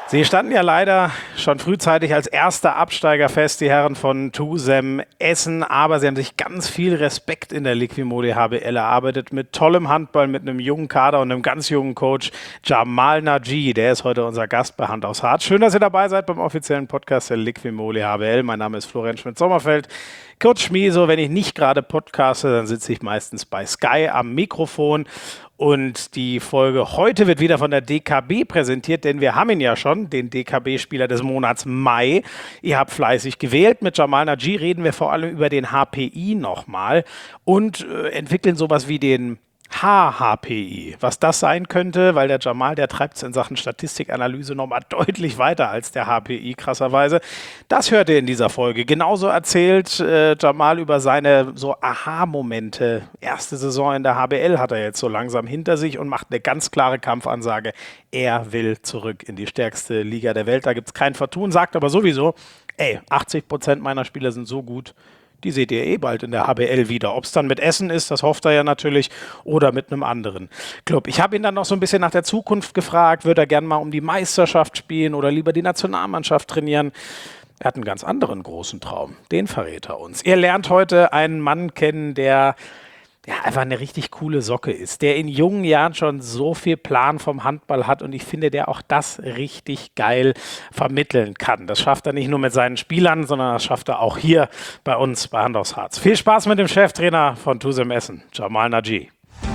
Sie standen ja leider schon frühzeitig als erster Absteiger fest, die Herren von TuSem Essen, aber sie haben sich ganz viel Respekt in der Liqui-Moly HBL erarbeitet, mit tollem Handball, mit einem jungen Kader und einem ganz jungen Coach, Jamal Naji, der ist heute unser Gast bei Hand aufs Harz. Schön, dass ihr dabei seid beim offiziellen Podcast der Liqui-Moly HBL. Mein Name ist Florian Schmidt-Sommerfeld. Kurz Schmieso, wenn ich nicht gerade podcaste, dann sitze ich meistens bei Sky am Mikrofon. Und die Folge heute wird wieder von der DKB präsentiert, denn wir haben ihn ja schon, den DKB-Spieler des Monats Mai. Ihr habt fleißig gewählt. Mit Jamal Naji reden wir vor allem über den HPI nochmal und entwickeln sowas wie den HHPI. Was das sein könnte, weil der Jamal, der treibt es in Sachen Statistikanalyse nochmal deutlich weiter als der HPI, krasserweise. Das hört ihr in dieser Folge. Genauso erzählt Jamal über seine so Aha-Momente. Erste Saison in der HBL hat er jetzt so langsam hinter sich und macht eine ganz klare Kampfansage. Er will zurück in die stärkste Liga der Welt. Da gibt es kein Vertun, sagt aber sowieso, 80% meiner Spieler sind so gut, die seht ihr bald in der HBL wieder. Ob es dann mit Essen ist, das hofft er ja natürlich, oder mit einem anderen Club. Ich habe ihn dann noch so ein bisschen nach der Zukunft gefragt, würde er gerne mal um die Meisterschaft spielen oder lieber die Nationalmannschaft trainieren. Er hat einen ganz anderen großen Traum, den verrät er uns. Ihr lernt heute einen Mann kennen, der einfach eine richtig coole Socke ist, der in jungen Jahren schon so viel Plan vom Handball hat und ich finde, der auch das richtig geil vermitteln kann. Das schafft er nicht nur mit seinen Spielern, sondern das schafft er auch hier bei uns bei Hand aufs Harz. Viel Spaß mit dem Cheftrainer von TuSem Essen, Jamal Naji.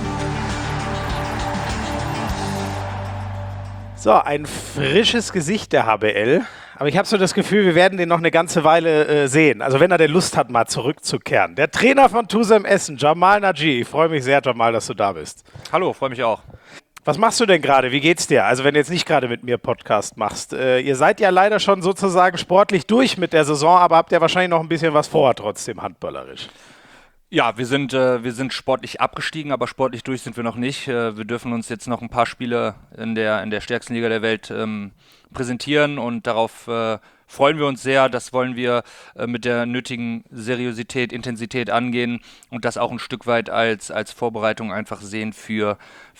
So, ein frisches Gesicht der HBL. Aber ich habe so das Gefühl, wir werden den noch eine ganze Weile sehen. Also wenn er denn Lust hat, mal zurückzukehren. Der Trainer von TuSem Essen, Jamal Naji. Ich freue mich sehr, Jamal, dass du da bist. Hallo, freue mich auch. Was machst du denn gerade? Wie geht's dir? Also wenn du jetzt nicht gerade mit mir Podcast machst. Ihr seid ja leider schon sozusagen sportlich durch mit der Saison, aber habt ja wahrscheinlich noch ein bisschen was vor, trotzdem handballerisch. Ja, wir sind sportlich abgestiegen, aber sportlich durch sind wir noch nicht. Wir dürfen uns jetzt noch ein paar Spiele in der stärksten Liga der Welt präsentieren und darauf freuen wir uns sehr. Das wollen wir mit der nötigen Seriosität, Intensität angehen und das auch ein Stück weit als Vorbereitung einfach sehen für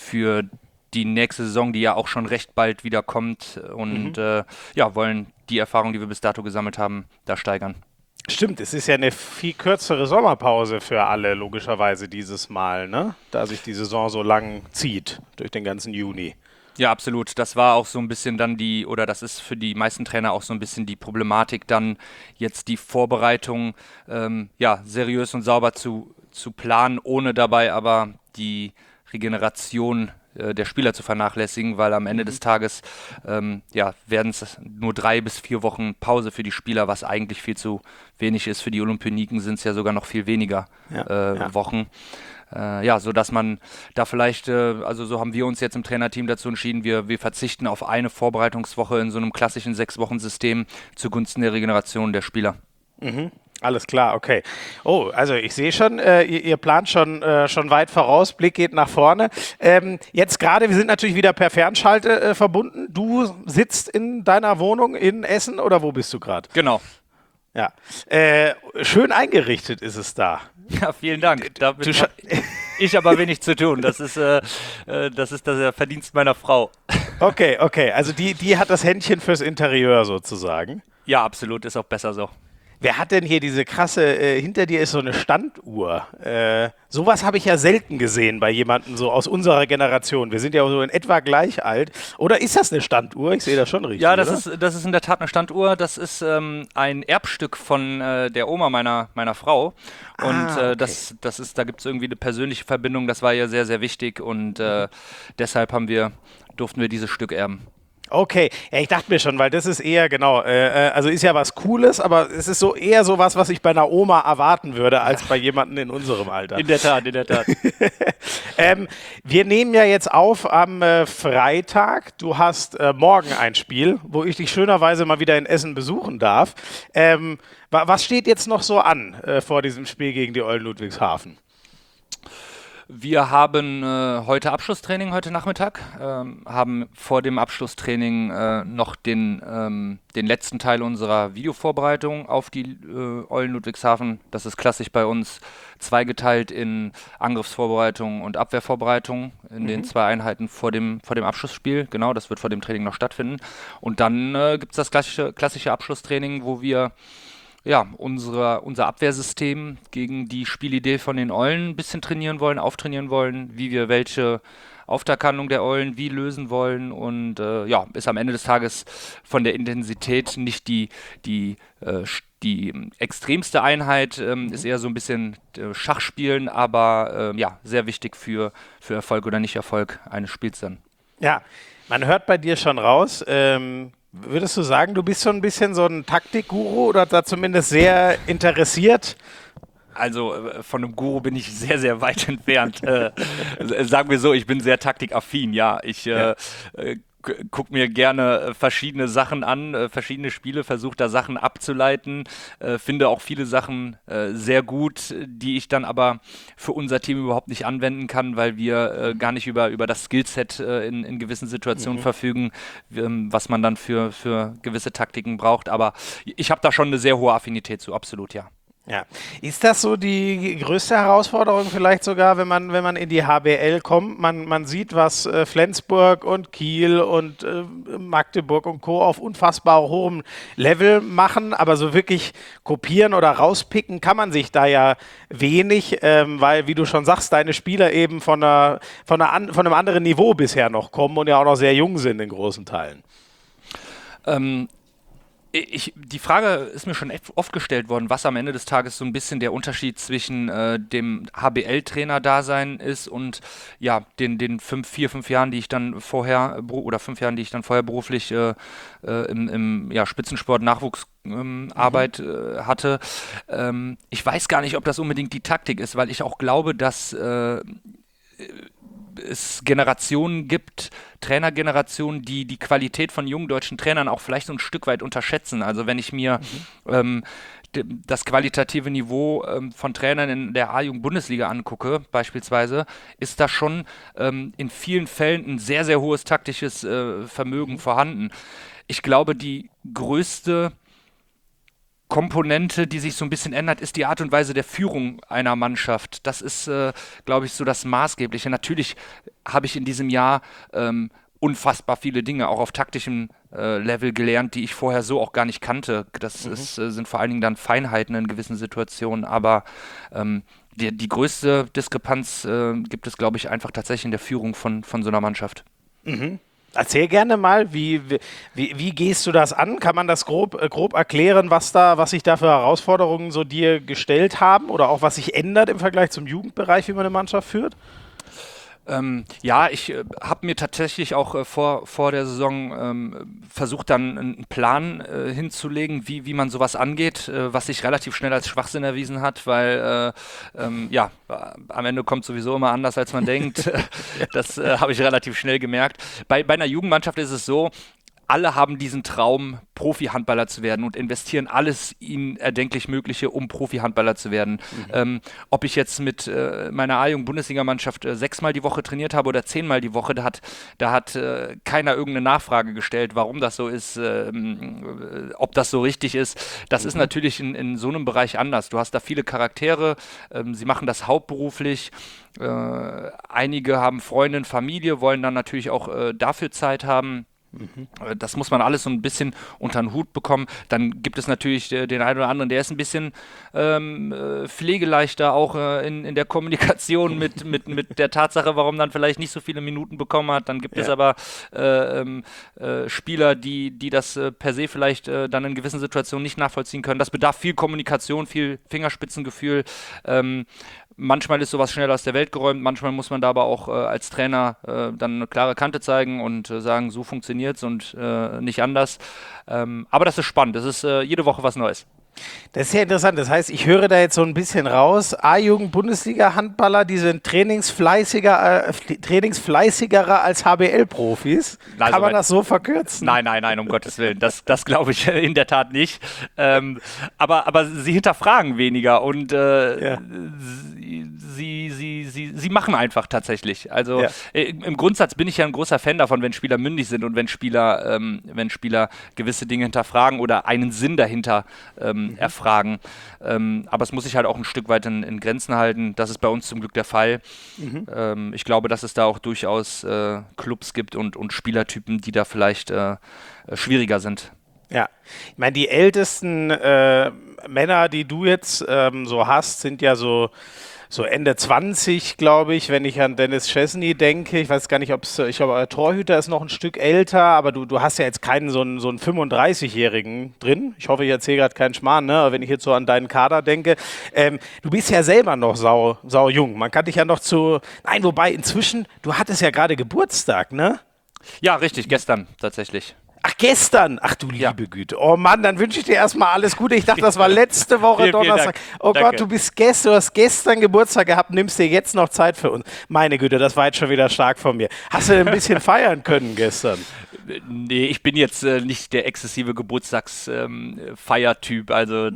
die nächste Saison, die ja auch schon recht bald wieder kommt und wollen die Erfahrung, die wir bis dato gesammelt haben, da steigern. Stimmt, es ist ja eine viel kürzere Sommerpause für alle, logischerweise dieses Mal, ne? Da sich die Saison so lang zieht, durch den ganzen Juni. Ja, absolut. Das war auch so ein bisschen dann das ist für die meisten Trainer auch so ein bisschen die Problematik, dann jetzt die Vorbereitung seriös und sauber zu planen, ohne dabei aber die Regeneration der Spieler zu vernachlässigen, weil am Ende des Tages werden es nur 3 bis 4 Wochen Pause für die Spieler, was eigentlich viel zu wenig ist. Für die Olympioniken sind es ja sogar noch viel weniger Wochen. Sodass man da vielleicht, so haben wir uns jetzt im Trainerteam dazu entschieden, wir verzichten auf eine Vorbereitungswoche in so einem klassischen 6-Wochen-System zugunsten der Regeneration der Spieler. Mhm. Alles klar, okay. Oh, also ich sehe schon, ihr plant schon weit voraus, Blick geht nach vorne. Jetzt gerade, wir sind natürlich wieder per Fernschalte verbunden. Du sitzt in deiner Wohnung in Essen oder wo bist du gerade? Genau. Ja, schön eingerichtet ist es da. Ja, vielen Dank. Ich aber wenig zu tun. Das ist der Verdienst meiner Frau. Okay, also die hat das Händchen fürs Interieur sozusagen. Ja, absolut, ist auch besser so. Wer hat denn hier diese krasse, hinter dir ist so eine Standuhr. Sowas habe ich ja selten gesehen bei jemandem so aus unserer Generation. Wir sind ja so in etwa gleich alt. Oder ist das eine Standuhr? Ich sehe das schon richtig. Ja, das ist in der Tat eine Standuhr. Das ist ein Erbstück von der Oma meiner Frau. Und okay. Da gibt es irgendwie eine persönliche Verbindung. Das war ihr sehr, sehr wichtig. Und deshalb durften wir dieses Stück erben. Okay, ja, ich dachte mir schon, weil das ist eher, genau, also ist ja was Cooles, aber es ist so eher so was ich bei einer Oma erwarten würde, als bei jemandem in unserem Alter. In der Tat. Wir nehmen ja jetzt auf am Freitag. Du hast morgen ein Spiel, wo ich dich schönerweise mal wieder in Essen besuchen darf. Was steht jetzt noch so an vor diesem Spiel gegen die Eulen Ludwigshafen? Wir haben heute Abschlusstraining, heute Nachmittag, haben vor dem Abschlusstraining noch den letzten Teil unserer Videovorbereitung auf die Eulen Ludwigshafen. Das ist klassisch bei uns zweigeteilt in Angriffsvorbereitung und Abwehrvorbereitung in den zwei Einheiten vor dem Abschlussspiel. Genau, das wird vor dem Training noch stattfinden. Und dann gibt es das klassische Abschlusstraining, wo wir unser Abwehrsystem gegen die Spielidee von den Eulen ein bisschen trainieren wollen, auftrainieren wollen, wie wir welche Auftakthandlung der Eulen wie lösen wollen und ist am Ende des Tages von der Intensität nicht die extremste Einheit, ist eher so ein bisschen Schachspielen, aber sehr wichtig für Erfolg oder Nicht-Erfolg eines Spiels dann. Ja, man hört bei dir schon raus. Würdest du sagen, du bist so ein bisschen so ein Taktikguru oder da zumindest sehr interessiert? Also von einem Guru bin ich sehr, sehr weit entfernt. Sagen wir so, ich bin sehr taktikaffin, ja. Ich gucke mir gerne verschiedene Sachen an, verschiedene Spiele, versuche da Sachen abzuleiten, finde auch viele Sachen sehr gut, die ich dann aber für unser Team überhaupt nicht anwenden kann, weil wir gar nicht über das Skillset in gewissen Situationen verfügen, was man dann für gewisse Taktiken braucht. Aber ich habe da schon eine sehr hohe Affinität zu, absolut, ja. Ja. Ist das so die größte Herausforderung vielleicht sogar, wenn man in die HBL kommt? Man sieht, was Flensburg und Kiel und Magdeburg und Co. auf unfassbar hohem Level machen, aber so wirklich kopieren oder rauspicken kann man sich da ja wenig, weil, wie du schon sagst, deine Spieler eben von einem anderen Niveau bisher noch kommen und ja auch noch sehr jung sind in großen Teilen. Die Frage ist mir schon oft gestellt worden, was am Ende des Tages so ein bisschen der Unterschied zwischen dem HBL-Trainer-Dasein ist und ja, den 5 Jahren, die ich dann vorher, oder 5 Jahren, die ich dann vorher beruflich im Spitzensport-Nachwuchsarbeit hatte. Ich weiß gar nicht, ob das unbedingt die Taktik ist, weil ich auch glaube, dass es Generationen gibt, Trainergenerationen, die Qualität von jungen deutschen Trainern auch vielleicht so ein Stück weit unterschätzen. Also wenn ich mir das qualitative Niveau von Trainern in der A-Jugend-Bundesliga angucke, beispielsweise, ist da schon in vielen Fällen ein sehr, sehr hohes taktisches Vermögen vorhanden. Ich glaube, die größte Komponente, die sich so ein bisschen ändert, ist die Art und Weise der Führung einer Mannschaft. Das ist, glaube ich, so das Maßgebliche. Natürlich habe ich in diesem Jahr unfassbar viele Dinge auch auf taktischem Level gelernt, die ich vorher so auch gar nicht kannte. Sind vor allen Dingen dann Feinheiten in gewissen Situationen, aber die größte Diskrepanz gibt es, glaube ich, einfach tatsächlich in der Führung von so einer Mannschaft. Mhm. Erzähl gerne mal, wie gehst du das an? Kann man das grob erklären, was sich da für Herausforderungen so dir gestellt haben oder auch was sich ändert im Vergleich zum Jugendbereich, wie man eine Mannschaft führt? Ich habe mir tatsächlich auch vor der Saison versucht, dann einen Plan hinzulegen, wie man sowas angeht, was sich relativ schnell als Schwachsinn erwiesen hat, weil am Ende kommt sowieso immer anders, als man denkt. Das habe ich relativ schnell gemerkt. Bei einer Jugendmannschaft ist es so, alle haben diesen Traum, Profi-Handballer zu werden und investieren alles ihnen erdenklich Mögliche, um Profi-Handballer zu werden. Ob ich jetzt mit meiner A-Jugend-Bundesliga-Mannschaft 6-mal die Woche trainiert habe oder 10-mal die Woche, da hat keiner irgendeine Nachfrage gestellt, warum das so ist, ob das so richtig ist. Das ist natürlich in so einem Bereich anders. Du hast da viele Charaktere, sie machen das hauptberuflich. Einige haben Freundin, Familie, wollen dann natürlich auch dafür Zeit haben. Das muss man alles so ein bisschen unter den Hut bekommen. Dann gibt es natürlich den einen oder anderen, der ist ein bisschen pflegeleichter auch in der Kommunikation mit der Tatsache, warum dann vielleicht nicht so viele Minuten bekommen hat. Dann gibt es aber Spieler, die das per se vielleicht dann in gewissen Situationen nicht nachvollziehen können. Das bedarf viel Kommunikation, viel Fingerspitzengefühl. Manchmal ist sowas schnell aus der Welt geräumt, manchmal muss man da aber auch als Trainer dann eine klare Kante zeigen und sagen, so funktioniert's und nicht anders. Aber das ist spannend, das ist jede Woche was Neues. Das ist ja interessant. Das heißt, ich höre da jetzt so ein bisschen raus. A-Jugend-Bundesliga-Handballer, die sind trainingsfleißigerer als HBL-Profis. Also Kann man das so verkürzen? nein, um Gottes Willen. Das glaube ich in der Tat nicht. Aber sie hinterfragen weniger und Ja, sie machen einfach tatsächlich. Also ja. im Grundsatz bin ich ja ein großer Fan davon, wenn Spieler mündig sind und wenn Spieler gewisse Dinge hinterfragen oder einen Sinn dahinter erfragen. Aber es muss sich halt auch ein Stück weit in Grenzen halten. Das ist bei uns zum Glück der Fall. Ich glaube, dass es da auch durchaus Clubs gibt und Spielertypen, die da vielleicht schwieriger sind. Ja, ich meine, die ältesten Männer, die du jetzt so hast, sind ja so Ende 20, glaube ich, wenn ich an Dennis Szczesny denke. Ich weiß gar nicht, ich glaube, der Torhüter ist noch ein Stück älter, aber du hast ja jetzt keinen so einen 35-Jährigen drin. Ich hoffe, ich erzähle gerade keinen Schmarrn, ne? Aber wenn ich jetzt so an deinen Kader denke. Du bist ja selber noch sau jung. Man kann dich ja noch nein, wobei inzwischen, du hattest ja gerade Geburtstag, ne? Ja, richtig, gestern tatsächlich. Ach, gestern. Ach du Ja. liebe Güte. Oh Mann, dann wünsche ich dir erstmal alles Gute. Ich dachte, das war letzte Woche Vielen Donnerstag. Dank. Oh Danke. Gott, du hast gestern Geburtstag gehabt, nimmst dir jetzt noch Zeit für uns. Meine Güte, das war jetzt schon wieder stark von mir. Hast du denn ein bisschen feiern können gestern? Nee, ich bin jetzt nicht der exzessive Geburtstagsfeiertyp. Also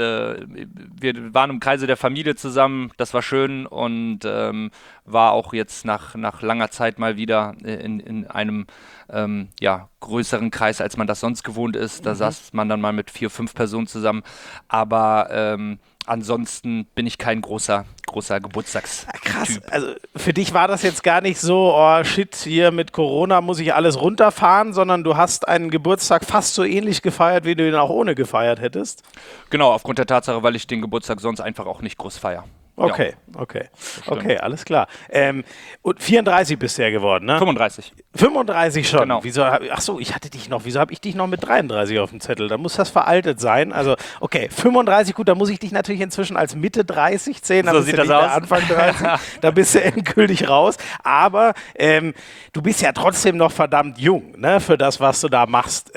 wir waren im Kreise der Familie zusammen, das war schön und war auch jetzt nach langer Zeit mal wieder in einem größeren Kreis, als man das sonst gewohnt ist. Da saß man dann mal mit 4, 5 Personen zusammen. Aber ansonsten bin ich kein großer Geburtstagstyp. Krass. Also für dich war das jetzt gar nicht so, oh shit, hier mit Corona muss ich alles runterfahren, sondern du hast einen Geburtstag fast so ähnlich gefeiert, wie du ihn auch ohne gefeiert hättest. Genau, aufgrund der Tatsache, weil ich den Geburtstag sonst einfach auch nicht groß feiere. Okay, okay, alles klar. Und 34 bist du ja geworden, ne? 35. 35 schon. Genau. Wieso habe ich dich noch mit 33 auf dem Zettel? Da muss das veraltet sein. Also, okay, 35, gut, da muss ich dich natürlich inzwischen als Mitte 30 zählen. Da So bist sieht du das nicht mehr aus. Anfang 30. Da bist du endgültig raus. Aber du bist ja trotzdem noch verdammt jung, ne, für das, was du da machst.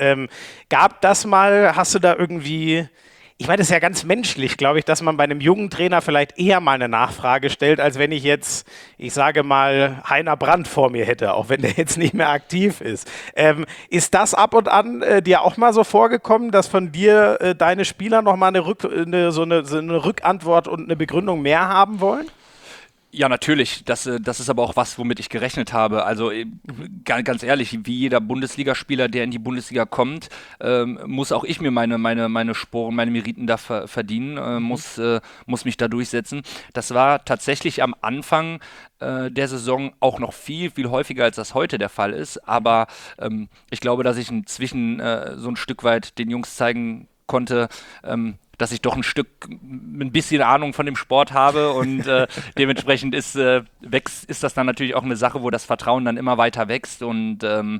Hast du da irgendwie. Ich meine, das ist ja ganz menschlich, glaube ich, dass man bei einem jungen Trainer vielleicht eher mal eine Nachfrage stellt, als wenn ich jetzt, ich sage mal, Heiner Brandt vor mir hätte, auch wenn der jetzt nicht mehr aktiv ist. Ist das ab und an dir auch mal so vorgekommen, dass von dir deine Spieler nochmal so eine Rückantwort und eine Begründung mehr haben wollen? Ja, natürlich. Das ist aber auch was, womit ich gerechnet habe. Also ganz ehrlich, wie jeder Bundesligaspieler, der in die Bundesliga kommt, muss auch ich mir meine Sporen, meine Meriten da verdienen, muss mich da durchsetzen. Das war tatsächlich am Anfang der Saison auch noch viel, viel häufiger, als das heute der Fall ist. Aber ich glaube, dass ich inzwischen so ein Stück weit den Jungs zeigen konnte, dass ich doch ein bisschen Ahnung von dem Sport habe und dementsprechend ist das dann natürlich auch eine Sache, wo das Vertrauen dann immer weiter wächst und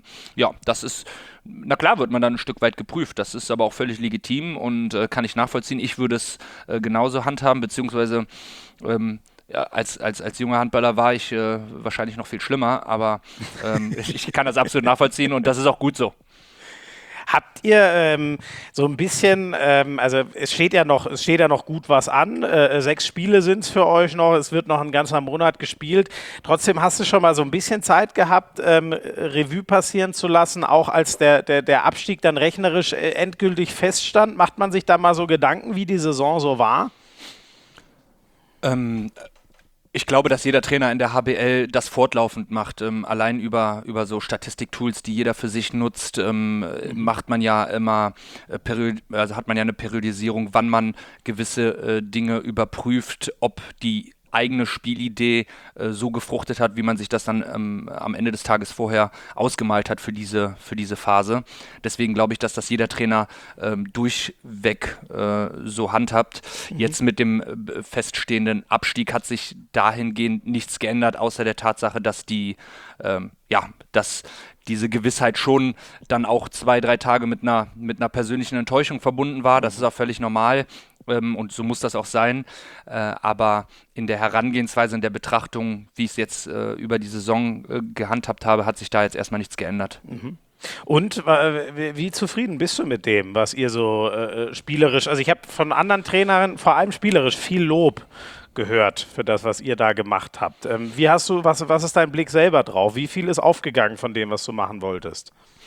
das ist, na klar wird man dann ein Stück weit geprüft, das ist aber auch völlig legitim und kann ich nachvollziehen. Ich würde es genauso handhaben, beziehungsweise als junger Handballer war ich wahrscheinlich noch viel schlimmer, aber ich kann das absolut nachvollziehen und das ist auch gut so. Habt ihr so ein bisschen, also es steht ja noch gut was an, 6 Spiele sind es für euch noch, es wird noch ein ganzer Monat gespielt. Trotzdem hast du schon mal so ein bisschen Zeit gehabt, Revue passieren zu lassen, auch als der Abstieg dann rechnerisch endgültig feststand. Macht man sich da mal so Gedanken, wie die Saison so war? Ich glaube, dass jeder Trainer in der HBL das fortlaufend macht. Allein über so Statistiktools, die jeder für sich nutzt, macht man ja immer, hat man ja eine Periodisierung, wann man gewisse Dinge überprüft, ob die eigene Spielidee so gefruchtet hat, wie man sich das dann am Ende des Tages vorher ausgemalt hat für diese Phase. Deswegen glaube ich, dass das jeder Trainer durchweg so handhabt. Jetzt mit dem feststehenden Abstieg hat sich dahingehend nichts geändert, außer der Tatsache, dass dass diese Gewissheit schon dann auch 2, 3 Tage mit einer persönlichen Enttäuschung verbunden war. Das ist auch völlig normal. Und so muss das auch sein. Aber in der Herangehensweise, in der Betrachtung, wie ich es jetzt über die Saison gehandhabt habe, hat sich da jetzt erstmal nichts geändert. Und wie zufrieden bist du mit dem, was ihr so spielerisch, also ich habe von anderen Trainern vor allem spielerisch viel Lob gehört für das, was ihr da gemacht habt. Was ist dein Blick selber drauf? Wie viel ist aufgegangen von dem, was du machen wolltest?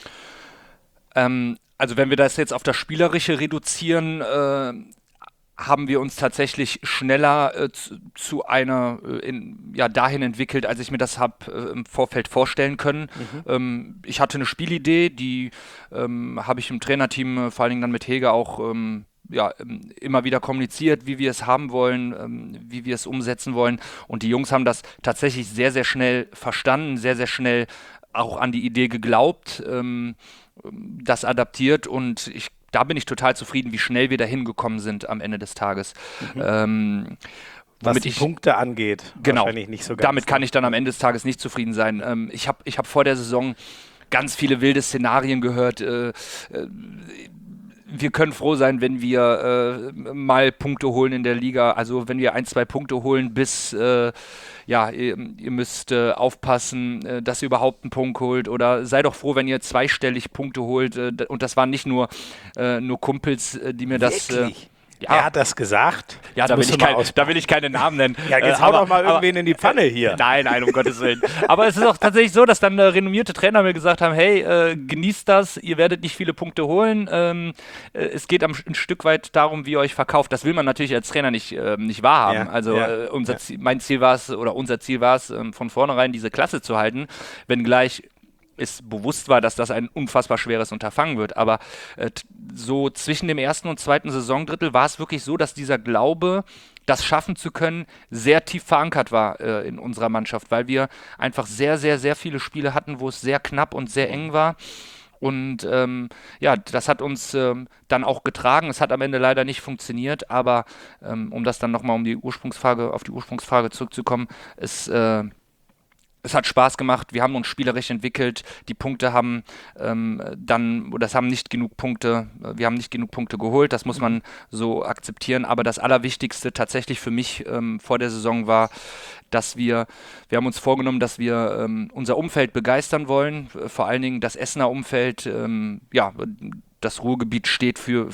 Also wenn wir das jetzt auf das Spielerische reduzieren, haben wir uns tatsächlich schneller zu einer, dahin entwickelt, als ich mir das habe im Vorfeld vorstellen können. Ich hatte eine Spielidee, die habe ich im Trainerteam, vor allen Dingen dann mit Hege auch immer wieder kommuniziert, wie wir es haben wollen, wie wir es umsetzen wollen. Und die Jungs haben das tatsächlich sehr, sehr schnell verstanden, sehr, sehr schnell auch an die Idee geglaubt, das adaptiert und da bin ich total zufrieden, wie schnell wir dahin gekommen sind am Ende des Tages. Was die Punkte angeht, genau, wahrscheinlich nicht so ganz. Damit kann ich dann am Ende des Tages nicht zufrieden sein. Ich hab vor der Saison ganz viele wilde Szenarien gehört. Wir können froh sein, wenn wir mal Punkte holen in der Liga. Also wenn wir 1-2 Punkte holen bis, ihr müsst aufpassen, dass ihr überhaupt einen Punkt holt. Oder sei doch froh, wenn ihr zweistellig Punkte holt. Und das waren nicht nur Kumpels, die mir das... Er hat das gesagt? Ja, da will ich keine Namen nennen. Ja, jetzt hau doch mal irgendwen in die Pfanne hier. Nein, um Gottes Willen. Aber es ist auch tatsächlich so, dass dann renommierte Trainer mir gesagt haben, hey, genießt das, ihr werdet nicht viele Punkte holen. Es geht ein Stück weit darum, wie ihr euch verkauft. Das will man natürlich als Trainer nicht wahrhaben. Mein Ziel war es, oder unser Ziel war es, von vornherein diese Klasse zu halten, wenngleich es bewusst war, dass das ein unfassbar schweres Unterfangen wird. Aber so zwischen dem ersten und zweiten Saisondrittel war es wirklich so, dass dieser Glaube, das schaffen zu können, sehr tief verankert war in unserer Mannschaft, weil wir einfach sehr, sehr, sehr viele Spiele hatten, wo es sehr knapp und sehr eng war. Und das hat uns dann auch getragen. Es hat am Ende leider nicht funktioniert, aber um das dann nochmal auf die Ursprungsfrage zurückzukommen, es hat Spaß gemacht, wir haben uns spielerisch entwickelt, die Punkte haben wir haben nicht genug Punkte geholt, das muss man so akzeptieren, aber das Allerwichtigste tatsächlich für mich vor der Saison war, dass wir haben uns vorgenommen, dass wir unser Umfeld begeistern wollen, vor allen Dingen das Essener Umfeld, das Ruhrgebiet steht für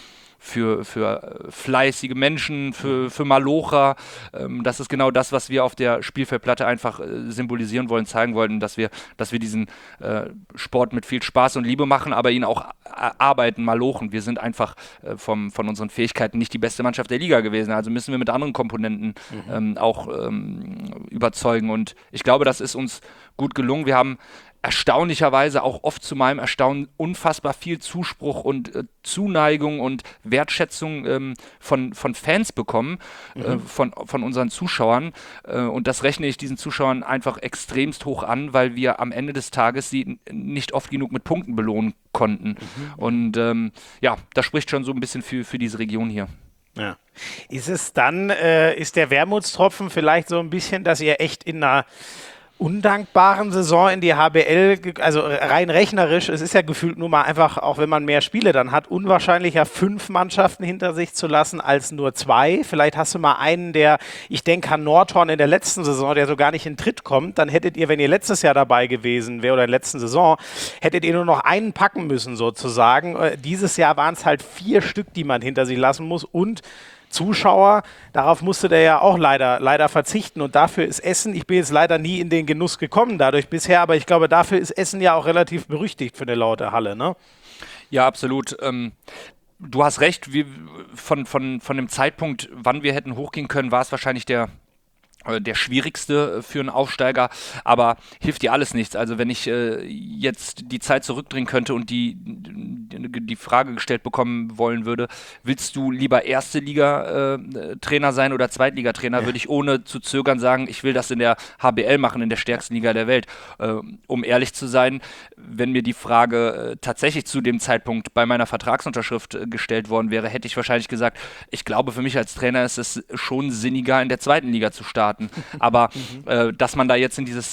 fleißige Menschen, für Malocher. Das ist genau das, was wir auf der Spielfeldplatte einfach symbolisieren wollen, zeigen wollen, dass wir diesen Sport mit viel Spaß und Liebe machen, aber ihn auch arbeiten, malochen. Wir sind einfach von unseren Fähigkeiten nicht die beste Mannschaft der Liga gewesen, also müssen wir mit anderen Komponenten auch überzeugen und ich glaube, das ist uns gut gelungen. Wir haben erstaunlicherweise auch oft zu meinem Erstaunen unfassbar viel Zuspruch und Zuneigung und Wertschätzung von Fans bekommen, von unseren Zuschauern. Und das rechne ich diesen Zuschauern einfach extremst hoch an, weil wir am Ende des Tages sie nicht oft genug mit Punkten belohnen konnten. Und das spricht schon so ein bisschen für diese Region hier. Ja. Ist es dann, ist der Wermutstropfen vielleicht so ein bisschen, dass ihr echt in einer undankbaren Saison in die HBL, also rein rechnerisch, es ist ja gefühlt nur mal einfach, auch wenn man mehr Spiele dann hat, unwahrscheinlicher 5 Mannschaften hinter sich zu lassen als nur 2. Vielleicht hast du mal einen, ich denke an Nordhorn in der letzten Saison, der so gar nicht in Tritt kommt, dann hättet ihr, wenn ihr letztes Jahr dabei gewesen wäre oder in der letzten Saison, hättet ihr nur noch einen packen müssen sozusagen. Dieses Jahr waren es halt 4 Stück, die man hinter sich lassen muss und Zuschauer, darauf musste der ja auch leider verzichten und dafür ist Essen, ich bin jetzt leider nie in den Genuss gekommen dadurch bisher, aber ich glaube, dafür ist Essen ja auch relativ berüchtigt für eine laute Halle, ne? Ja, absolut. Du hast recht, von dem Zeitpunkt, wann wir hätten hochgehen können, war es wahrscheinlich der schwierigste für einen Aufsteiger, aber hilft dir alles nichts. Also wenn ich jetzt die Zeit zurückdrehen könnte und die Frage gestellt bekommen wollen würde, willst du lieber erste Liga Trainer sein oder Zweitligatrainer, würde ich ohne zu zögern sagen, ich will das in der HBL machen, in der stärksten Liga der Welt. Um ehrlich zu sein, wenn mir die Frage tatsächlich zu dem Zeitpunkt bei meiner Vertragsunterschrift gestellt worden wäre, hätte ich wahrscheinlich gesagt, ich glaube, für mich als Trainer ist es schon sinniger, in der zweiten Liga zu starten. Aber dass man da jetzt in dieses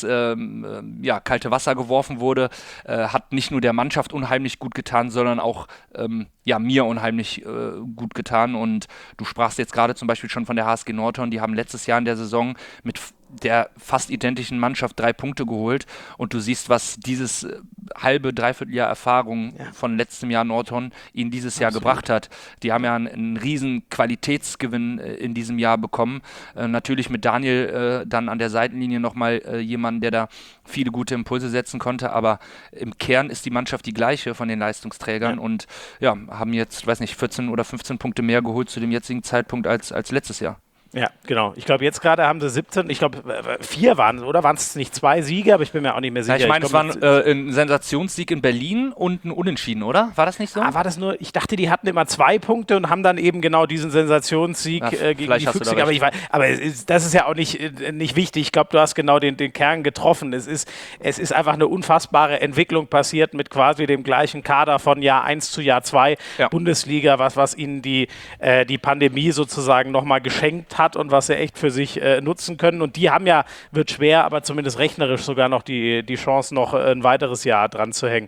kalte Wasser geworfen wurde, hat nicht nur der Mannschaft unheimlich gut getan, sondern auch mir unheimlich gut getan. Und du sprachst jetzt gerade zum Beispiel schon von der HSG Nordhorn, die haben letztes Jahr in der Saison mit der fast identischen Mannschaft 3 Punkte geholt und du siehst, was dieses Dreivierteljahr Erfahrung von letztem Jahr Nordhorn ihnen dieses Jahr gebracht hat. Die haben ja einen riesen Qualitätsgewinn in diesem Jahr bekommen. Natürlich mit Daniel dann an der Seitenlinie nochmal jemanden, der da viele gute Impulse setzen konnte, aber im Kern ist die Mannschaft die gleiche von den Leistungsträgern und ja, haben jetzt, weiß nicht, 14 oder 15 Punkte mehr geholt zu dem jetzigen Zeitpunkt als letztes Jahr. Ja, genau. Ich glaube, jetzt gerade haben sie 17, ich glaube 4 waren es, oder? Waren es nicht 2 Siege? Aber ich bin mir auch nicht mehr sicher. Ja, ich meine, es war ein Sensationssieg in Berlin und ein Unentschieden, oder? War das nicht so? War das nur, ich dachte, die hatten immer 2 Punkte und haben dann eben genau diesen Sensationssieg gegen die Füchse. Aber das ist ja auch nicht wichtig. Ich glaube, du hast genau den Kern getroffen. Es ist einfach eine unfassbare Entwicklung passiert mit quasi dem gleichen Kader von Jahr 1 zu Jahr 2 Bundesliga, was ihnen die Pandemie sozusagen nochmal geschenkt hat und was sie echt für sich nutzen können. Und die haben ja, wird schwer, aber zumindest rechnerisch sogar noch die Chance, noch ein weiteres Jahr dran zu hängen.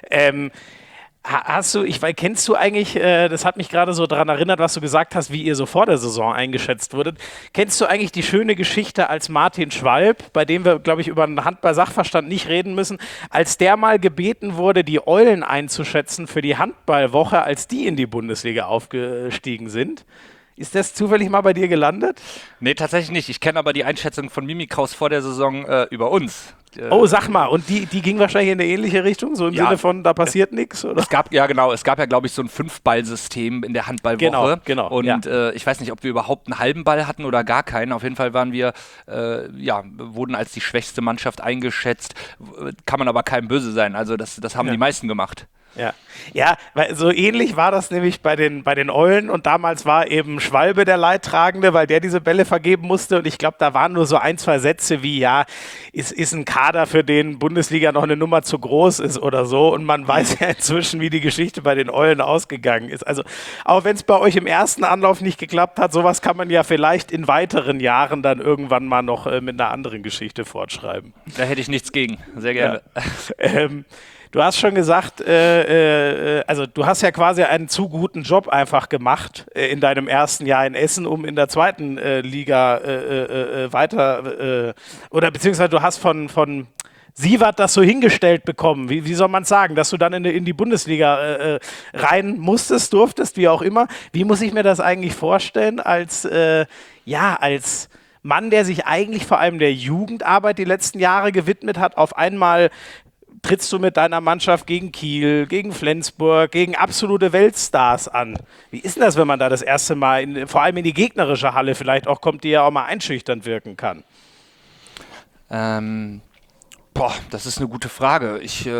Kennst du eigentlich, das hat mich gerade so daran erinnert, was du gesagt hast, wie ihr so vor der Saison eingeschätzt wurdet. Kennst du eigentlich die schöne Geschichte, als Martin Schwalb, bei dem wir, glaube ich, über einen Handball-Sachverstand nicht reden müssen, als der mal gebeten wurde, die Eulen einzuschätzen für die Handballwoche, als die in die Bundesliga aufgestiegen sind? Ist das zufällig mal bei dir gelandet? Nee, tatsächlich nicht. Ich kenne aber die Einschätzung von Mimi Kraus vor der Saison über uns. Oh, sag mal, und die ging wahrscheinlich in eine ähnliche Richtung, so im Sinne von, da passiert nichts, oder? Es gab ja, glaube ich, so ein 5-Ball-System in der Handballwoche. Genau. Und ich weiß nicht, ob wir überhaupt einen halben Ball hatten oder gar keinen. Auf jeden Fall waren wir, wurden als die schwächste Mannschaft eingeschätzt. Kann man aber keinem böse sein. Also das haben die meisten gemacht. Ja, weil so ähnlich war das nämlich bei den Eulen und damals war eben Schwalbe der Leidtragende, weil der diese Bälle vergeben musste und ich glaube, da waren nur so 1, 2 Sätze wie, ist ein Kader, für den Bundesliga noch eine Nummer zu groß ist oder so und man weiß ja inzwischen, wie die Geschichte bei den Eulen ausgegangen ist. Also auch wenn es bei euch im ersten Anlauf nicht geklappt hat, sowas kann man ja vielleicht in weiteren Jahren dann irgendwann mal noch mit einer anderen Geschichte fortschreiben. Da hätte ich nichts gegen, sehr gerne. Ja. Du hast schon gesagt, also du hast ja quasi einen zu guten Job einfach gemacht in deinem ersten Jahr in Essen, um in der zweiten Liga oder beziehungsweise du hast von Sievert das so hingestellt bekommen, wie soll man sagen, dass du dann in die Bundesliga rein durftest, wie auch immer. Wie muss ich mir das eigentlich vorstellen als Mann, der sich eigentlich vor allem der Jugendarbeit die letzten Jahre gewidmet hat, auf einmal trittst du mit deiner Mannschaft gegen Kiel, gegen Flensburg, gegen absolute Weltstars an. Wie ist denn das, wenn man da das erste Mal, vor allem in die gegnerische Halle vielleicht auch kommt, die ja auch mal einschüchternd wirken kann? Das ist eine gute Frage.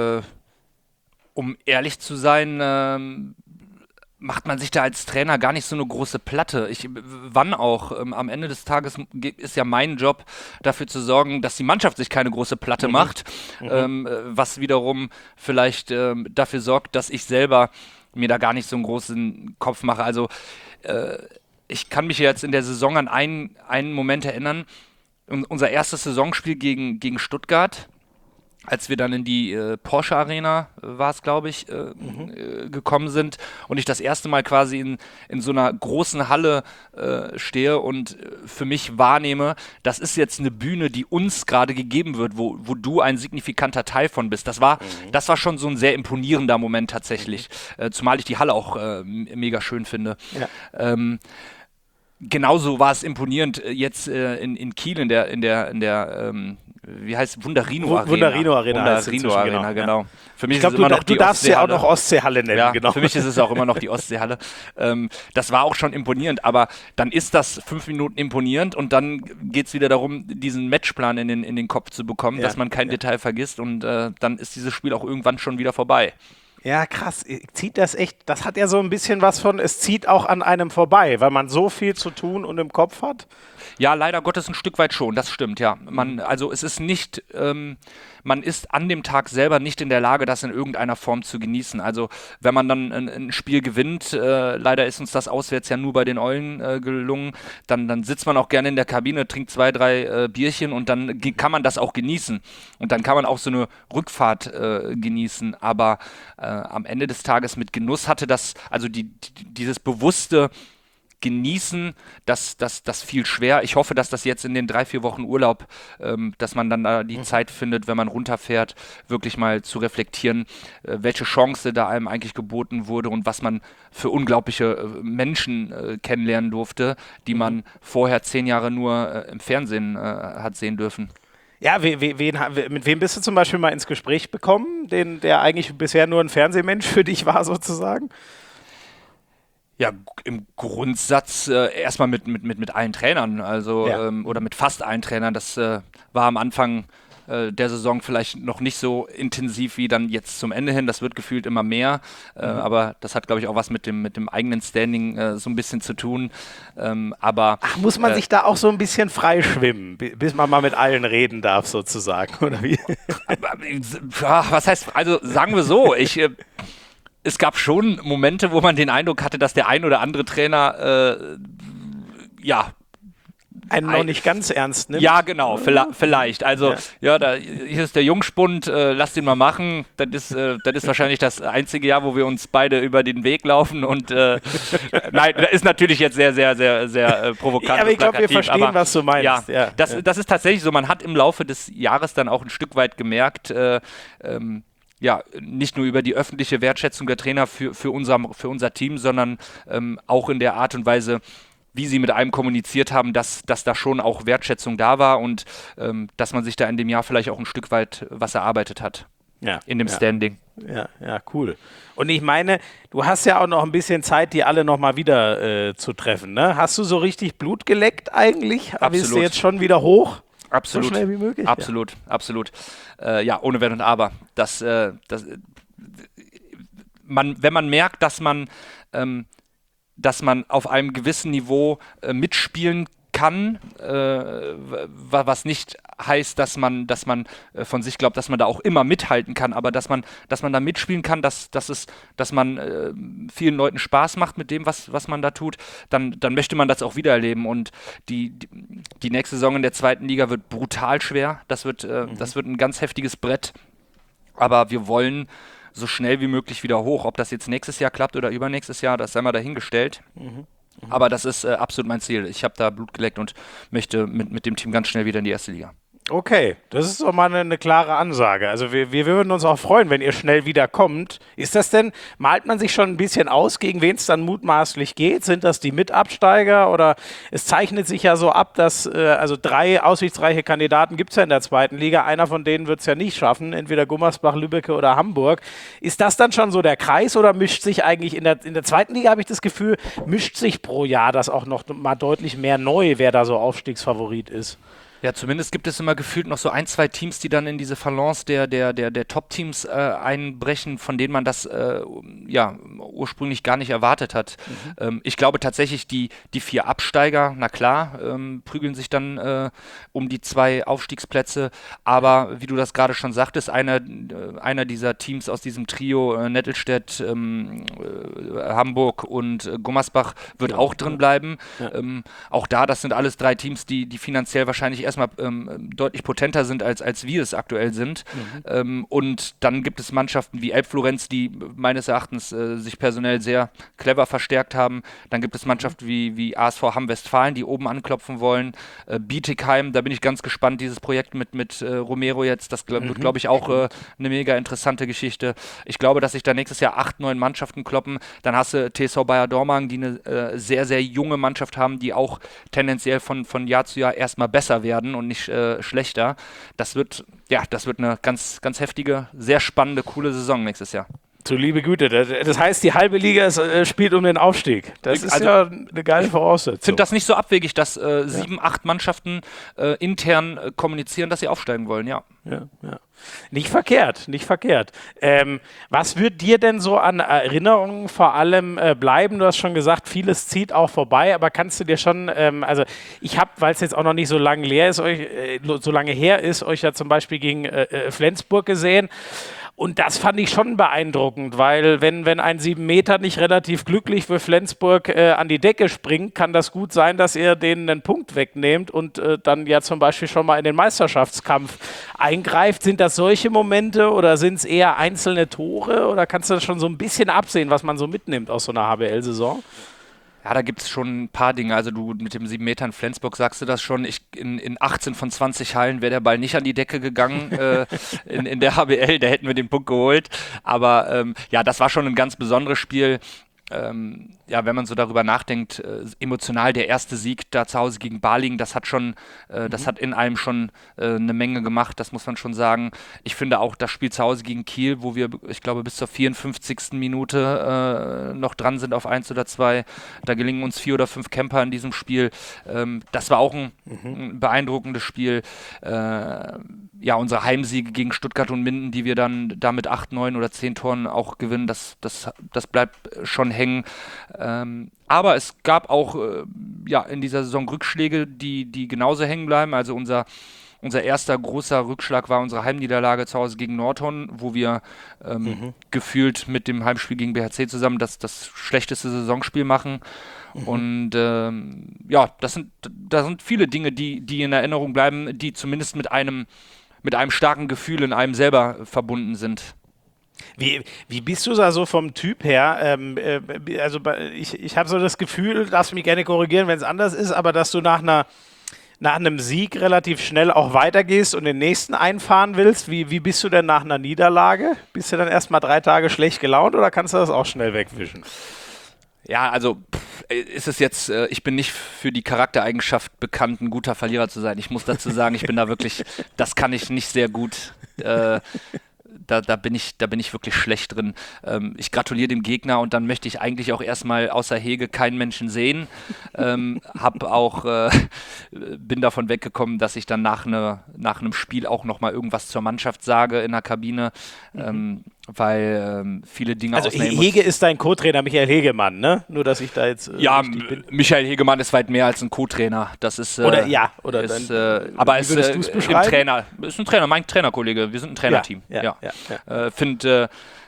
Um ehrlich zu sein, macht man sich da als Trainer gar nicht so eine große Platte. Wann auch? Am Ende des Tages ist ja mein Job, dafür zu sorgen, dass die Mannschaft sich keine große Platte macht, was wiederum vielleicht dafür sorgt, dass ich selber mir da gar nicht so einen großen Kopf mache. Also ich kann mich jetzt in der Saison an einen Moment erinnern, unser erstes Saisonspiel gegen Stuttgart, als wir dann in die Porsche Arena, war es glaube ich, gekommen sind und ich das erste Mal quasi in so einer großen Halle stehe und für mich wahrnehme, das ist jetzt eine Bühne, die uns gerade gegeben wird, wo du ein signifikanter Teil von bist. Das war schon so ein sehr imponierender Moment tatsächlich, zumal ich die Halle auch mega schön finde. Ja. Genauso war es imponierend jetzt in Kiel in der wie heißt es? Wunderino Arena. Wunderino Arena, genau. Ja. Für mich ist es immer noch die Du darfst sie auch noch Ostseehalle nennen, genau. Für mich ist es auch immer noch die Ostseehalle. Das war auch schon imponierend, aber dann ist das 5 Minuten imponierend und dann geht es wieder darum, diesen Matchplan in den Kopf zu bekommen, dass man kein Detail vergisst und dann ist dieses Spiel auch irgendwann schon wieder vorbei. Ja, krass. Zieht das echt, das hat ja so ein bisschen was von, es zieht auch an einem vorbei, weil man so viel zu tun und im Kopf hat. Ja, leider Gottes ein Stück weit schon, das stimmt, ja. Es ist nicht, man ist an dem Tag selber nicht in der Lage, das in irgendeiner Form zu genießen. Also wenn man dann ein Spiel gewinnt, leider ist uns das auswärts ja nur bei den Eulen gelungen, dann sitzt man auch gerne in der Kabine, trinkt 2, 3 Bierchen und dann kann man das auch genießen. Und dann kann man auch so eine Rückfahrt genießen, aber am Ende des Tages mit Genuss hatte das, also dieses bewusste genießen das viel schwer. Ich hoffe, dass das jetzt in den 3-4 Wochen Urlaub, dass man dann da die Zeit findet, wenn man runterfährt, wirklich mal zu reflektieren, welche Chance da einem eigentlich geboten wurde und was man für unglaubliche Menschen kennenlernen durfte, die man vorher 10 Jahre nur im Fernsehen hat sehen dürfen. Ja, mit wem bist du zum Beispiel mal ins Gespräch gekommen, der eigentlich bisher nur ein Fernsehmensch für dich war, sozusagen? Ja, im Grundsatz erstmal mit allen Trainern, also oder mit fast allen Trainern. Das war am Anfang der Saison vielleicht noch nicht so intensiv wie dann jetzt zum Ende hin. Das wird gefühlt immer mehr, aber das hat, glaube ich, auch was mit dem eigenen Standing so ein bisschen zu tun. Aber muss man sich da auch so ein bisschen freischwimmen, bis man mal mit allen reden darf, sozusagen, oder wie? Was heißt, also sagen wir so, es gab schon Momente, wo man den Eindruck hatte, dass der ein oder andere Trainer einen noch nicht ganz ernst nimmt. Ja, genau, vielleicht. Also, hier ist der Jungspund, lasst ihn mal machen. Das ist wahrscheinlich das einzige Jahr, wo wir uns beide über den Weg laufen. Und nein, das ist natürlich jetzt sehr, sehr, sehr, sehr provokant. Ja, aber ich glaube, wir verstehen, was du meinst. Ja, das ist tatsächlich so. Man hat im Laufe des Jahres dann auch ein Stück weit gemerkt, nicht nur über die öffentliche Wertschätzung der Trainer für unser Team, sondern auch in der Art und Weise, wie sie mit einem kommuniziert haben, dass da schon auch Wertschätzung da war und dass man sich da in dem Jahr vielleicht auch ein Stück weit was erarbeitet hat. Ja, in dem Standing. Ja, cool. Und ich meine, du hast ja auch noch ein bisschen Zeit, die alle nochmal wieder zu treffen, ne? Hast du so richtig Blut geleckt eigentlich? Absolut. Bist du jetzt schon wieder hoch? Absolut. So schnell wie möglich? Absolut. Ohne Wenn und Aber. Wenn man merkt, dass man auf einem gewissen Niveau mitspielen kann, was nicht heißt, dass man von sich glaubt, dass man da auch immer mithalten kann, aber dass man da mitspielen kann, dass man vielen Leuten Spaß macht mit dem, was man da tut, dann möchte man das auch wieder erleben. Und die nächste Saison in der 2. Liga wird brutal schwer. Das wird ein ganz heftiges Brett. Aber wir wollen so schnell wie möglich wieder hoch. Ob das jetzt nächstes Jahr klappt oder übernächstes Jahr, das sei mal dahingestellt. Aber das ist absolut mein Ziel. Ich habe da Blut geleckt und möchte mit dem Team ganz schnell wieder in die 1. Liga. Okay, das ist doch mal eine klare Ansage. Also wir würden uns auch freuen, wenn ihr schnell wieder kommt. Ist das denn, malt man sich schon ein bisschen aus, gegen wen es dann mutmaßlich geht? Sind das die Mitabsteiger oder es zeichnet sich ja so ab, dass also 3 aussichtsreiche Kandidaten gibt es ja in der 2. Liga. Einer von denen wird es ja nicht schaffen, entweder Gummersbach, Lübbecke oder Hamburg. Ist das dann schon so der Kreis oder mischt sich eigentlich in der 2. Liga, habe ich das Gefühl, mischt sich pro Jahr das auch noch mal deutlich mehr neu, wer da so Aufstiegsfavorit ist? Ja, zumindest gibt es immer gefühlt noch so 1, 2 Teams, die dann in diese Balance der Top-Teams einbrechen, von denen man das ursprünglich gar nicht erwartet hat. Ich glaube tatsächlich, die 4 Absteiger, na klar, prügeln sich dann um die 2 Aufstiegsplätze, aber wie du das gerade schon sagtest, einer dieser Teams aus diesem Trio, Nettelstedt, Hamburg und Gummersbach, wird auch drin bleiben. Ja. Auch da, das sind alles 3 Teams, die finanziell wahrscheinlich erstmal deutlich potenter sind, als wir es aktuell sind. Und dann gibt es Mannschaften wie Elbflorenz, die meines Erachtens sich personell sehr clever verstärkt haben. Dann gibt es Mannschaften wie ASV Hamm-Westfalen, die oben anklopfen wollen. Bietigheim, da bin ich ganz gespannt, dieses Projekt mit Romero jetzt, das wird, glaube ich, auch eine mega interessante Geschichte. Ich glaube, dass sich da nächstes Jahr 8, 9 Mannschaften kloppen. Dann hast du TSV Bayer Dormagen, die eine sehr, sehr junge Mannschaft haben, die auch tendenziell von Jahr zu Jahr erstmal besser werden und nicht schlechter. Das wird eine ganz, ganz heftige, sehr spannende, coole Saison nächstes Jahr. Du liebe Güte, das heißt, die halbe Liga spielt um den Aufstieg. Das ist ja eine geile Voraussetzung. Ich finde das nicht so abwegig, dass 7, 8 Mannschaften intern kommunizieren, dass sie aufsteigen wollen, ja. Ja. Nicht verkehrt. Was wird dir denn so an Erinnerungen vor allem bleiben? Du hast schon gesagt, vieles zieht auch vorbei, aber kannst du dir schon, also ich habe, weil es jetzt auch noch nicht so lange her ist, euch ja zum Beispiel gegen Flensburg gesehen. Und das fand ich schon beeindruckend, weil wenn ein 7 Meter nicht relativ glücklich für Flensburg an die Decke springt, kann das gut sein, dass ihr denen einen Punkt wegnehmt und dann ja zum Beispiel schon mal in den Meisterschaftskampf eingreift. Sind das solche Momente oder sind es eher einzelne Tore oder kannst du das schon so ein bisschen absehen, was man so mitnimmt aus so einer HBL-Saison? Ja, da gibt es schon ein paar Dinge. Also du mit dem 7 Meter in Flensburg sagst du das schon. In 18 von 20 Hallen wäre der Ball nicht an die Decke gegangen in der HBL, da hätten wir den Punkt geholt. Aber ja, das war schon ein ganz besonderes Spiel. Ja, wenn man so darüber nachdenkt, emotional der erste Sieg da zu Hause gegen Balingen, das hat schon, das hat in einem schon eine Menge gemacht, das muss man schon sagen. Ich finde auch das Spiel zu Hause gegen Kiel, wo wir, ich glaube, bis zur 54. Minute noch dran sind auf 1 oder 2, da gelingen uns 4 oder 5 Camper in diesem Spiel. Das war auch ein beeindruckendes Spiel. Ja, unsere Heimsiege gegen Stuttgart und Minden, die wir dann da mit 8, 9 oder 10 Toren auch gewinnen, das bleibt schon hängen. Aber es gab auch ja, in dieser Saison Rückschläge, die genauso hängen bleiben. Also unser erster großer Rückschlag war unsere Heimniederlage zu Hause gegen Nordhorn, wo wir gefühlt mit dem Heimspiel gegen BHC zusammen das schlechteste Saisonspiel machen. Und ja, da sind viele Dinge, die in Erinnerung bleiben, die zumindest mit einem starken Gefühl in einem selber verbunden sind. Wie bist du da so vom Typ her? Also ich habe so das Gefühl, darfst mich gerne korrigieren, wenn es anders ist, aber dass du nach einem Sieg relativ schnell auch weitergehst und den nächsten einfahren willst. Wie bist du denn nach einer Niederlage? Bist du dann erstmal 3 Tage schlecht gelaunt oder kannst du das auch schnell wegwischen? Ja, also ist es jetzt, ich bin nicht für die Charaktereigenschaft bekannt, ein guter Verlierer zu sein. Ich muss dazu sagen, ich bin da wirklich, das kann ich nicht sehr gut. Da bin ich wirklich schlecht drin. Ich gratuliere dem Gegner und dann möchte ich eigentlich auch erstmal außer Hege keinen Menschen sehen. Bin davon weggekommen, dass ich dann nach einem Spiel auch nochmal irgendwas zur Mannschaft sage in der Kabine, weil viele Dinge Also aus einer Hege ist dein Co-Trainer Michael Hegemann, ne? Nur, dass ich da jetzt ja, richtig bin. Michael Hegemann ist weit mehr als ein Co-Trainer. Das ist aber wie würdest du's beschreiben? Ist ein Trainer, mein Trainerkollege. Wir sind ein Trainerteam. Ja. Finde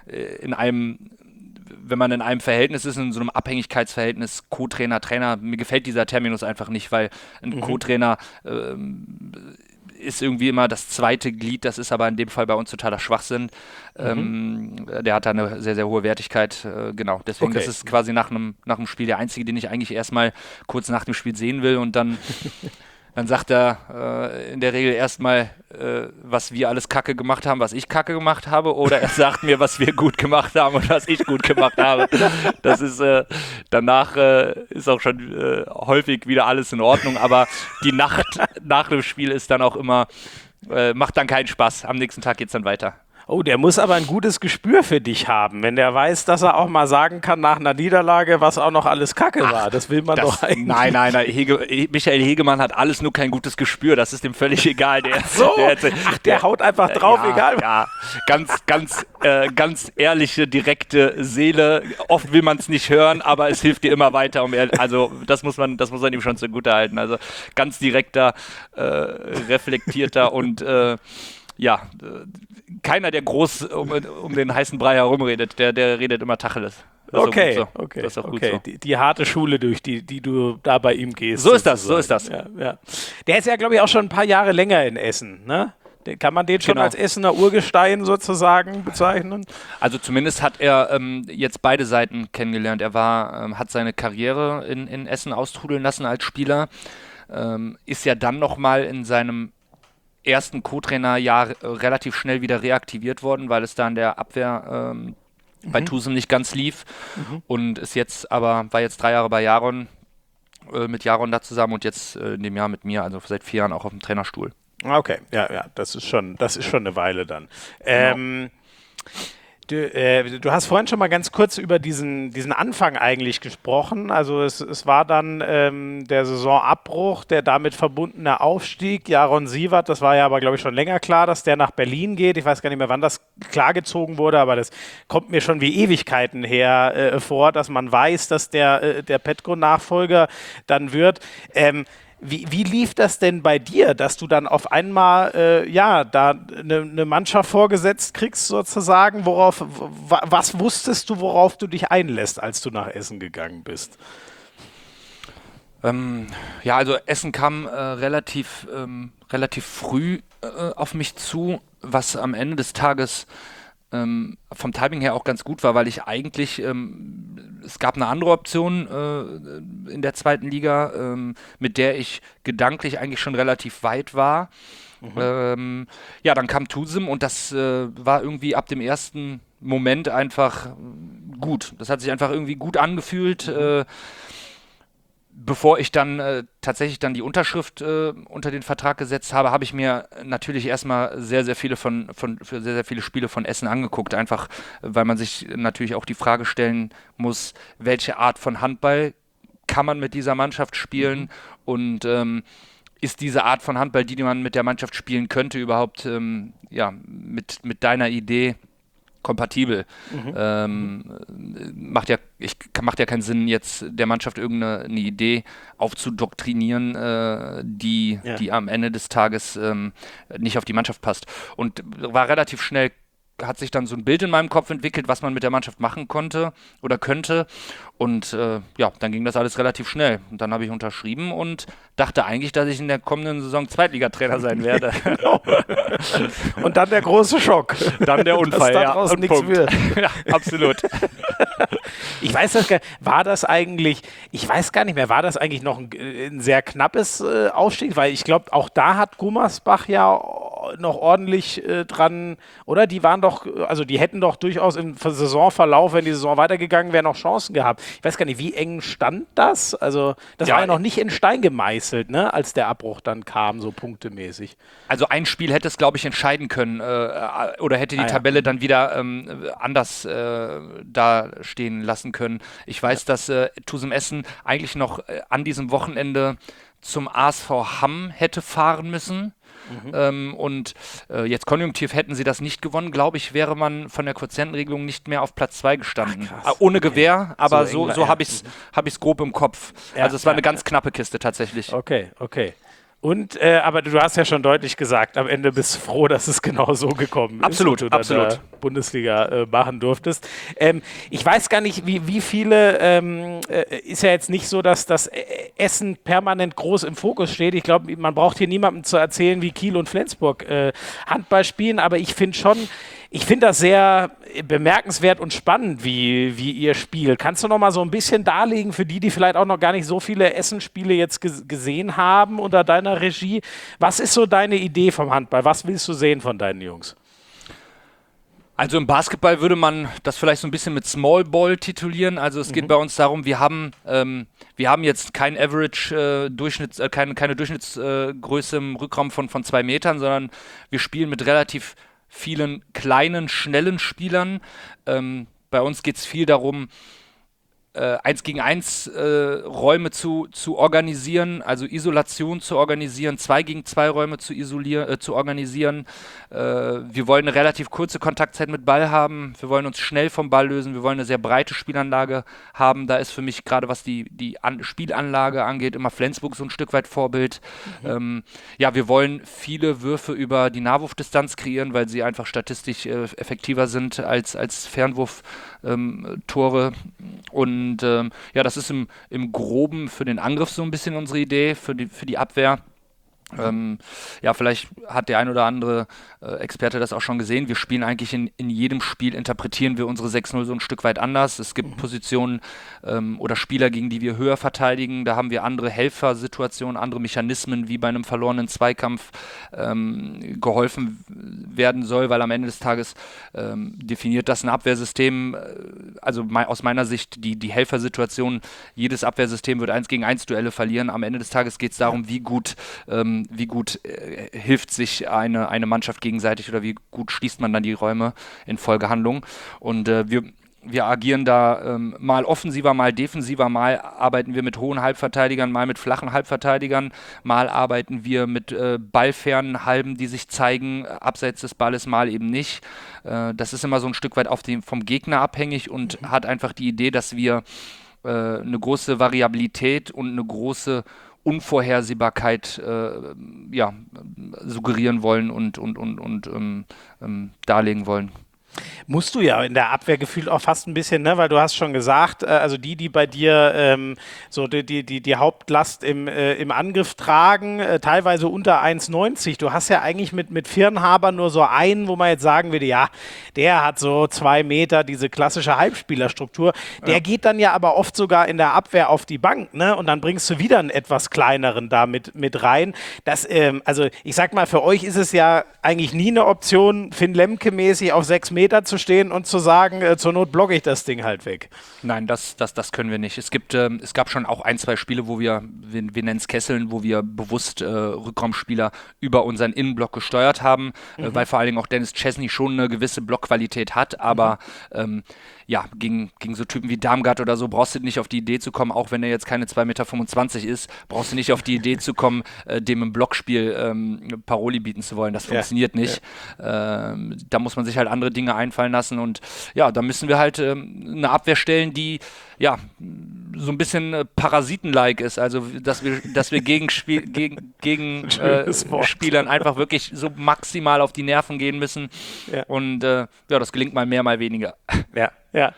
wenn man in einem Verhältnis ist, in so einem Abhängigkeitsverhältnis, Co-Trainer, Trainer, mir gefällt dieser Terminus einfach nicht, weil ein Co-Trainer ist irgendwie immer das zweite Glied, das ist aber in dem Fall bei uns totaler Schwachsinn. Der hat da eine sehr, sehr hohe Wertigkeit, genau. Deswegen, Okay. das ist quasi nach einem Spiel der einzige, den ich eigentlich erstmal kurz nach dem Spiel sehen will und dann sagt er in der Regel erstmal, was wir alles Kacke gemacht haben, was ich Kacke gemacht habe, oder er sagt mir, was wir gut gemacht haben und was ich gut gemacht habe. Das ist, danach ist auch schon häufig wieder alles in Ordnung, aber die Nacht nach dem Spiel ist dann auch immer, macht dann keinen Spaß. Am nächsten Tag geht's dann weiter. Oh, der muss aber ein gutes Gespür für dich haben, wenn der weiß, dass er auch mal sagen kann nach einer Niederlage, was auch noch alles Kacke war. Das will man doch eigentlich. Nein. Michael Hegemann hat alles nur kein gutes Gespür. Das ist ihm völlig egal. Der haut einfach drauf, egal. Ja, ganz ehrliche, direkte Seele. Oft will man es nicht hören, aber es hilft dir immer weiter. Also das muss man ihm schon zugute halten. Also ganz direkter, reflektierter und keiner, der groß um den heißen Brei herumredet, der redet immer Tacheles. Okay. Das ist auch gut so. Die harte Schule, durch die du da bei ihm gehst. So ist das. Ja. Der ist ja, glaube ich, auch schon ein paar Jahre länger in Essen, ne? Kann man den schon als Essener Urgestein sozusagen bezeichnen? Also zumindest hat er jetzt beide Seiten kennengelernt. Er hat seine Karriere in Essen austrudeln lassen als Spieler, ist ja dann nochmal in seinem ersten Co-Trainer-Jahr relativ schnell wieder reaktiviert worden, weil es da in der Abwehr bei Tusem nicht ganz lief und war jetzt 3 Jahre bei Jaron, mit Jaron da zusammen und jetzt in dem Jahr mit mir, also seit 4 Jahren auch auf dem Trainerstuhl. Okay, ja, das ist schon eine Weile dann. Genau. Du hast vorhin schon mal ganz kurz über diesen Anfang eigentlich gesprochen. Also es war dann der Saisonabbruch, der damit verbundene Aufstieg. Jaron Siewert, das war ja aber, glaube ich, schon länger klar, dass der nach Berlin geht. Ich weiß gar nicht mehr, wann das klargezogen wurde, aber das kommt mir schon wie Ewigkeiten her vor, dass man weiß, dass der Petko-Nachfolger dann wird. Wie lief das denn bei dir, dass du dann auf einmal da eine Mannschaft vorgesetzt kriegst sozusagen? Was wusstest du, worauf du dich einlässt, als du nach Essen gegangen bist? Also Essen kam relativ früh auf mich zu, was am Ende des Tages vom Timing her auch ganz gut war, weil ich eigentlich es gab eine andere Option in der zweiten Liga, mit der ich gedanklich eigentlich schon relativ weit war. Ja, dann kam Tusem und das war irgendwie ab dem ersten Moment einfach gut. Das hat sich einfach irgendwie gut angefühlt. Bevor ich dann tatsächlich dann die Unterschrift unter den Vertrag gesetzt habe, habe ich mir natürlich erstmal sehr, sehr viele sehr, sehr viele Spiele von Essen angeguckt. Einfach, weil man sich natürlich auch die Frage stellen muss, welche Art von Handball kann man mit dieser Mannschaft spielen und ist diese Art von Handball, die man mit der Mannschaft spielen könnte, überhaupt ja, mit deiner Idee kompatibel. Macht ja keinen Sinn, jetzt der Mannschaft irgendeine Idee aufzudoktrinieren, die am Ende des Tages nicht auf die Mannschaft passt. Und war relativ schnell, hat sich dann so ein Bild in meinem Kopf entwickelt, was man mit der Mannschaft machen konnte oder könnte. Und ja, dann ging das alles relativ schnell. Und dann habe ich unterschrieben und dachte eigentlich, dass ich in der kommenden Saison Zweitligatrainer sein werde. Und dann der große Schock. Dann der Unfall, dass daraus und nichts Punkt. wird. Ja, absolut. Ich weiß das gar nicht. War das eigentlich, ich weiß gar nicht mehr, war das eigentlich noch ein sehr knappes Aufstieg? Weil ich glaube, auch da hat Gummersbach ja noch ordentlich dran, oder? Die waren doch, also die hätten doch durchaus im Saisonverlauf, wenn die Saison weitergegangen wäre, noch Chancen gehabt. Ich weiß gar nicht, wie eng stand das? Also das war ja noch nicht in Stein gemeißelt, ne? Als der Abbruch dann kam, so punktemäßig. Also ein Spiel hätte es, glaube ich, entscheiden können oder hätte die Tabelle dann wieder anders dastehen lassen können. Ich weiß, dass Tusem Essen eigentlich noch an diesem Wochenende zum ASV Hamm hätte fahren müssen. Und jetzt konjunktiv hätten sie das nicht gewonnen, glaube ich, wäre man von der Quotientenregelung nicht mehr auf Platz 2 gestanden. Ach, krass. Ohne Gewehr, aber so habe ich es grob im Kopf. Ja, also es war eine ganz knappe Kiste tatsächlich. Okay. Und, aber du hast ja schon deutlich gesagt, am Ende bist du froh, dass es genau so gekommen ist. Absolut, und du absolut. dann Bundesliga machen durftest. Ich weiß gar nicht, wie viele, ist ja jetzt nicht so, dass das Essen permanent groß im Fokus steht. Ich glaube, man braucht hier niemandem zu erzählen, wie Kiel und Flensburg Handball spielen, aber ich finde das sehr bemerkenswert und spannend, wie ihr spielt. Kannst du noch mal so ein bisschen darlegen für die vielleicht auch noch gar nicht so viele Essen-Spiele jetzt gesehen haben unter deiner Regie? Was ist so deine Idee vom Handball? Was willst du sehen von deinen Jungs? Also im Basketball würde man das vielleicht so ein bisschen mit Small Ball titulieren. Also es geht bei uns darum, wir haben jetzt kein Average keine Durchschnittsgröße im Rückraum von 2 Metern, sondern wir spielen mit relativ vielen kleinen, schnellen Spielern. Bei uns geht es viel darum, 1 gegen 1 Räume zu organisieren, also Isolation zu organisieren, 2 gegen 2 Räume zu organisieren. Wir wollen eine relativ kurze Kontaktzeit mit Ball haben, wir wollen uns schnell vom Ball lösen, wir wollen eine sehr breite Spielanlage haben. Da ist für mich gerade, was die Spielanlage angeht, immer Flensburg so ein Stück weit Vorbild. Ja, wir wollen viele Würfe über die Nahwurfdistanz kreieren, weil sie einfach statistisch effektiver sind als Fernwurf-Tore. Und ja, das ist im Groben für den Angriff so ein bisschen unsere Idee, für die Abwehr. Ja, vielleicht hat der ein oder andere Experte das auch schon gesehen. Wir spielen eigentlich in jedem Spiel, interpretieren wir unsere 6-0 so ein Stück weit anders. Es gibt Positionen oder Spieler, gegen die wir höher verteidigen. Da haben wir andere Helfersituationen, andere Mechanismen, wie bei einem verlorenen Zweikampf geholfen werden soll, weil am Ende des Tages definiert das ein Abwehrsystem, also aus meiner Sicht die Helfersituation, jedes Abwehrsystem wird 1 gegen 1 Duelle verlieren. Am Ende des Tages geht es darum, wie gut hilft sich eine Mannschaft gegenseitig oder wie gut schließt man dann die Räume in Folgehandlungen. Und wir agieren da mal offensiver, mal defensiver, mal arbeiten wir mit hohen Halbverteidigern, mal mit flachen Halbverteidigern, mal arbeiten wir mit ballfernen Halben, die sich zeigen, abseits des Balles, mal eben nicht. Das ist immer so ein Stück weit vom Gegner abhängig und hat einfach die Idee, dass wir eine große Variabilität und eine große Unvorhersehbarkeit suggerieren wollen und darlegen wollen. Musst du ja in der Abwehr gefühlt auch fast ein bisschen, ne? Weil du hast schon gesagt, also die bei dir so die Hauptlast im Angriff tragen, teilweise unter 1,90. Du hast ja eigentlich mit Firnhaber nur so einen, wo man jetzt sagen würde, ja, der hat so 2 Meter, diese klassische Halbspielerstruktur. Der geht dann ja aber oft sogar in der Abwehr auf die Bank, ne? Und dann bringst du wieder einen etwas kleineren da mit rein. Das, also ich sag mal, für euch ist es ja eigentlich nie eine Option, Finn Lemke-mäßig auf 6 Meter zu stehen und zu sagen, zur Not blocke ich das Ding halt weg. Nein, das können wir nicht. Es gab schon auch ein, zwei Spiele, wo wir nennen es Kesseln, wo wir bewusst Rückraumspieler über unseren Innenblock gesteuert haben, weil vor allen Dingen auch Dennis Chesney schon eine gewisse Blockqualität hat, aber ja, gegen so Typen wie Darmgard oder so brauchst du nicht auf die Idee zu kommen, auch wenn er jetzt keine 2,25 Meter ist, brauchst du nicht auf die Idee zu kommen, dem im Blockspiel Paroli bieten zu wollen. Das funktioniert nicht. Ja. Da muss man sich halt andere Dinge einfallen lassen und ja, da müssen wir halt eine Abwehr stellen, die ja so ein bisschen Parasiten-like ist, also dass wir gegen Spielern einfach wirklich so maximal auf die Nerven gehen müssen und ja, das gelingt mal mehr, mal weniger. Ja, ja.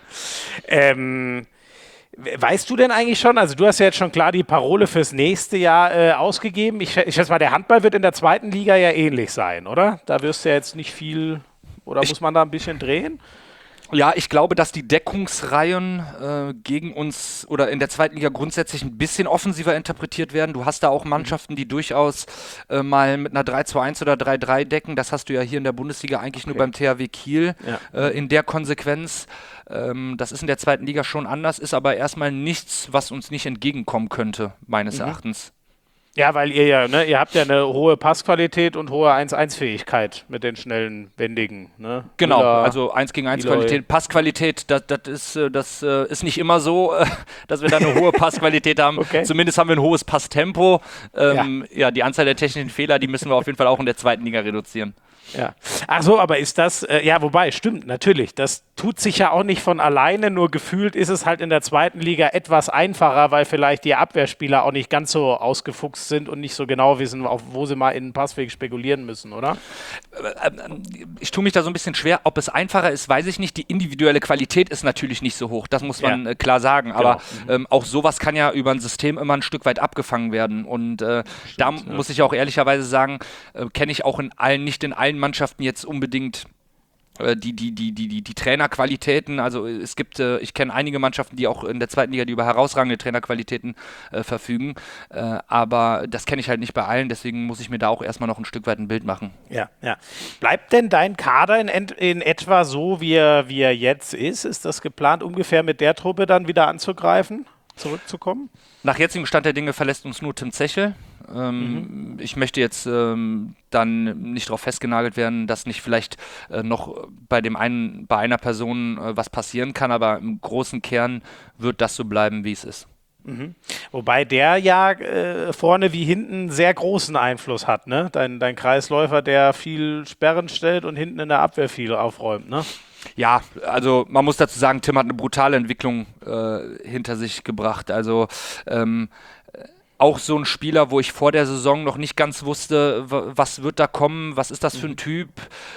Weißt du denn eigentlich schon, also du hast ja jetzt schon klar die Parole fürs nächste Jahr ausgegeben. Ich schätze mal, der Handball wird in der zweiten Liga ja ähnlich sein, oder? Da wirst du ja jetzt nicht viel, oder muss man da ein bisschen drehen? Ja, ich glaube, dass die Deckungsreihen gegen uns oder in der zweiten Liga grundsätzlich ein bisschen offensiver interpretiert werden. Du hast da auch Mannschaften, die durchaus mal mit einer 3-2-1 oder 3-3 decken. Das hast du ja hier in der Bundesliga eigentlich nur beim THW Kiel in der Konsequenz. Das ist in der zweiten Liga schon anders, ist aber erstmal nichts, was uns nicht entgegenkommen könnte, meines Erachtens. Ja, weil ihr ja, ne, ihr habt ja eine hohe Passqualität und hohe 1-1-Fähigkeit mit den schnellen, wendigen. Ne? Genau, also 1 gegen 1 Qualität. Passqualität, das ist nicht immer so, dass wir da eine hohe Passqualität haben. Okay. Zumindest haben wir ein hohes Passtempo. Ja, die Anzahl der technischen Fehler, die müssen wir auf jeden Fall auch in der zweiten Liga reduzieren. Ja. Ach so, aber ist das, ja, wobei, stimmt, natürlich, das tut sich ja auch nicht von alleine, nur gefühlt ist es halt in der zweiten Liga etwas einfacher, weil vielleicht die Abwehrspieler auch nicht ganz so ausgefuchst sind und nicht so genau wissen, auf wo sie mal in den Passweg spekulieren müssen, oder? Ich tue mich da so ein bisschen schwer, ob es einfacher ist, weiß ich nicht. Die individuelle Qualität ist natürlich nicht so hoch, das muss man klar sagen, aber auch sowas kann ja über ein System immer ein Stück weit abgefangen werden und da muss ich auch ehrlicherweise sagen, kenne ich auch nicht in allen Mannschaften jetzt unbedingt die Trainerqualitäten, also es gibt, ich kenne einige Mannschaften, die auch in der zweiten Liga, die über herausragende Trainerqualitäten verfügen, aber das kenne ich halt nicht bei allen, deswegen muss ich mir da auch erstmal noch ein Stück weit ein Bild machen. Ja, ja. Bleibt denn dein Kader in etwa so, wie er jetzt ist? Ist das geplant, ungefähr mit der Truppe dann wieder anzugreifen, zurückzukommen? Nach jetzigem Stand der Dinge verlässt uns nur Tim Zechel. Ich möchte jetzt dann nicht darauf festgenagelt werden, dass nicht vielleicht noch bei einer Person was passieren kann, aber im großen Kern wird das so bleiben, wie es ist. Mhm. Wobei der ja vorne wie hinten sehr großen Einfluss hat, ne? Dein Kreisläufer, der viel Sperren stellt und hinten in der Abwehr viel aufräumt, ne? Ja, also man muss dazu sagen, Tim hat eine brutale Entwicklung hinter sich gebracht. Also auch so ein Spieler, wo ich vor der Saison noch nicht ganz wusste, was wird da kommen, was ist das für ein Typ,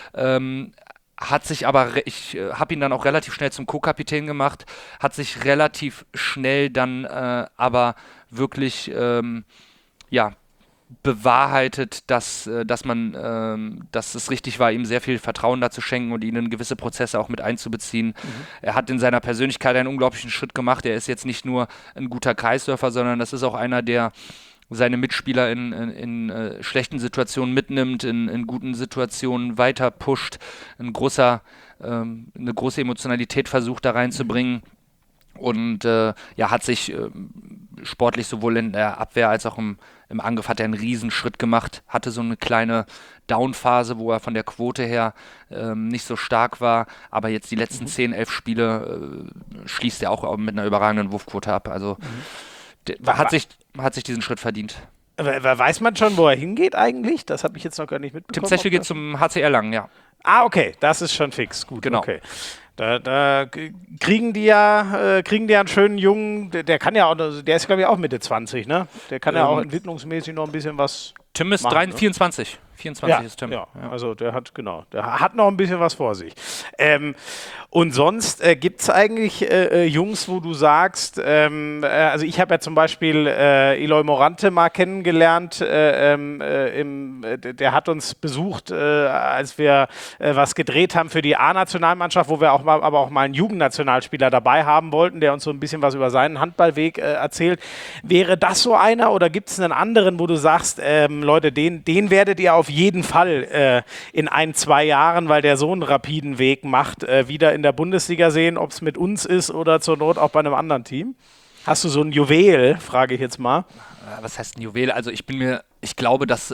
hat sich aber, ich habe ihn dann auch relativ schnell zum Co-Kapitän gemacht, hat sich relativ schnell dann aber wirklich, bewahrheitet, dass es richtig war, ihm sehr viel Vertrauen dazu schenken und ihn in gewisse Prozesse auch mit einzubeziehen. Er hat in seiner Persönlichkeit einen unglaublichen Schritt gemacht. Er ist jetzt nicht nur ein guter Kreisläufer, sondern das ist auch einer, der seine Mitspieler in schlechten Situationen mitnimmt, in guten Situationen weiter pusht, eine große Emotionalität versucht da reinzubringen. Und hat sich sportlich sowohl in der Abwehr als auch im Angriff hat er einen Riesen-Schritt gemacht, hatte so eine kleine Down-Phase, wo er von der Quote her nicht so stark war, aber jetzt die letzten 10, 11 Spiele schließt er auch mit einer überragenden Wurfquote ab. Also hat sich diesen Schritt verdient. Weiß man schon, wo er hingeht eigentlich? Das habe ich jetzt noch gar nicht mitbekommen. Tim Zechel geht zum HC Erlangen, ja. Ah, okay, das ist schon fix. Gut, genau. Okay. Da kriegen die ja einen schönen Jungen, der kann ja auch, der ist glaube ich auch Mitte 20, ne? Der kann ja auch entwicklungsmäßig noch ein bisschen was Tim ist machen, 24. 24 ist Tim. Ja, also der hat noch ein bisschen was vor sich. Und sonst gibt es eigentlich Jungs, wo du sagst, also ich habe ja zum Beispiel Eloy Morante mal kennengelernt, der hat uns besucht, als wir was gedreht haben für die A-Nationalmannschaft, wo wir aber auch mal einen Jugendnationalspieler dabei haben wollten, der uns so ein bisschen was über seinen Handballweg erzählt. Wäre das so einer oder gibt es einen anderen, wo du sagst, Leute, den werdet ihr auf jeden Fall in 1-2 Jahren, weil der so einen rapiden Weg macht, wieder in der Bundesliga sehen, ob es mit uns ist oder zur Not auch bei einem anderen Team? Hast du so ein Juwel, frage ich jetzt mal? Was heißt ein Juwel? Also ich glaube, dass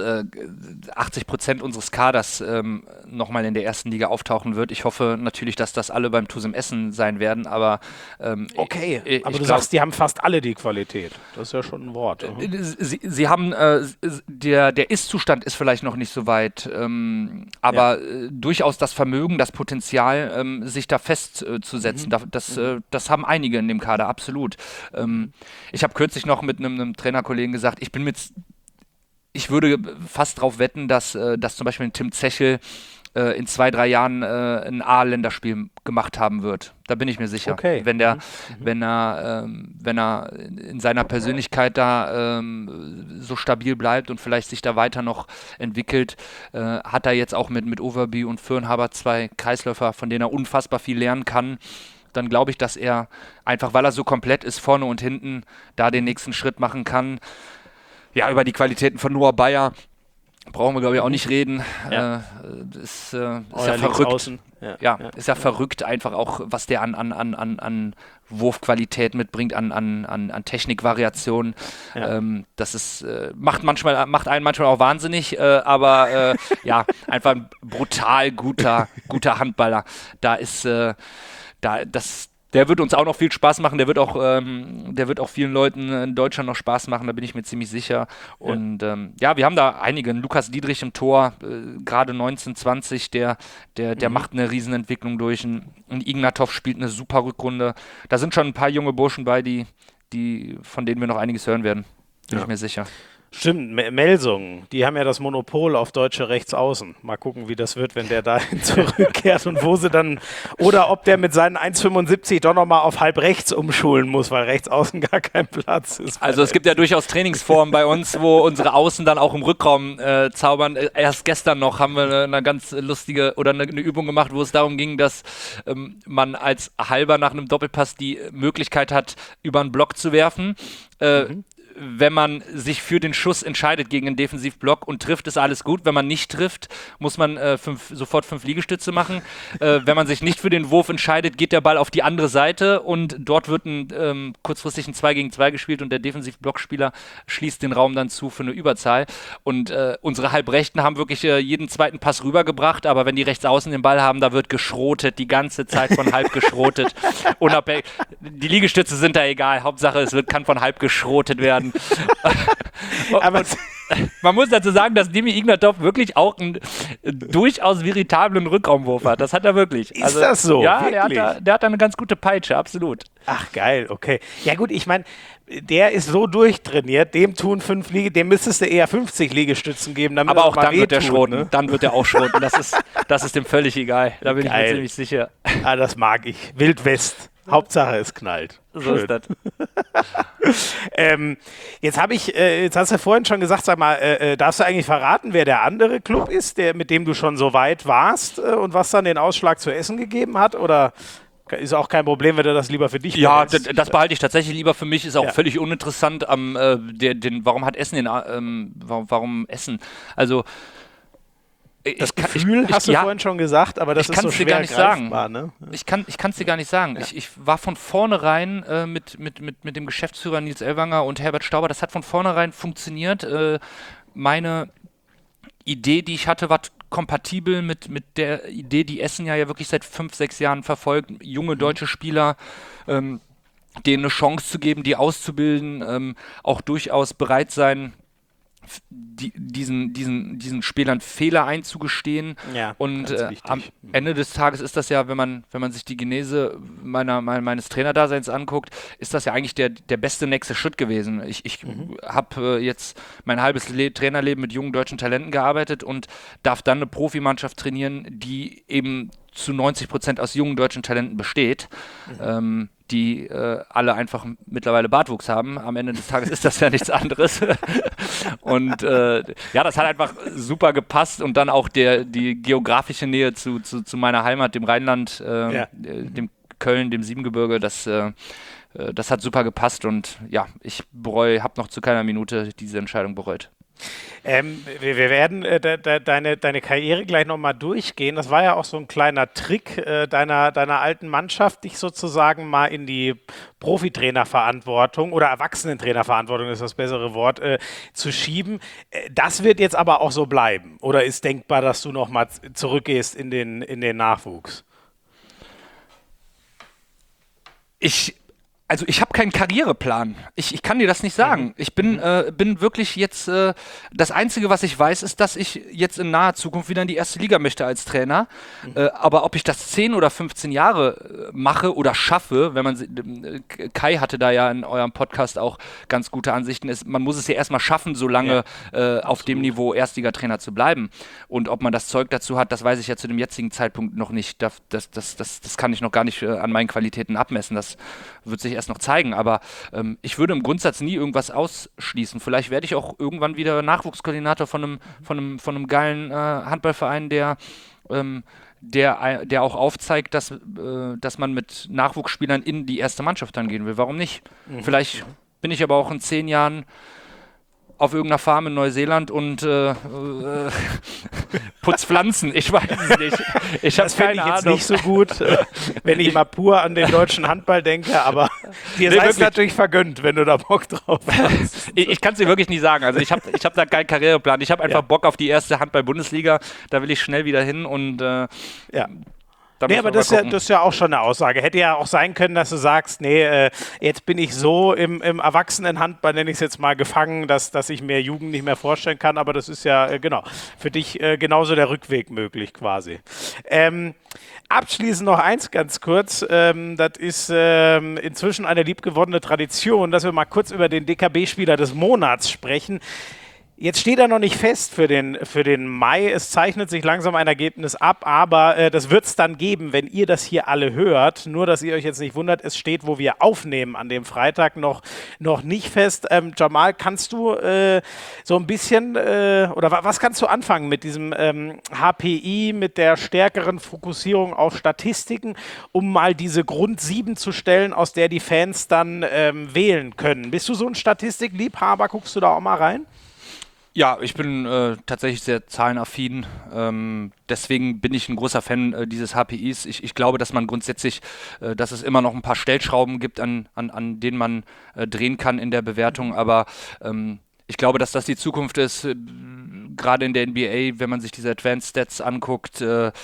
80% unseres Kaders nochmal in der ersten Liga auftauchen wird. Ich hoffe natürlich, dass das alle beim TuSem Essen sein werden, aber okay, aber du sagst, die haben fast alle die Qualität. Das ist ja schon ein Wort. Sie haben, der Ist-Zustand ist vielleicht noch nicht so weit, aber durchaus das Vermögen, das Potenzial, sich da festzusetzen. Das haben einige in dem Kader, absolut. Ich habe kürzlich noch mit einem Trainerkollegen gesagt, ich würde fast darauf wetten, dass zum Beispiel ein Tim Zechel in 2-3 Jahren ein A-Länderspiel gemacht haben wird. Da bin ich mir sicher. Okay. Wenn er in seiner Persönlichkeit da so stabil bleibt und vielleicht sich da weiter noch entwickelt, hat er jetzt auch mit Overby und Fürnhaber 2 Kreisläufer, von denen er unfassbar viel lernen kann. Dann glaube ich, dass er einfach, weil er so komplett ist, vorne und hinten, da den nächsten Schritt machen kann. Ja, über die Qualitäten von Noah Bayer brauchen wir, glaube ich, auch nicht reden. Ja. Ist ja verrückt. Ja. Ist ja verrückt einfach auch, was der an Wurfqualität mitbringt, an Technikvariationen. Ja. Das ist, macht einen manchmal auch wahnsinnig, aber ja, einfach ein brutal guter Handballer. Der wird uns auch noch viel Spaß machen, der wird auch vielen Leuten in Deutschland noch Spaß machen, da bin ich mir ziemlich sicher. Und wir haben da einige, Lukas Dietrich im Tor, gerade 19, 20, der macht eine Riesenentwicklung durch, ein Ignatov spielt eine super Rückrunde. Da sind schon ein paar junge Burschen bei, von denen wir noch einiges hören werden, bin ich mir sicher. Stimmt, Melsung, die haben ja das Monopol auf deutsche Rechtsaußen. Mal gucken, wie das wird, wenn der dahin zurückkehrt und wo sie dann, oder ob der mit seinen 1,75 doch nochmal auf halb rechts umschulen muss, weil Rechtsaußen gar kein Platz ist. Also es gibt ja durchaus Trainingsformen bei uns, wo unsere Außen dann auch im Rückraum zaubern. Erst gestern noch haben wir eine ganz lustige oder eine Übung gemacht, wo es darum ging, dass man als Halber nach einem Doppelpass die Möglichkeit hat, über einen Block zu werfen. Wenn man sich für den Schuss entscheidet gegen einen Defensivblock und trifft, ist alles gut. Wenn man nicht trifft, muss man sofort 5 Liegestütze machen. Wenn man sich nicht für den Wurf entscheidet, geht der Ball auf die andere Seite und dort wird kurzfristig ein 2 gegen 2 gespielt und der Defensivblockspieler schließt den Raum dann zu für eine Überzahl. Und unsere Halbrechten haben wirklich jeden zweiten Pass rübergebracht, aber wenn die Rechtsaußen den Ball haben, da wird geschrotet, die ganze Zeit von halb geschrotet. Unabhängig. Die Liegestütze sind da egal. Hauptsache, kann von halb geschrotet werden. Aber man muss dazu sagen, dass Dimi Ignatov wirklich auch einen durchaus veritablen Rückraumwurf hat. Das hat er wirklich. Ist das so? Ja, der hat da eine ganz gute Peitsche, absolut. Ach, geil, okay. Ja gut, ich meine, der ist so durchtrainiert, dem müsstest du eher 50 Liegestützen geben, damit aber auch dann wird er schroten. Ne? Dann wird er auch schroten. Das ist dem völlig egal. Da bin ich mir ziemlich sicher. Ah, das mag ich. Wild West. Hauptsache es knallt. So ist das. Jetzt hast du vorhin schon gesagt, sag mal, darfst du eigentlich verraten, wer der andere Club ist, mit dem du schon so weit warst und was dann den Ausschlag zu essen gegeben hat? Oder ist auch kein Problem, wenn du das lieber für dich behältst? Ja, das behalte ich tatsächlich lieber für mich. Ist auch völlig uninteressant. Warum hat Essen warum Essen? Also das Gefühl hast du vorhin schon gesagt, aber das ist so schwer greifbar, ne? Ich kann es dir gar nicht sagen. Ja. Ich war von vornherein mit dem Geschäftsführer Nils Ellwanger und Herbert Stauber, das hat von vornherein funktioniert. Meine Idee, die ich hatte, war kompatibel mit der Idee, die Essen ja wirklich seit 5-6 Jahren verfolgt. Junge deutsche Spieler, denen eine Chance zu geben, die auszubilden, auch durchaus bereit sein, diesen Spielern Fehler einzugestehen. Ja, Und ganz wichtig. am Ende des Tages ist das ja, wenn man sich die Genese meines Trainerdaseins anguckt, ist das ja eigentlich der beste nächste Schritt gewesen. Ich habe jetzt mein halbes Trainerleben mit jungen deutschen Talenten gearbeitet und darf dann eine Profimannschaft trainieren, die eben zu 90% aus jungen deutschen Talenten besteht, die alle einfach mittlerweile Bartwuchs haben. Am Ende des Tages ist das ja nichts anderes. Und ja, das hat einfach super gepasst und dann auch die geografische Nähe zu meiner Heimat, dem Rheinland, dem Köln, dem Siebengebirge, das hat super gepasst und ja, ich habe noch zu keiner Minute diese Entscheidung bereut. Wir werden deine Karriere gleich nochmal durchgehen. Das war ja auch so ein kleiner Trick deiner alten Mannschaft, dich sozusagen mal in die Profitrainerverantwortung oder Erwachsenentrainerverantwortung ist das bessere Wort, zu schieben. Das wird jetzt aber auch so bleiben. Oder ist denkbar, dass du nochmal zurückgehst in den Nachwuchs? Also ich habe keinen Karriereplan. Ich kann dir das nicht sagen. Ich bin wirklich jetzt, das Einzige, was ich weiß, ist, dass ich jetzt in naher Zukunft wieder in die erste Liga möchte als Trainer. Aber ob ich das 10 oder 15 Jahre mache oder schaffe, Kai hatte da ja in eurem Podcast auch ganz gute Ansichten, man muss es ja erstmal schaffen, so lange auf dem Niveau Erstligatrainer zu bleiben. Und ob man das Zeug dazu hat, das weiß ich ja zu dem jetzigen Zeitpunkt noch nicht. Das kann ich noch gar nicht an meinen Qualitäten abmessen. Das wird sich erst noch zeigen, aber ich würde im Grundsatz nie irgendwas ausschließen. Vielleicht werde ich auch irgendwann wieder Nachwuchskoordinator von einem geilen Handballverein, der auch aufzeigt, dass man mit Nachwuchsspielern in die erste Mannschaft dann gehen will. Warum nicht? Vielleicht bin ich aber auch in 10 Jahren auf irgendeiner Farm in Neuseeland und putz Pflanzen. Ich weiß es nicht. Das fände ich jetzt nicht so gut, wenn ich mal pur an den deutschen Handball denke, aber dir sei es natürlich vergönnt, wenn du da Bock drauf hast. Ich kann es dir wirklich nicht sagen. Also ich hab da keinen Karriereplan. Ich habe einfach Bock auf die erste Handball-Bundesliga. Da will ich schnell wieder hin und Nee, aber das ist ja auch schon eine Aussage. Hätte ja auch sein können, dass du sagst, jetzt bin ich so im Erwachsenenhandball, nenne ich es jetzt mal, gefangen, dass ich mir Jugend nicht mehr vorstellen kann, aber das ist ja, genau, für dich genauso der Rückweg möglich quasi. Abschließend noch eins ganz kurz, das ist inzwischen eine liebgewonnene Tradition, dass wir mal kurz über den DKB-Spieler des Monats sprechen. Jetzt steht er noch nicht fest für den Mai. Es zeichnet sich langsam ein Ergebnis ab, aber das wird es dann geben, wenn ihr das hier alle hört. Nur, dass ihr euch jetzt nicht wundert, es steht, wo wir aufnehmen an dem Freitag, noch nicht fest. Jamal, kannst du so ein bisschen, oder was kannst du anfangen mit diesem HPI, mit der stärkeren Fokussierung auf Statistiken, um mal diese Grund 7 zu stellen, aus der die Fans dann wählen können? Bist du so ein Statistikliebhaber? Guckst du da auch mal rein? Ja, ich bin tatsächlich sehr zahlenaffin. Deswegen bin ich ein großer Fan dieses HPIs. Ich glaube, dass man grundsätzlich, dass es immer noch ein paar Stellschrauben gibt, an denen man drehen kann in der Bewertung. Aber ich glaube, dass das die Zukunft ist, gerade in der NBA, wenn man sich diese Advanced Stats anguckt,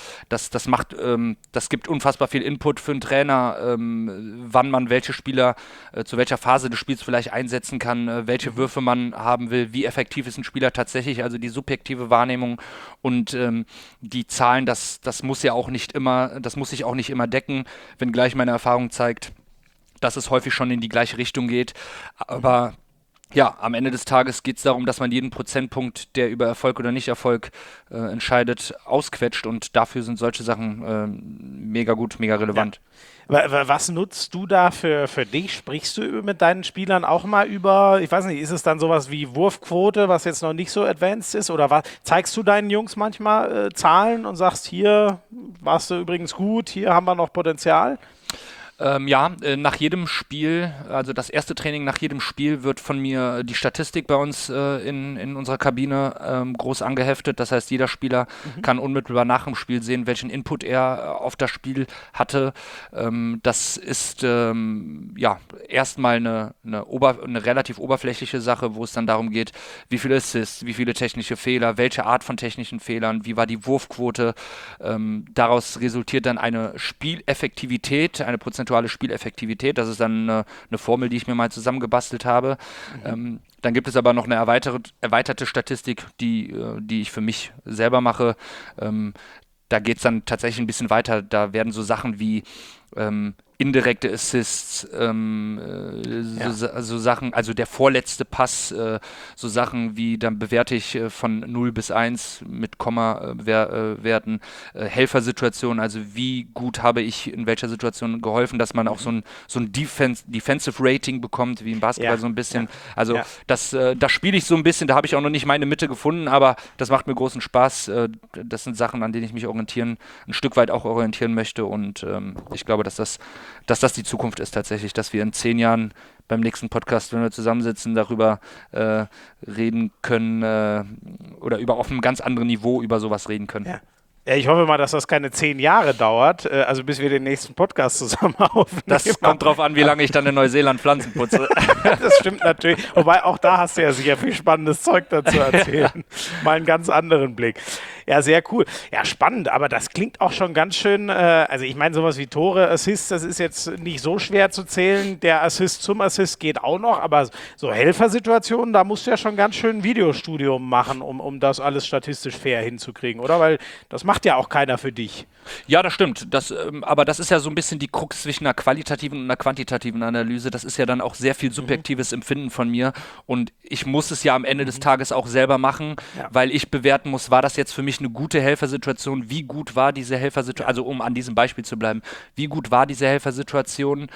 das gibt unfassbar viel Input für einen Trainer, wann man welche Spieler zu welcher Phase des Spiels vielleicht einsetzen kann, welche Würfe man haben will, wie effektiv ist ein Spieler tatsächlich, also die subjektive Wahrnehmung und die Zahlen, das muss sich auch nicht immer decken, wenngleich meine Erfahrung zeigt, dass es häufig schon in die gleiche Richtung geht, aber ja, am Ende des Tages geht es darum, dass man jeden Prozentpunkt, der über Erfolg oder Nicht-Erfolg entscheidet, ausquetscht und dafür sind solche Sachen mega gut, mega relevant. Ja. Was nutzt du da für dich? Sprichst du mit deinen Spielern auch mal über, ich weiß nicht, ist es dann sowas wie Wurfquote, was jetzt noch nicht so advanced ist? Oder zeigst du deinen Jungs manchmal Zahlen und sagst, hier warst du übrigens gut, hier haben wir noch Potenzial? Nach jedem Spiel, also das erste Training nach jedem Spiel wird von mir die Statistik bei uns in unserer Kabine groß angeheftet. Das heißt, jeder Spieler kann unmittelbar nach dem Spiel sehen, welchen Input er auf das Spiel hatte. Das ist erstmal eine relativ oberflächliche Sache, wo es dann darum geht, wie viele Assists, wie viele technische Fehler, welche Art von technischen Fehlern, wie war die Wurfquote. Daraus resultiert dann eine Spieleffektivität, eine prozentuale prozentuale Spieleffektivität. Das ist dann eine Formel, die ich mir mal zusammengebastelt habe. Dann gibt es aber noch eine erweiterte Statistik, die ich für mich selber mache. Da geht es dann tatsächlich ein bisschen weiter. Da werden so Sachen wie indirekte Assists, so Sachen, also der vorletzte Pass, so Sachen wie, dann bewerte ich von 0 bis 1 mit Komma-Werten, Helfersituationen, also wie gut habe ich in welcher Situation geholfen, dass man auch so ein Defensive Rating bekommt, wie im Basketball so ein bisschen. Also da spiele ich so ein bisschen, da habe ich auch noch nicht meine Mitte gefunden, aber das macht mir großen Spaß. Das sind Sachen, an denen ich mich ein Stück weit auch orientieren möchte, und ich glaube, dass das die Zukunft ist tatsächlich, dass wir in 10 Jahren beim nächsten Podcast, wenn wir zusammensitzen, darüber reden können oder auf einem ganz anderen Niveau über sowas reden können. Ja. Ja, ich hoffe mal, dass das keine 10 Jahre dauert, also bis wir den nächsten Podcast zusammen aufnehmen. Das kommt drauf an, wie lange ich dann in Neuseeland Pflanzen putze. Das stimmt natürlich. Wobei auch da hast du ja sicher viel spannendes Zeug dazu erzählen. Mal einen ganz anderen Blick. Ja, sehr cool. Ja, spannend, aber das klingt auch schon ganz schön, also ich meine, sowas wie Tore, Assists, das ist jetzt nicht so schwer zu zählen. Der Assist zum Assist geht auch noch, aber so Helfersituationen, da musst du ja schon ganz schön ein Videostudium machen, um das alles statistisch fair hinzukriegen, oder? Weil das macht ja auch keiner für dich. Ja, das stimmt. Aber das ist ja so ein bisschen die Krux zwischen einer qualitativen und einer quantitativen Analyse. Das ist ja dann auch sehr viel subjektives Empfinden von mir, und ich muss es ja am Ende des Tages auch selber machen, weil ich bewerten muss, war das jetzt für mich eine gute Helfersituation, wie gut war diese Helfersituation, also um an diesem Beispiel zu bleiben, wie gut war diese Helfersituation,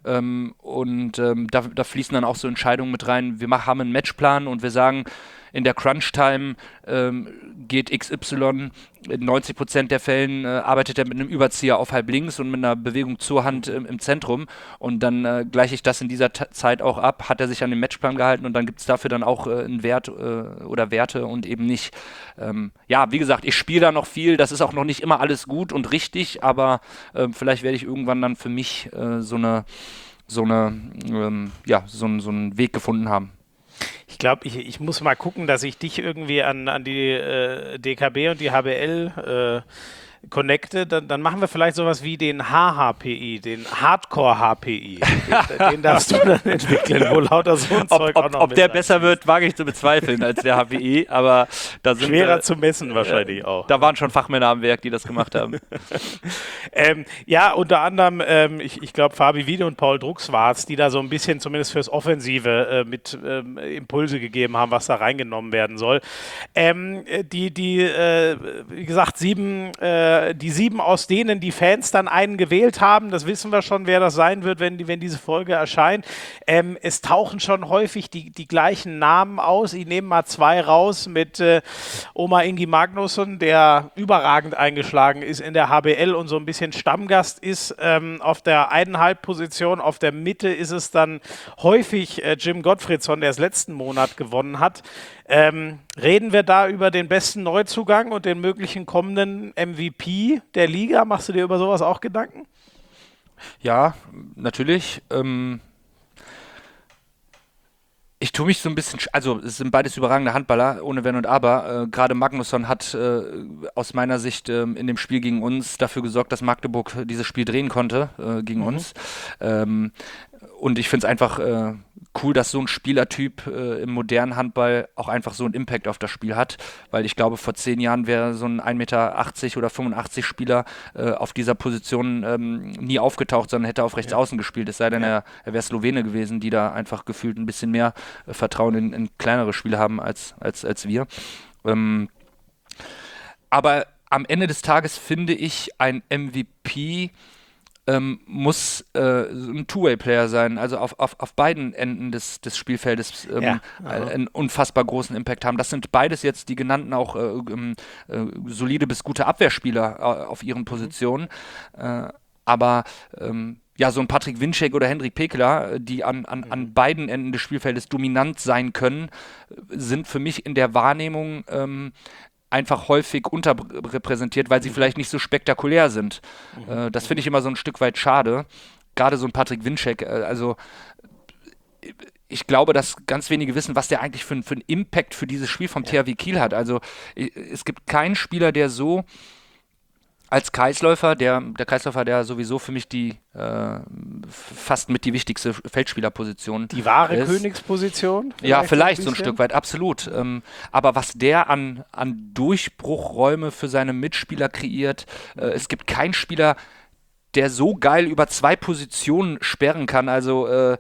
da fließen dann auch so Entscheidungen mit rein. Wir haben einen Matchplan und wir sagen, in der Crunch-Time geht XY, in 90% der Fällen arbeitet er mit einem Überzieher auf halb links und mit einer Bewegung zur Hand im Zentrum, und dann gleiche ich das in dieser Zeit auch ab, hat er sich an den Matchplan gehalten, und dann gibt es dafür dann auch einen Wert oder Werte und eben nicht. Wie gesagt, ich spiele da noch viel, das ist auch noch nicht immer alles gut und richtig, aber vielleicht werde ich irgendwann dann für mich so einen Weg gefunden haben. Ich glaube, ich muss mal gucken, dass ich dich irgendwie an die DKB und die HBL connecte. Dann machen wir vielleicht sowas wie den HHPI, den Hardcore-HPI. Den darfst du dann entwickeln, wo lauter so ein Zeug auch noch Ob der besser wird, wage ich zu bezweifeln als der HPI, aber da sind schwerer zu messen wahrscheinlich auch. Da waren schon Fachmänner am Werk, die das gemacht haben. Unter anderem, ich glaube, Fabi Wiede und Paul Drucks war es, die da so ein bisschen zumindest fürs Offensive mit Impulse gegeben haben, was da reingenommen werden soll. Wie gesagt, die 7, aus denen die Fans dann einen gewählt haben, das wissen wir schon, wer das sein wird, wenn diese Folge erscheint. Es tauchen schon häufig die gleichen Namen aus. Ich nehme mal 2 raus mit Omar Ingi Magnusson, der überragend eingeschlagen ist in der HBL und so ein bisschen Stammgast ist auf der 1,5 Position. Auf der Mitte ist es dann häufig Jim Gottfriedson, der es letzten Monat gewonnen hat. Reden wir da über den besten Neuzugang und den möglichen kommenden MVP der Liga? Machst du dir über sowas auch Gedanken? Ja, natürlich. Ich tue mich so ein bisschen, also es sind beides überragende Handballer, ohne Wenn und Aber. Gerade Magnusson hat aus meiner Sicht in dem Spiel gegen uns dafür gesorgt, dass Magdeburg dieses Spiel drehen konnte gegen uns. Und ich finde es einfach cool, dass so ein Spielertyp im modernen Handball auch einfach so einen Impact auf das Spiel hat, weil ich glaube, vor 10 Jahren wäre so ein 1,80 Meter oder 85 Spieler auf dieser Position nie aufgetaucht, sondern hätte auf rechts außen gespielt, es sei denn, er wäre Slowene gewesen, die da einfach gefühlt ein bisschen mehr Vertrauen in kleinere Spieler haben als wir. Aber am Ende des Tages finde ich, ein MVP muss ein Two-Way-Player sein, also auf beiden Enden des Spielfeldes einen unfassbar großen Impact haben. Das sind beides jetzt die genannten auch solide bis gute Abwehrspieler auf ihren Positionen, aber so ein Patrick Winczek oder Hendrik Pekeler, die an beiden Enden des Spielfeldes dominant sein können, sind für mich in der Wahrnehmung einfach häufig unterrepräsentiert, weil sie vielleicht nicht so spektakulär sind. Das finde ich immer so ein Stück weit schade. Gerade so ein Patrick Winczek, ich glaube, dass ganz wenige wissen, was der eigentlich für einen Impact für dieses Spiel vom THW Kiel hat. Also es gibt keinen Spieler, der so Als Kreisläufer, der Kreisläufer, der sowieso für mich die fast mit die wichtigste Feldspielerposition Die wahre ist. Königsposition? Ja, vielleicht so ein bisschen? Stück weit, absolut. Aber was der an Durchbruchräume für seine Mitspieler kreiert, es gibt keinen Spieler, der so geil über zwei Positionen sperren kann. Also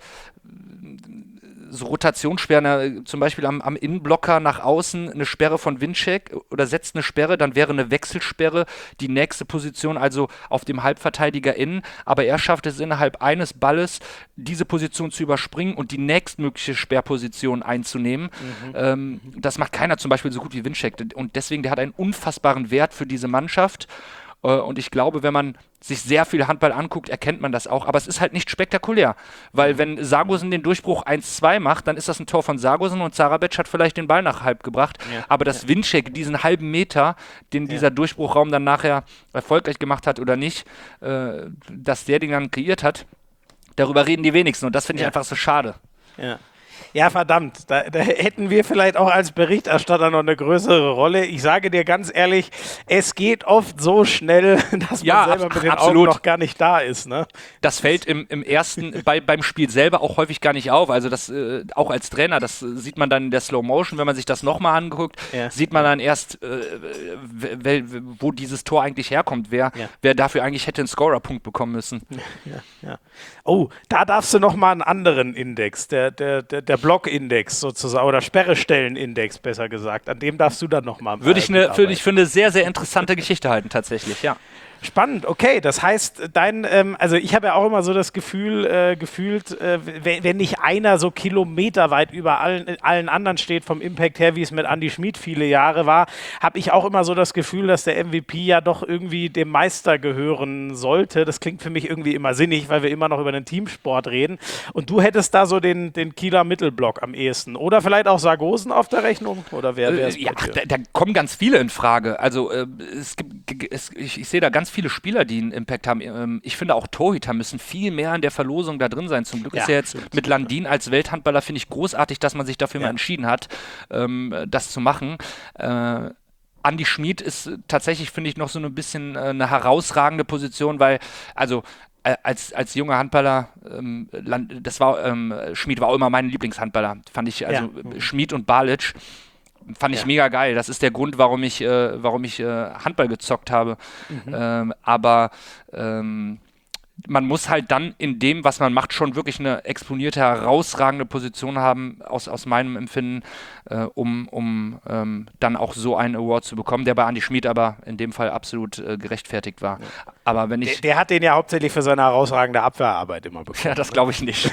so Rotationssperren, zum Beispiel am Innenblocker nach außen eine Sperre von Winczek oder setzt eine Sperre, dann wäre eine Wechselsperre die nächste Position, also auf dem Halbverteidiger innen, aber er schafft es innerhalb eines Balles, diese Position zu überspringen und die nächstmögliche Sperrposition einzunehmen. Das macht keiner zum Beispiel so gut wie Winczek und deswegen, der hat einen unfassbaren Wert für diese Mannschaft. Und ich glaube, wenn man sich sehr viel Handball anguckt, erkennt man das auch. Aber es ist halt nicht spektakulär. Weil wenn Sargosen den Durchbruch 1-2 macht, dann ist das ein Tor von Sargosen und Zarabec hat vielleicht den Ball nach halb gebracht. Ja. Aber dass Winczek diesen halben Meter, den dieser Durchbruchraum dann nachher erfolgreich gemacht hat oder nicht, dass der den dann kreiert hat, darüber reden die wenigsten. Und das finde ich einfach so schade. Ja. Ja, verdammt, da hätten wir vielleicht auch als Berichterstatter noch eine größere Rolle. Ich sage dir ganz ehrlich, es geht oft so schnell, dass man selber mit den Augen noch gar nicht da ist. Ne? Das fällt im ersten, beim Spiel selber auch häufig gar nicht auf. Also das auch als Trainer, das sieht man dann in der Slow Motion, wenn man sich das nochmal anguckt, sieht man dann erst, wo dieses Tor eigentlich herkommt, wer dafür eigentlich hätte einen Scorerpunkt bekommen müssen. Ja. Oh, da darfst du nochmal einen anderen Index, der Blockindex sozusagen, oder Sperrestellenindex besser gesagt, an dem darfst du dann nochmal. Würde ich für eine sehr, sehr interessante Geschichte halten, tatsächlich, ja. Spannend, okay, das heißt, also ich habe ja auch immer so das Gefühl, gefühlt, wenn nicht einer so kilometerweit über allen anderen steht, vom Impact her, wie es mit Andy Schmid viele Jahre war, habe ich auch immer so das Gefühl, dass der MVP ja doch irgendwie dem Meister gehören sollte. Das klingt für mich irgendwie immer sinnig, weil wir immer noch über den Teamsport reden. Und du hättest da so den Kieler Mittelblock am ehesten. Oder vielleicht auch Sargosen auf der Rechnung? Oder wer wäre es? Da kommen ganz viele in Frage. Also ich sehe da ganz viele Spieler, die einen Impact haben. Ich finde auch Torhüter müssen viel mehr in der Verlosung da drin sein. Zum Glück ist er jetzt mit Landin als Welthandballer, finde ich großartig, dass man sich dafür mal entschieden hat, das zu machen. Andy Schmid ist tatsächlich, finde ich, noch so ein bisschen eine herausragende Position, weil, also als junger Handballer, Schmid war auch immer mein Lieblingshandballer, fand ich, also Schmid und Balic fand ich mega geil. Das ist der Grund, warum ich Handball gezockt habe. Aber man muss halt dann in dem, was man macht, schon wirklich eine exponierte, herausragende Position haben, aus meinem Empfinden, um dann auch so einen Award zu bekommen, der bei Andy Schmid aber in dem Fall absolut gerechtfertigt war. Ja. Aber wenn ich der hat den ja hauptsächlich für seine herausragende Abwehrarbeit immer bekommen. Ja, das glaube ich nicht.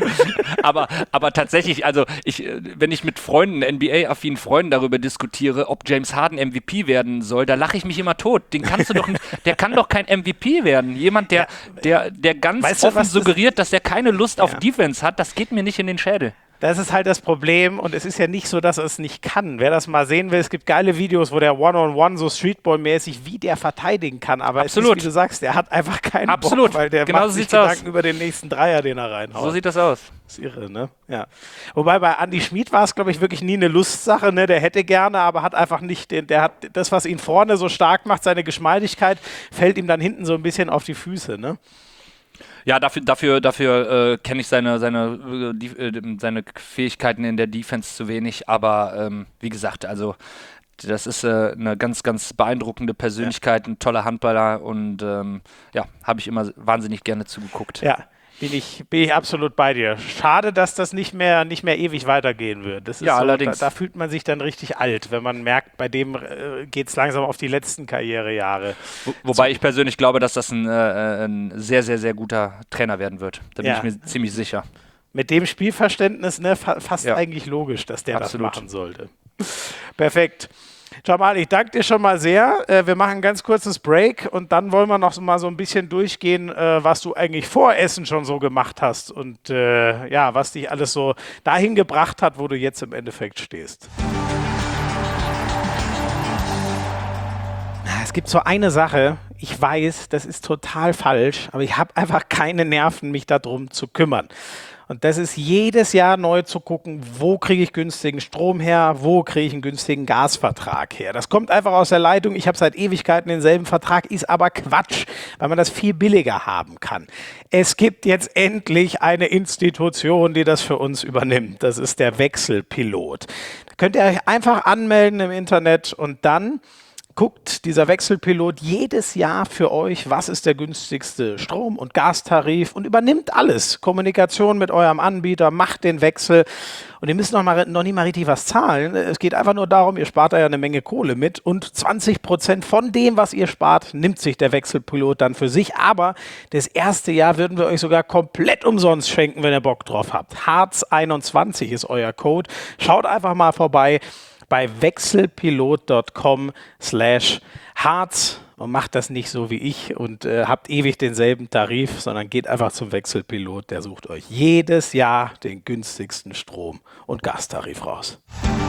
aber tatsächlich, also wenn ich mit Freunden, NBA-affinen Freunden darüber diskutiere, ob James Harden MVP werden soll, da lache ich mich immer tot. Der kann doch kein MVP werden. Jemand, der ganz offen suggeriert, dass er keine Lust auf Defense hat, das geht mir nicht in den Schädel. Das ist halt das Problem und es ist ja nicht so, dass er es nicht kann. Wer das mal sehen will, es gibt geile Videos, wo der One-on-One so Streetball-mäßig, wie der verteidigen kann. Aber es ist, wie du sagst, der hat einfach keinen Bock, weil der macht sich Gedanken über den nächsten Dreier, den er reinhaut. So sieht das aus. Das ist irre, ne? Ja. Wobei bei Andy Schmid war es, glaube ich, wirklich nie eine Lustsache, ne? Der hätte gerne, aber hat einfach nicht der hat das, was ihn vorne so stark macht, seine Geschmeidigkeit, fällt ihm dann hinten so ein bisschen auf die Füße, ne? Ja, dafür kenne ich seine Fähigkeiten in der Defense zu wenig, aber wie gesagt, also das ist eine ganz, ganz beeindruckende Persönlichkeit, ein toller Handballer und habe ich immer wahnsinnig gerne zugeguckt. Ja. Bin ich absolut bei dir. Schade, dass das nicht mehr ewig weitergehen wird. Das ist so, allerdings. Da fühlt man sich dann richtig alt, wenn man merkt, bei dem geht es langsam auf die letzten Karrierejahre. Wobei ich persönlich glaube, dass das ein sehr, sehr, sehr guter Trainer werden wird. Da bin ich mir ziemlich sicher. Mit dem Spielverständnis, ne, fast eigentlich logisch, dass der das machen sollte. Perfekt. Jamal, ich danke dir schon mal sehr. Wir machen ein ganz kurzes Break und dann wollen wir noch mal so ein bisschen durchgehen, was du eigentlich vor Essen schon so gemacht hast und was dich alles so dahin gebracht hat, wo du jetzt im Endeffekt stehst. Es gibt so eine Sache, ich weiß, das ist total falsch, aber ich habe einfach keine Nerven, mich darum zu kümmern. Und das ist jedes Jahr neu zu gucken, wo kriege ich günstigen Strom her, wo kriege ich einen günstigen Gasvertrag her. Das kommt einfach aus der Leitung. Ich habe seit Ewigkeiten denselben Vertrag, ist aber Quatsch, weil man das viel billiger haben kann. Es gibt jetzt endlich eine Institution, die das für uns übernimmt. Das ist der Wechselpilot. Da könnt ihr euch einfach anmelden im Internet und dann guckt dieser Wechselpilot jedes Jahr für euch, was ist der günstigste Strom- und Gastarif und übernimmt alles. Kommunikation mit eurem Anbieter, macht den Wechsel und ihr müsst noch nicht mal richtig was zahlen. Es geht einfach nur darum, ihr spart da ja eine Menge Kohle mit und 20% von dem, was ihr spart, nimmt sich der Wechselpilot dann für sich. Aber das erste Jahr würden wir euch sogar komplett umsonst schenken, wenn ihr Bock drauf habt. Harz21 ist euer Code. Schaut einfach mal vorbei bei wechselpilot.com/Harz und macht das nicht so wie ich und habt ewig denselben Tarif, sondern geht einfach zum Wechselpilot, der sucht euch jedes Jahr den günstigsten Strom- und Gastarif raus.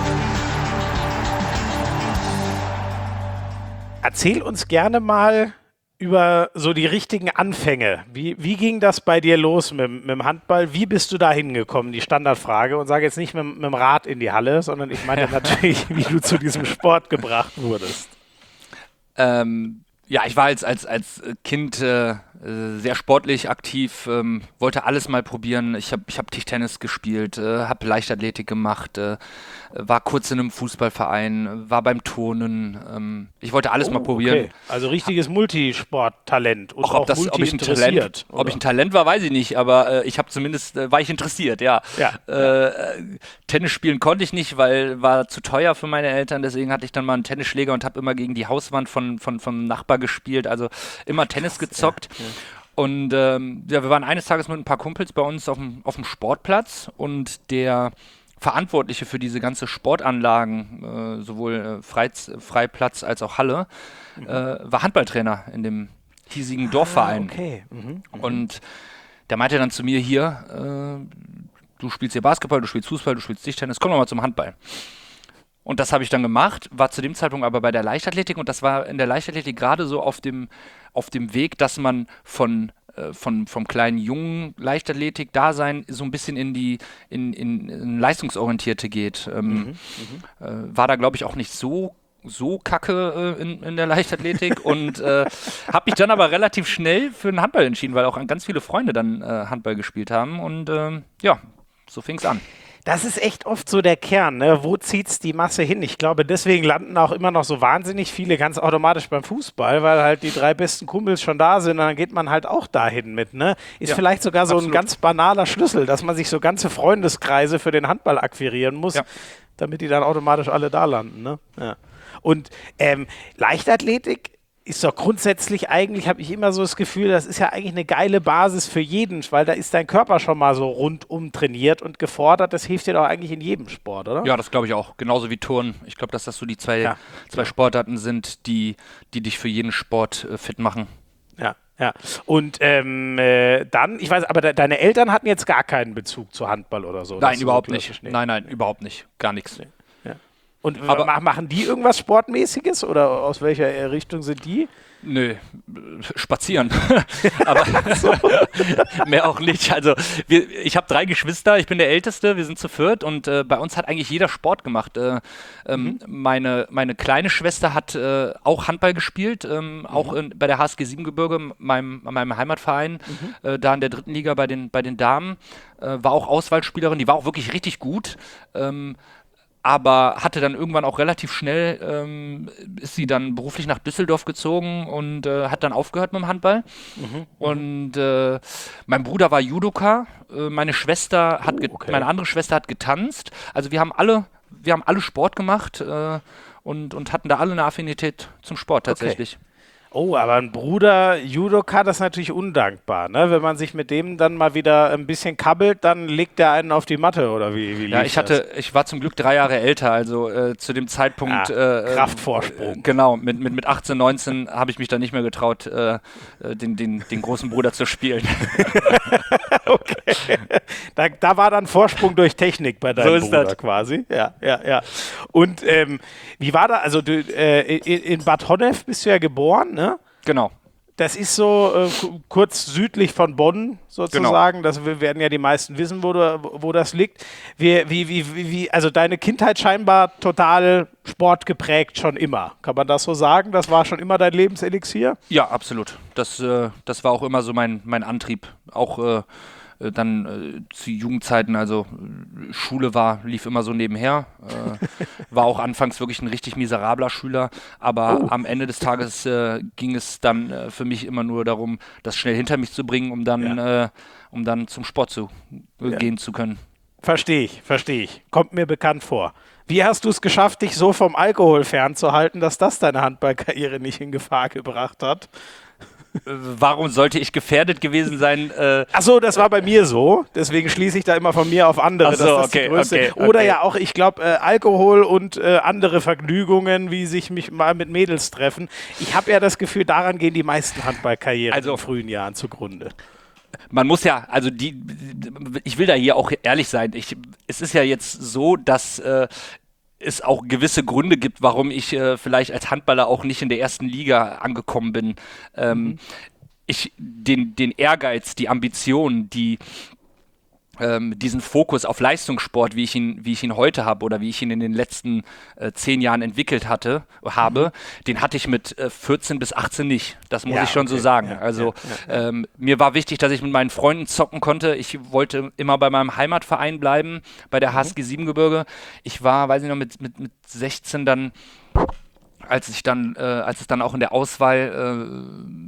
Erzähl uns gerne mal über so die richtigen Anfänge. Wie ging das bei dir los mit dem Handball? Wie bist du da hingekommen? Die Standardfrage. Und sage jetzt nicht mit dem Rad in die Halle, sondern ich meine natürlich, wie du zu diesem Sport gebracht wurdest. Ja, ich war als Kind sehr sportlich aktiv, wollte alles mal probieren. Ich hab Tischtennis gespielt, habe Leichtathletik gemacht, war kurz in einem Fußballverein, war beim Turnen. Ich wollte alles mal probieren. Okay. Also richtiges Multisporttalent und auch ob ich ein Talent war, weiß ich nicht, aber ich habe zumindest, war ich interessiert, ja. Tennis spielen konnte ich nicht, weil war zu teuer für meine Eltern, deswegen hatte ich dann mal einen Tennisschläger und habe immer gegen die Hauswand vom Nachbar gespielt, also immer Tennis gezockt. Ja. Und wir waren eines Tages mit ein paar Kumpels bei uns auf dem Sportplatz und der Verantwortliche für diese ganze Sportanlagen, sowohl Freiplatz als auch Halle, war Handballtrainer in dem hiesigen Dorfverein. Okay. Und der meinte dann zu mir hier, du spielst hier Basketball, du spielst Fußball, du spielst Tischtennis, komm doch mal zum Handball. Und das habe ich dann gemacht, war zu dem Zeitpunkt aber bei der Leichtathletik und das war in der Leichtathletik gerade so auf dem Weg, dass man vom kleinen jungen Leichtathletik-Dasein so ein bisschen in leistungsorientierte geht. War da, glaube ich, auch nicht so kacke in der Leichtathletik und habe mich dann aber relativ schnell für den Handball entschieden, weil auch ganz viele Freunde dann Handball gespielt haben und so fing es an. Das ist echt oft so der Kern, ne? Wo zieht's die Masse hin? Ich glaube, deswegen landen auch immer noch so wahnsinnig viele ganz automatisch beim Fußball, weil halt die 3 besten Kumpels schon da sind und dann geht man halt auch dahin mit, ne? Ist vielleicht sogar so ein ganz banaler Schlüssel, dass man sich so ganze Freundeskreise für den Handball akquirieren muss, damit die dann automatisch alle da landen, ne? Ja. Und Leichtathletik ist doch grundsätzlich eigentlich, habe ich immer so das Gefühl, das ist ja eigentlich eine geile Basis für jeden, weil da ist dein Körper schon mal so rundum trainiert und gefordert. Das hilft dir doch eigentlich in jedem Sport, oder? Ja, das glaube ich auch. Genauso wie Turnen. Ich glaube, dass das so die zwei Sportarten sind, die dich für jeden Sport fit machen. Ja. Und dann, ich weiß, aber deine Eltern hatten jetzt gar keinen Bezug zu Handball oder so? Nein, überhaupt nicht. Nein, überhaupt nicht. Gar nichts. Nee. Und machen die irgendwas Sportmäßiges oder aus welcher Richtung sind die? Nö, spazieren. Aber mehr auch nicht. Also ich habe 3 Geschwister, ich bin der Älteste, wir sind zu 4 und bei uns hat eigentlich jeder Sport gemacht. Meine kleine Schwester hat auch Handball gespielt, auch bei der HSG Siebengebirge, meinem Heimatverein, da in der 3. Liga bei den Damen. War auch Auswahlspielerin, die war auch wirklich richtig gut. Aber hatte dann irgendwann auch relativ schnell, ist sie dann beruflich nach Düsseldorf gezogen und hat dann aufgehört mit dem Handball. Und mein Bruder war Judoka, meine andere Schwester hat getanzt. Also wir haben alle Sport gemacht und hatten da alle eine Affinität zum Sport tatsächlich. Okay. Oh, aber ein Bruder Judoka, das ist natürlich undankbar, ne? Wenn man sich mit dem dann mal wieder ein bisschen kabbelt, dann legt der einen auf die Matte, oder wie Ja, ich war zum Glück 3 Jahre älter, also zu dem Zeitpunkt Kraftvorsprung. Genau, mit 18, 19 habe ich mich dann nicht mehr getraut, den großen Bruder zu spielen. Okay. Da war dann Vorsprung durch Technik bei deinem Bruder das quasi. Ja. Und wie war da, also du, in Bad Honnef bist du ja geboren, ne? Genau. Das ist so kurz südlich von Bonn sozusagen. Das werden ja die meisten wissen, wo das liegt. Also deine Kindheit scheinbar total sportgeprägt schon immer. Kann man das so sagen? Das war schon immer dein Lebenselixier? Ja, absolut. Das war auch immer so mein Antrieb. Auch dann zu Jugendzeiten, also Schule lief immer so nebenher. War auch anfangs wirklich ein richtig miserabler Schüler, aber am Ende des Tages ging es dann für mich immer nur darum, das schnell hinter mich zu bringen, um dann zum Sport gehen zu können. Verstehe ich. Kommt mir bekannt vor. Wie hast du es geschafft, dich so vom Alkohol fernzuhalten, dass das deine Handballkarriere nicht in Gefahr gebracht hat? Warum sollte ich gefährdet gewesen sein? Achso, das war bei mir so. Deswegen schließe ich da immer von mir auf andere. So, dass das die größte. Oder ja auch, ich glaube, Alkohol und andere Vergnügungen, wie sich mich mal mit Mädels treffen. Ich habe ja das Gefühl, daran gehen die meisten Handballkarrieren in frühen Jahren zugrunde. Man muss ja, also ich will da hier auch ehrlich sein. Es ist ja jetzt so, dass es auch gewisse Gründe gibt, warum ich vielleicht als Handballer auch nicht in der ersten Liga angekommen bin. Den Ehrgeiz, die Ambition, diesen Fokus auf Leistungssport, wie ich ihn heute habe oder wie ich ihn in den letzten 10 Jahren entwickelt habe, den hatte ich mit 14 bis 18 nicht. Das muss ich schon so sagen. Mir war wichtig, dass ich mit meinen Freunden zocken konnte. Ich wollte immer bei meinem Heimatverein bleiben, bei der HSG Siebengebirge. Ich war, weiß ich noch, mit 16 dann, als es dann auch in der Auswahl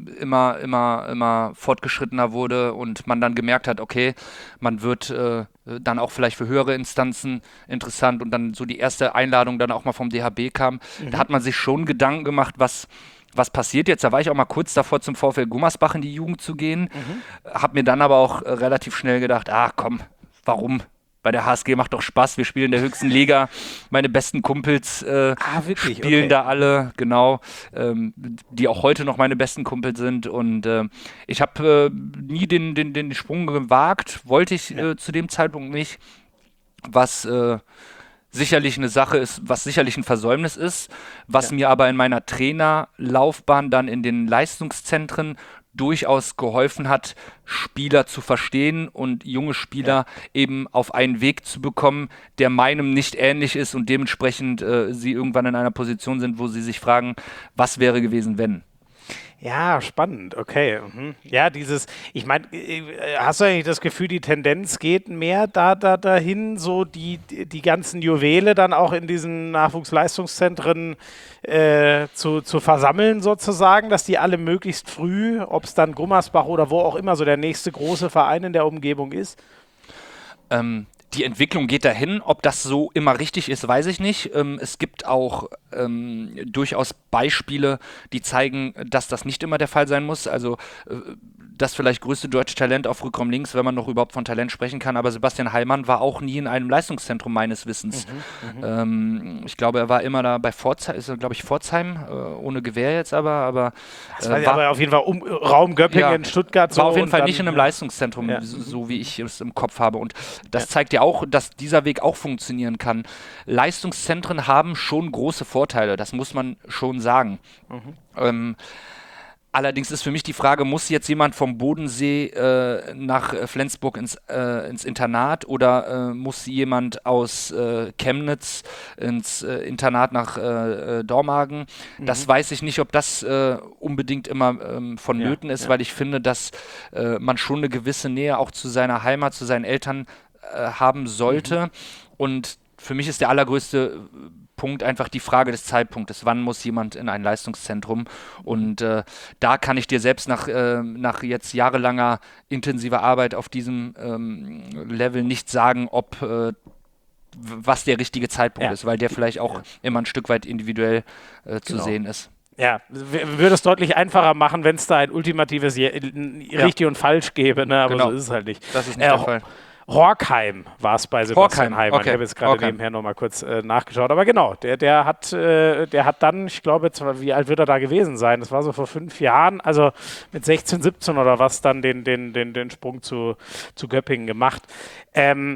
immer fortgeschrittener wurde und man dann gemerkt hat, okay, man wird dann auch vielleicht für höhere Instanzen interessant und dann so die erste Einladung dann auch mal vom DHB kam, da hat man sich schon Gedanken gemacht, was passiert jetzt? Da war ich auch mal kurz davor, zum VfL Gummersbach in die Jugend zu gehen, habe mir dann aber auch relativ schnell gedacht, komm, warum? Bei der HSG macht doch Spaß, wir spielen in der höchsten Liga. Meine besten Kumpels spielen da alle, genau, die auch heute noch meine besten Kumpels sind. Und ich habe nie den Sprung gewagt, wollte ich zu dem Zeitpunkt nicht, was sicherlich eine Sache ist, was sicherlich ein Versäumnis ist, was mir aber in meiner Trainerlaufbahn dann in den Leistungszentren durchaus geholfen hat, Spieler zu verstehen und junge Spieler eben auf einen Weg zu bekommen, der meinem nicht ähnlich ist und dementsprechend sie irgendwann in einer Position sind, wo sie sich fragen, was wäre gewesen, wenn? Ja, spannend, okay. Ja, ich meine, hast du eigentlich das Gefühl, die Tendenz geht mehr dahin, so die ganzen Juwele dann auch in diesen Nachwuchsleistungszentren zu versammeln sozusagen, dass die alle möglichst früh, ob es dann Gummersbach oder wo auch immer so der nächste große Verein in der Umgebung ist? Die Entwicklung geht dahin. Ob das so immer richtig ist, weiß ich nicht. Es gibt auch durchaus Beispiele, die zeigen, dass das nicht immer der Fall sein muss. Also das vielleicht größte deutsche Talent auf Rückraum links, wenn man noch überhaupt von Talent sprechen kann. Aber Sebastian Heilmann war auch nie in einem Leistungszentrum meines Wissens. Ich glaube, er war immer da bei Pforzheim, ohne Gewehr jetzt aber das war aber auf jeden Fall Raum Göppingen, Stuttgart. War auf jeden Fall nicht in einem Leistungszentrum, so wie ich es im Kopf habe. Und das zeigt ja auch, dass dieser Weg auch funktionieren kann. Leistungszentren haben schon große Vorteile, das muss man schon sagen. Allerdings ist für mich die Frage, muss jetzt jemand vom Bodensee nach Flensburg ins Internat oder muss jemand aus Chemnitz ins Internat nach Dormagen? Das weiß ich nicht, ob das unbedingt immer vonnöten ist, weil ich finde, dass man schon eine gewisse Nähe auch zu seiner Heimat, zu seinen Eltern haben sollte. Und für mich ist der allergrößte Punkt einfach die Frage des Zeitpunktes. Wann muss jemand in ein Leistungszentrum? Und da kann ich dir selbst nach jetzt jahrelanger intensiver Arbeit auf diesem Level nicht sagen, was der richtige Zeitpunkt ist, weil der vielleicht auch immer ein Stück weit individuell zu sehen ist. Ja, würde es deutlich einfacher machen, wenn es da ein ultimatives richtig und falsch gäbe, ne? Aber so ist es halt nicht. Das ist nicht der Fall. Horkheim war es bei Sebastian Heilmann. Okay. Ich habe jetzt gerade nebenher nochmal kurz nachgeschaut. Aber genau, der hat dann, ich glaube, wie alt wird er da gewesen sein? Das war so vor 5 Jahren, also mit 16, 17 oder was, dann den Sprung zu Göppingen gemacht.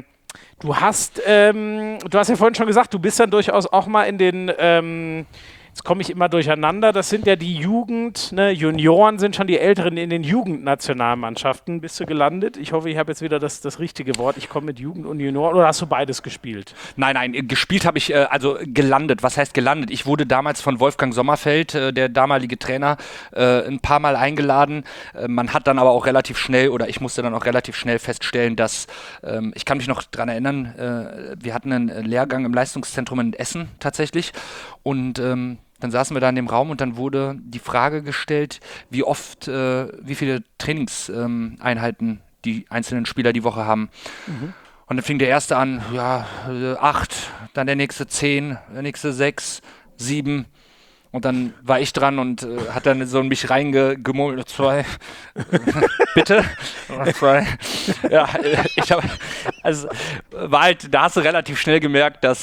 Du hast ja vorhin schon gesagt, du bist dann durchaus auch mal in den Jetzt komme ich immer durcheinander. Das sind ja die Jugend, ne? Junioren sind schon die Älteren in den Jugendnationalmannschaften. Bist du gelandet? Ich hoffe, ich habe jetzt wieder das richtige Wort. Ich komme mit Jugend und Junioren. Oder hast du beides gespielt? Nein, gespielt habe ich, also gelandet. Was heißt gelandet? Ich wurde damals von Wolfgang Sommerfeld, der damalige Trainer, ein paar Mal eingeladen. Man hat dann aber auch relativ schnell, oder ich musste dann auch relativ schnell feststellen, dass, ich kann mich noch dran erinnern, wir hatten einen Lehrgang im Leistungszentrum in Essen tatsächlich und dann saßen wir da in dem Raum und dann wurde die Frage gestellt, wie viele Trainingseinheiten die einzelnen Spieler die Woche haben. Und dann fing der erste an, 8, dann der nächste 10, der nächste 6, 7. Und dann war ich dran und hat dann so in mich reingemurmelt, 2, bitte, 2. Ja, ich habe, also war halt, da hast du relativ schnell gemerkt, dass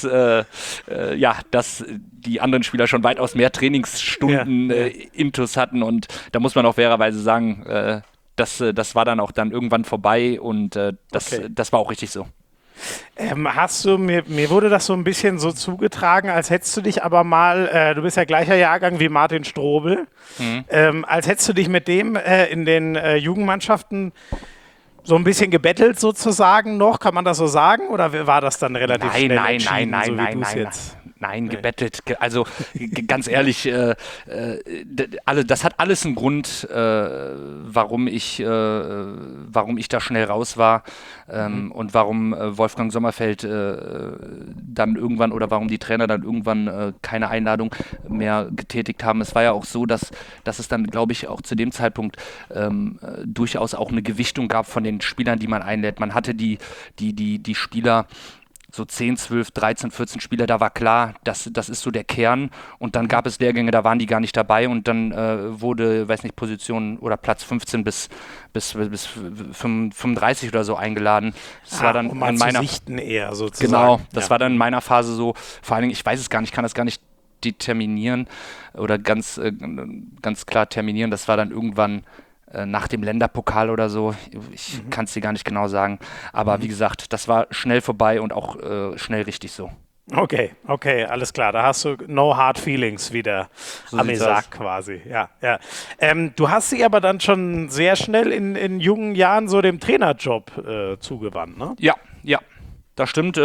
die anderen Spieler schon weitaus mehr Trainingsstunden Intus hatten und da muss man auch fairerweise sagen, das war dann auch dann irgendwann vorbei und das war auch richtig so. Mir wurde das so ein bisschen so zugetragen, als hättest du dich aber mal, du bist ja gleicher Jahrgang wie Martin Strobel, als hättest du dich mit dem in den Jugendmannschaften so ein bisschen gebettelt sozusagen noch, kann man das so sagen? Oder war das dann relativ schnell entschieden, so wie du es jetzt? Nein, gebettelt. Also ganz ehrlich, das hat alles einen Grund, warum ich da schnell raus war und warum Wolfgang Sommerfeld dann irgendwann oder warum die Trainer dann irgendwann keine Einladung mehr getätigt haben. Es war ja auch so, dass es dann, glaube ich, auch zu dem Zeitpunkt durchaus auch eine Gewichtung gab von den Spielern, die man einlädt. Man hatte die Spieler, so 10, 12, 13, 14 Spieler, da war klar, das ist so der Kern und dann gab es Lehrgänge, da waren die gar nicht dabei und dann wurde, weiß nicht, Position oder Platz 15 bis 35 oder so eingeladen. Das war dann um in meiner sichten eher sozusagen. Genau, das war dann in meiner Phase so, vor allen Dingen, ich weiß es gar nicht, ich kann das gar nicht determinieren oder ganz klar terminieren, das war dann irgendwann nach dem Länderpokal oder so, ich kann es dir gar nicht genau sagen, aber wie gesagt, das war schnell vorbei und auch schnell richtig so. Okay, alles klar, da hast du no hard feelings wieder So am sieht's Isaac aus. quasi, ja. Du hast dich aber dann schon sehr schnell in jungen Jahren so dem Trainerjob zugewandt, ne? Ja, das stimmt.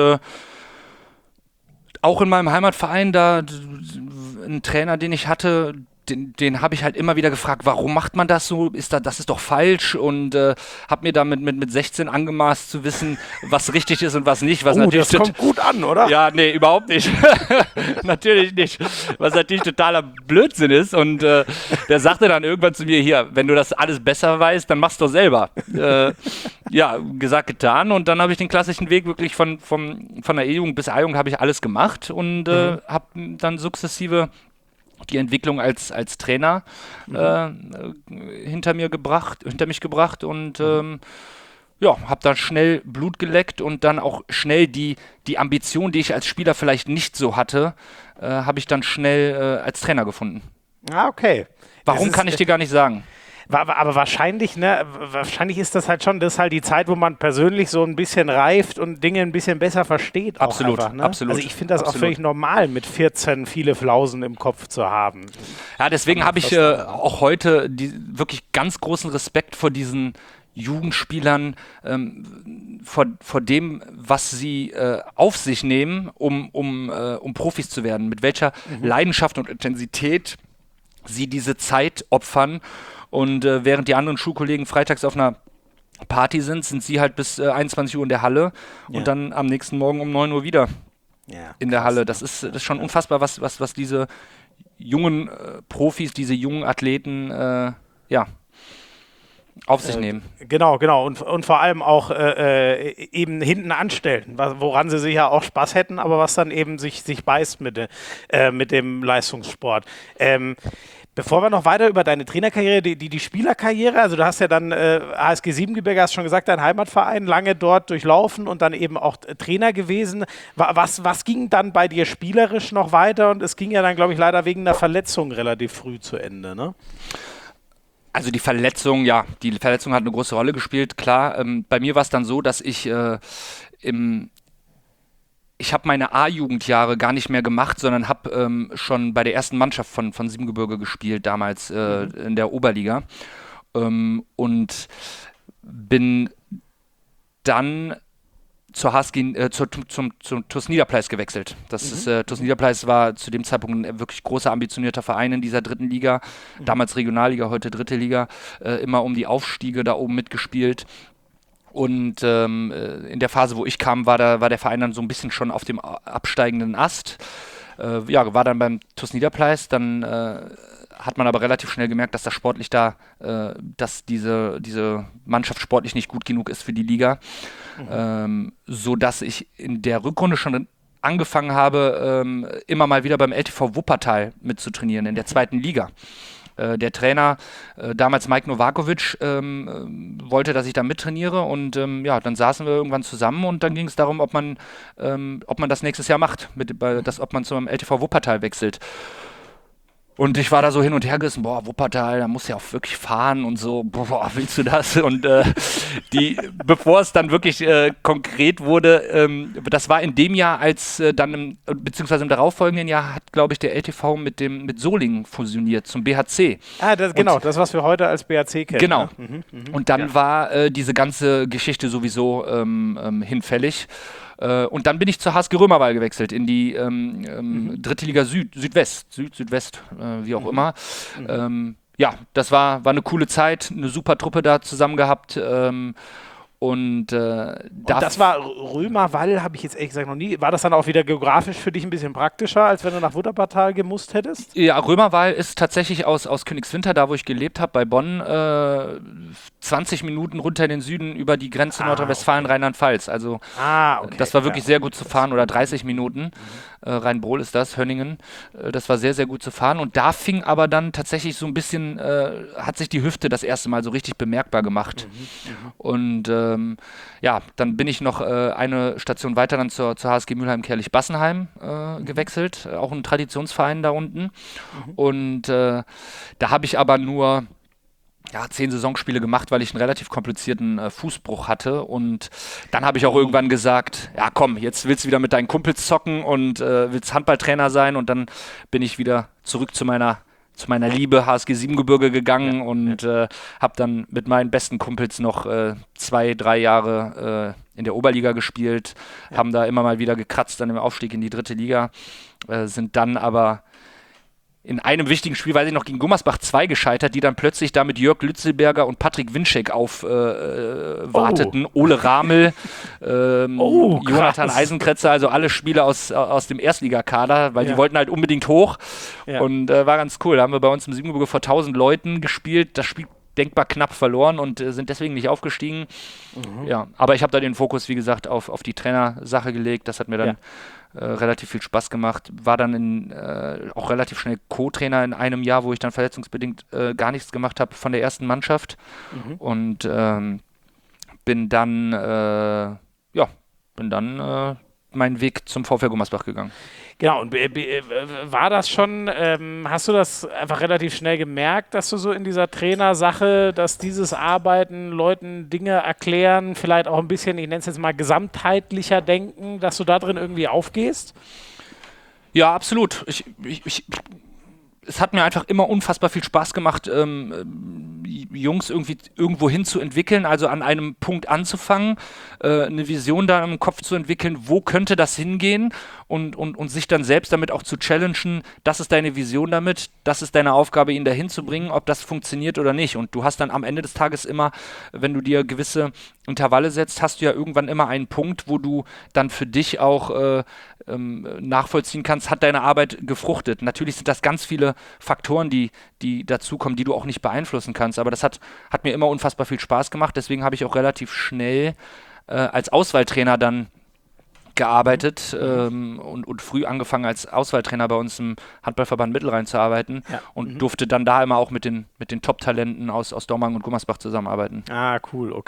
Auch in meinem Heimatverein, da ein Trainer, den ich hatte, den habe ich halt immer wieder gefragt, warum macht man das so? Das ist doch falsch und habe mir damit mit 16 angemaßt zu wissen, was richtig ist und was nicht. Was natürlich das kommt gut an, oder? Ja, nee, überhaupt nicht. Natürlich nicht. Was natürlich totaler Blödsinn ist. Und der sagte dann irgendwann zu mir, hier, wenn du das alles besser weißt, dann mach's doch selber. Gesagt, getan. Und dann habe ich den klassischen Weg wirklich von der E-Jugend bis A-Jugend habe ich alles gemacht und habe dann sukzessive die Entwicklung als Trainer hinter mich gebracht und habe da schnell Blut geleckt und dann auch schnell die Ambition, die ich als Spieler vielleicht nicht so hatte, habe ich dann schnell als Trainer gefunden. Ah, okay. Warum kann ich dir gar nicht sagen. Aber wahrscheinlich ist das halt schon, das ist halt die Zeit, wo man persönlich so ein bisschen reift und Dinge ein bisschen besser versteht. Absolut, auch einfach, ne? absolut. Also ich finde das auch völlig normal, mit 14 viele Flausen im Kopf zu haben. Ja, deswegen habe ich auch heute wirklich ganz großen Respekt vor diesen Jugendspielern, vor dem, was sie auf sich nehmen, um Profis zu werden. Mit welcher Leidenschaft und Intensität sie diese Zeit opfern. Und während die anderen Schulkollegen freitags auf einer Party sind sie halt bis 21 Uhr in der Halle und dann am nächsten Morgen um 9 Uhr wieder in der Halle. Das ist schon unfassbar, was diese jungen Profis, diese jungen Athleten auf sich nehmen. Genau. Und vor allem auch eben hinten anstellen, woran sie sicher auch Spaß hätten, aber was dann eben sich beißt mit dem Leistungssport. Bevor wir noch weiter über deine Trainerkarriere, die Spielerkarriere, also du hast ja dann HSG Siebengebirge, hast schon gesagt, dein Heimatverein, lange dort durchlaufen und dann eben auch Trainer gewesen. Was ging dann bei dir spielerisch noch weiter? Und es ging ja dann, glaube ich, leider wegen einer Verletzung relativ früh zu Ende, ne? Also die Verletzung hat eine große Rolle gespielt, klar. Bei mir war es dann so, dass ich ich habe meine A-Jugendjahre gar nicht mehr gemacht, sondern habe schon bei der ersten Mannschaft von Siebengebirge gespielt, damals in der Oberliga. Und bin dann zur HSG, zum TuS Niederpleis gewechselt. TuS Niederpleis war zu dem Zeitpunkt ein wirklich großer, ambitionierter Verein in dieser dritten Liga, damals Regionalliga, heute dritte Liga, immer um die Aufstiege da oben mitgespielt. Und in der Phase, wo ich kam, war der Verein dann so ein bisschen schon auf dem absteigenden Ast. War dann beim TuS Niederpleis, dann hat man aber relativ schnell gemerkt, dass das sportlich dass diese Mannschaft sportlich nicht gut genug ist für die Liga. So dass ich in der Rückrunde schon angefangen habe, immer mal wieder beim LTV Wuppertal mitzutrainieren, in der zweiten Liga. Der Trainer, damals Mike Novakovic, wollte, dass ich da mittrainiere und dann saßen wir irgendwann zusammen und dann ging es darum, ob man das nächstes Jahr macht, ob man zum LTV Wuppertal wechselt. Und ich war da so hin und her gerissen, Wuppertal, da musst du ja auch wirklich fahren und so, willst du das? Und bevor es dann wirklich konkret wurde, das war in dem Jahr, als beziehungsweise im darauffolgenden Jahr hat, glaube ich, der LTV mit Solingen fusioniert zum BHC. Das, was wir heute als BHC kennen. Genau. Ne? Und dann war diese ganze Geschichte sowieso hinfällig. Und dann bin ich zur HSG Römerwall gewechselt, in die dritte Liga Südwest, wie auch immer. Das war eine coole Zeit, eine super Truppe da zusammen gehabt. Und das war Römerwall, habe ich jetzt ehrlich gesagt noch nie. War das dann auch wieder geografisch für dich ein bisschen praktischer, als wenn du nach Wuppertal gemusst hättest? Ja, Römerwall ist tatsächlich aus Königswinter, da wo ich gelebt habe, bei Bonn, 20 Minuten runter in den Süden über die Grenze Nordrhein-Westfalen, okay. Rheinland-Pfalz. Also das war wirklich sehr gut zu fahren, oder 30 Minuten. Rheinbrohl ist das, Hönningen. Das war sehr, sehr gut zu fahren. Und da fing aber dann tatsächlich so ein bisschen, hat sich die Hüfte das erste Mal so richtig bemerkbar gemacht. Und dann bin ich noch eine Station weiter dann zur HSG Mülheim-Kerlich-Bassenheim gewechselt, auch ein Traditionsverein da unten. Und da habe ich aber nur 10 Saisonspiele gemacht, weil ich einen relativ komplizierten Fußbruch hatte. Und dann habe ich auch irgendwann gesagt, ja komm, jetzt willst du wieder mit deinen Kumpels zocken und willst Handballtrainer sein. Und dann bin ich wieder zurück zu meiner Liebe HSG Siebengebirge gegangen und habe dann mit meinen besten Kumpels noch 2-3 Jahre in der Oberliga gespielt, haben da immer mal wieder gekratzt an dem Aufstieg in die dritte Liga, sind dann aber in einem wichtigen Spiel, weiß ich noch, gegen Gummersbach 2 gescheitert, die dann plötzlich da mit Jörg Lützelberger und Patrick Winczek warteten. Ole Ramel, Jonathan Eisenkretzer, also alle Spieler aus dem Erstligakader, weil die wollten halt unbedingt hoch. Ja. Und war ganz cool. Da haben wir bei uns im Siebengebirge vor 1000 Leuten gespielt. Das Spiel denkbar knapp verloren und sind deswegen nicht aufgestiegen. Ja, aber ich habe da den Fokus, wie gesagt, auf die Trainersache gelegt. Das hat mir dann relativ viel Spaß gemacht. War dann auch relativ schnell Co-Trainer in einem Jahr, wo ich dann verletzungsbedingt gar nichts gemacht habe von der ersten Mannschaft. Und bin dann meinen Weg zum VfL Gummersbach gegangen. Genau, und war das schon, hast du das einfach relativ schnell gemerkt, dass du so in dieser Trainersache, dass dieses Arbeiten, Leuten Dinge erklären, vielleicht auch ein bisschen, ich nenne es jetzt mal gesamtheitlicher denken, dass du da drin irgendwie aufgehst? Ja, absolut. Es hat mir einfach immer unfassbar viel Spaß gemacht, Jungs irgendwo hin zu entwickeln, also an einem Punkt anzufangen, eine Vision da im Kopf zu entwickeln, wo könnte das hingehen und sich dann selbst damit auch zu challengen, das ist deine Vision damit, das ist deine Aufgabe, ihn dahin zu bringen, ob das funktioniert oder nicht. Und du hast dann am Ende des Tages immer, wenn du dir gewisse Intervalle setzt, hast du ja irgendwann immer einen Punkt, wo du dann für dich auch nachvollziehen kannst, hat deine Arbeit gefruchtet. Natürlich sind das ganz viele Faktoren, die dazukommen, die du auch nicht beeinflussen kannst, aber das hat mir immer unfassbar viel Spaß gemacht, deswegen habe ich auch relativ schnell als Auswahltrainer dann gearbeitet und früh angefangen als Auswahltrainer bei uns im Handballverband Mittelrhein zu arbeiten und durfte dann da immer auch mit den Top-Talenten aus Dormagen und Gummersbach zusammenarbeiten. Ah, cool, okay.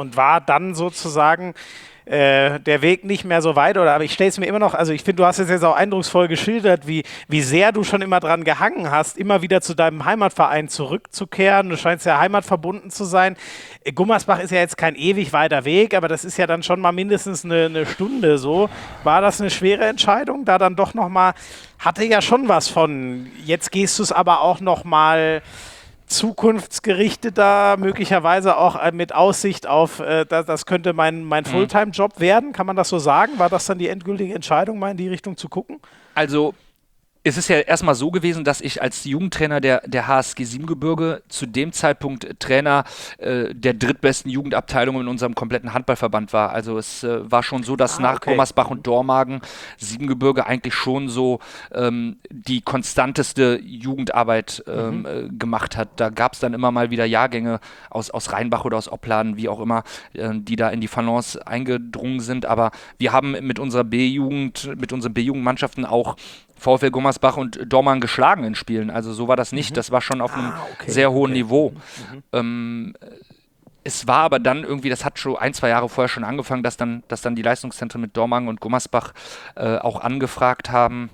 Und war dann sozusagen der Weg nicht mehr so weit, aber ich stelle es mir immer noch, also ich finde, du hast es jetzt auch eindrucksvoll geschildert, wie sehr du schon immer dran gehangen hast, immer wieder zu deinem Heimatverein zurückzukehren. Du scheinst ja heimatverbunden zu sein. Gummersbach ist ja jetzt kein ewig weiter Weg, aber das ist ja dann schon mal mindestens eine Stunde so. War das eine schwere Entscheidung, da dann doch nochmal, hatte ja schon was von, jetzt gehst du es aber auch nochmal zukunftsgerichteter, möglicherweise auch mit Aussicht auf, das könnte mein Fulltime-Job werden. Kann man das so sagen? War das dann die endgültige Entscheidung, mal in die Richtung zu gucken? Also es ist ja erstmal so gewesen, dass ich als Jugendtrainer der HSG Siebengebirge zu dem Zeitpunkt Trainer der drittbesten Jugendabteilung in unserem kompletten Handballverband war. Also es war schon so, dass nach Gummersbach und Dormagen Siebengebirge eigentlich schon so die konstanteste Jugendarbeit gemacht hat. Da gab es dann immer mal wieder Jahrgänge aus Rheinbach oder aus Opladen, wie auch immer, die da in die Falance eingedrungen sind. Aber wir haben mit unserer B-Jugend, mit unseren B-Jugendmannschaften auch VfL Gummersbach und Dormagen geschlagen in Spielen. Also so war das nicht. Das war schon auf einem sehr hohen Niveau. Es war aber dann irgendwie, das hat schon 1-2 Jahre vorher schon angefangen, dass dann die Leistungszentren mit Dormagen und Gummersbach auch angefragt haben.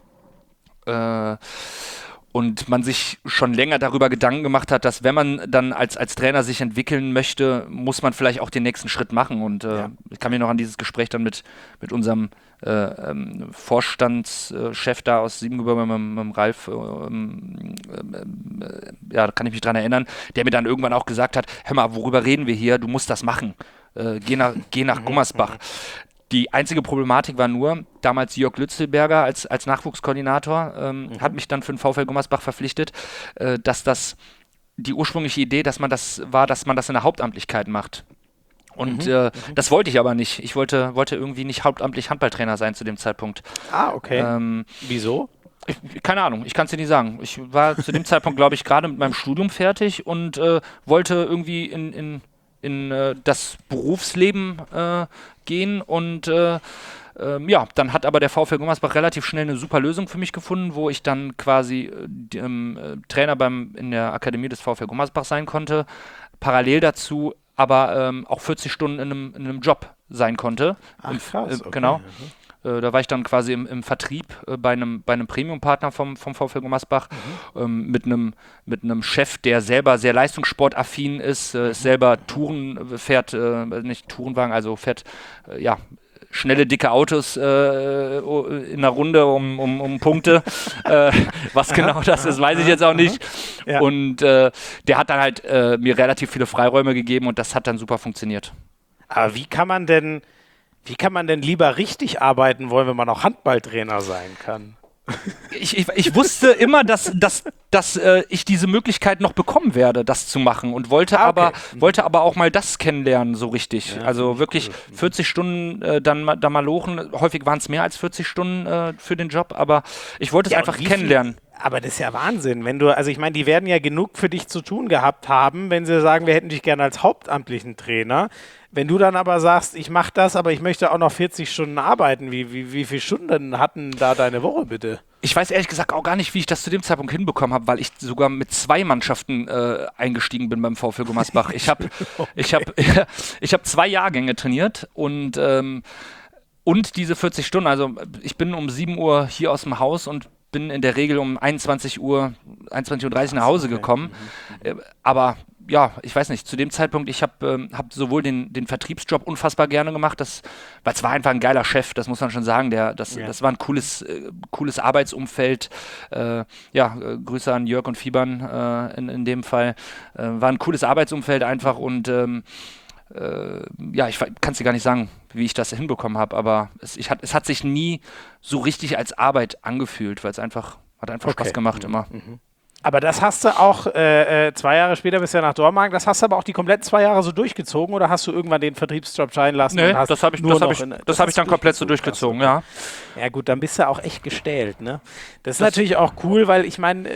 Und man sich schon länger darüber Gedanken gemacht hat, dass wenn man dann als Trainer sich entwickeln möchte, muss man vielleicht auch den nächsten Schritt machen. Und ich kann mich noch an dieses Gespräch dann mit unserem Vorstandschef da aus Siebengebirge, mit dem Ralf, da kann ich mich dran erinnern, der mir dann irgendwann auch gesagt hat, hör mal, worüber reden wir hier? Du musst das machen. Geh nach Gummersbach. Die einzige Problematik war nur, damals Jörg Lützelberger als Nachwuchskoordinator hat mich dann für den VfL Gummersbach verpflichtet, dass die ursprüngliche Idee, dass man das in der Hauptamtlichkeit macht. Und das wollte ich aber nicht. Ich wollte irgendwie nicht hauptamtlich Handballtrainer sein zu dem Zeitpunkt. Ah, okay. Wieso? Keine Ahnung, ich kann es dir nicht sagen. Ich war zu dem Zeitpunkt, glaube ich, gerade mit meinem Studium fertig und wollte irgendwie in das Berufsleben gehen und dann hat aber der VfL Gummersbach relativ schnell eine super Lösung für mich gefunden, wo ich dann quasi Trainer in der Akademie des VfL Gummersbach sein konnte, parallel dazu aber auch 40 Stunden in einem Job sein konnte. Ach, krass, okay. Genau. Da war ich dann quasi im Vertrieb bei einem Premium-Partner vom VfL Gummersbach mit einem Chef, der selber sehr leistungssportaffin ist, selber Touren fährt, nicht Tourenwagen, also fährt, schnelle, dicke Autos in einer Runde um Punkte. Was genau das ist, weiß ich jetzt auch nicht. Ja. Und der hat dann halt mir relativ viele Freiräume gegeben und das hat dann super funktioniert. Aber wie kann man denn lieber richtig arbeiten wollen, wenn man auch Handballtrainer sein kann? Ich wusste immer, dass ich diese Möglichkeit noch bekommen werde, das zu machen und wollte aber auch mal das kennenlernen, so richtig. Ja, also wirklich 40 Stunden dann mal lochen. Häufig waren es mehr als 40 Stunden für den Job, aber ich wollte es einfach kennenlernen. Aber das ist ja Wahnsinn, ich meine, die werden ja genug für dich zu tun gehabt haben, wenn sie sagen, wir hätten dich gerne als hauptamtlichen Trainer. Wenn du dann aber sagst, ich mache das, aber ich möchte auch noch 40 Stunden arbeiten, wie viele Stunden hatten da deine Woche bitte? Ich weiß ehrlich gesagt auch gar nicht, wie ich das zu dem Zeitpunkt hinbekommen habe, weil ich sogar mit 2 Mannschaften eingestiegen bin beim VfL Gummersbach. Ich hab 2 Jahrgänge trainiert und diese 40 Stunden, also ich bin um 7 Uhr hier aus dem Haus und bin in der Regel um 21:30 Uhr nach Hause gekommen. Aber ja, ich weiß nicht, zu dem Zeitpunkt, ich habe sowohl den Vertriebsjob unfassbar gerne gemacht, weil es war einfach ein geiler Chef, das muss man schon sagen, das war ein cooles Arbeitsumfeld, Grüße an Jörg und Fiebern in dem Fall, war ein cooles Arbeitsumfeld einfach und ich kann es dir gar nicht sagen, wie ich das hinbekommen habe, aber es hat sich nie so richtig als Arbeit angefühlt, weil es hat einfach Spaß gemacht immer. Aber das hast du auch 2 Jahre später bist du ja nach Dormagen, das hast du aber auch die kompletten 2 Jahre so durchgezogen oder hast du irgendwann den Vertriebsjob scheiden lassen? Nee, das habe ich dann komplett so durchgezogen, ja. Ja gut, dann bist du auch echt gestählt, ne? Das ist natürlich auch cool, weil ich meine,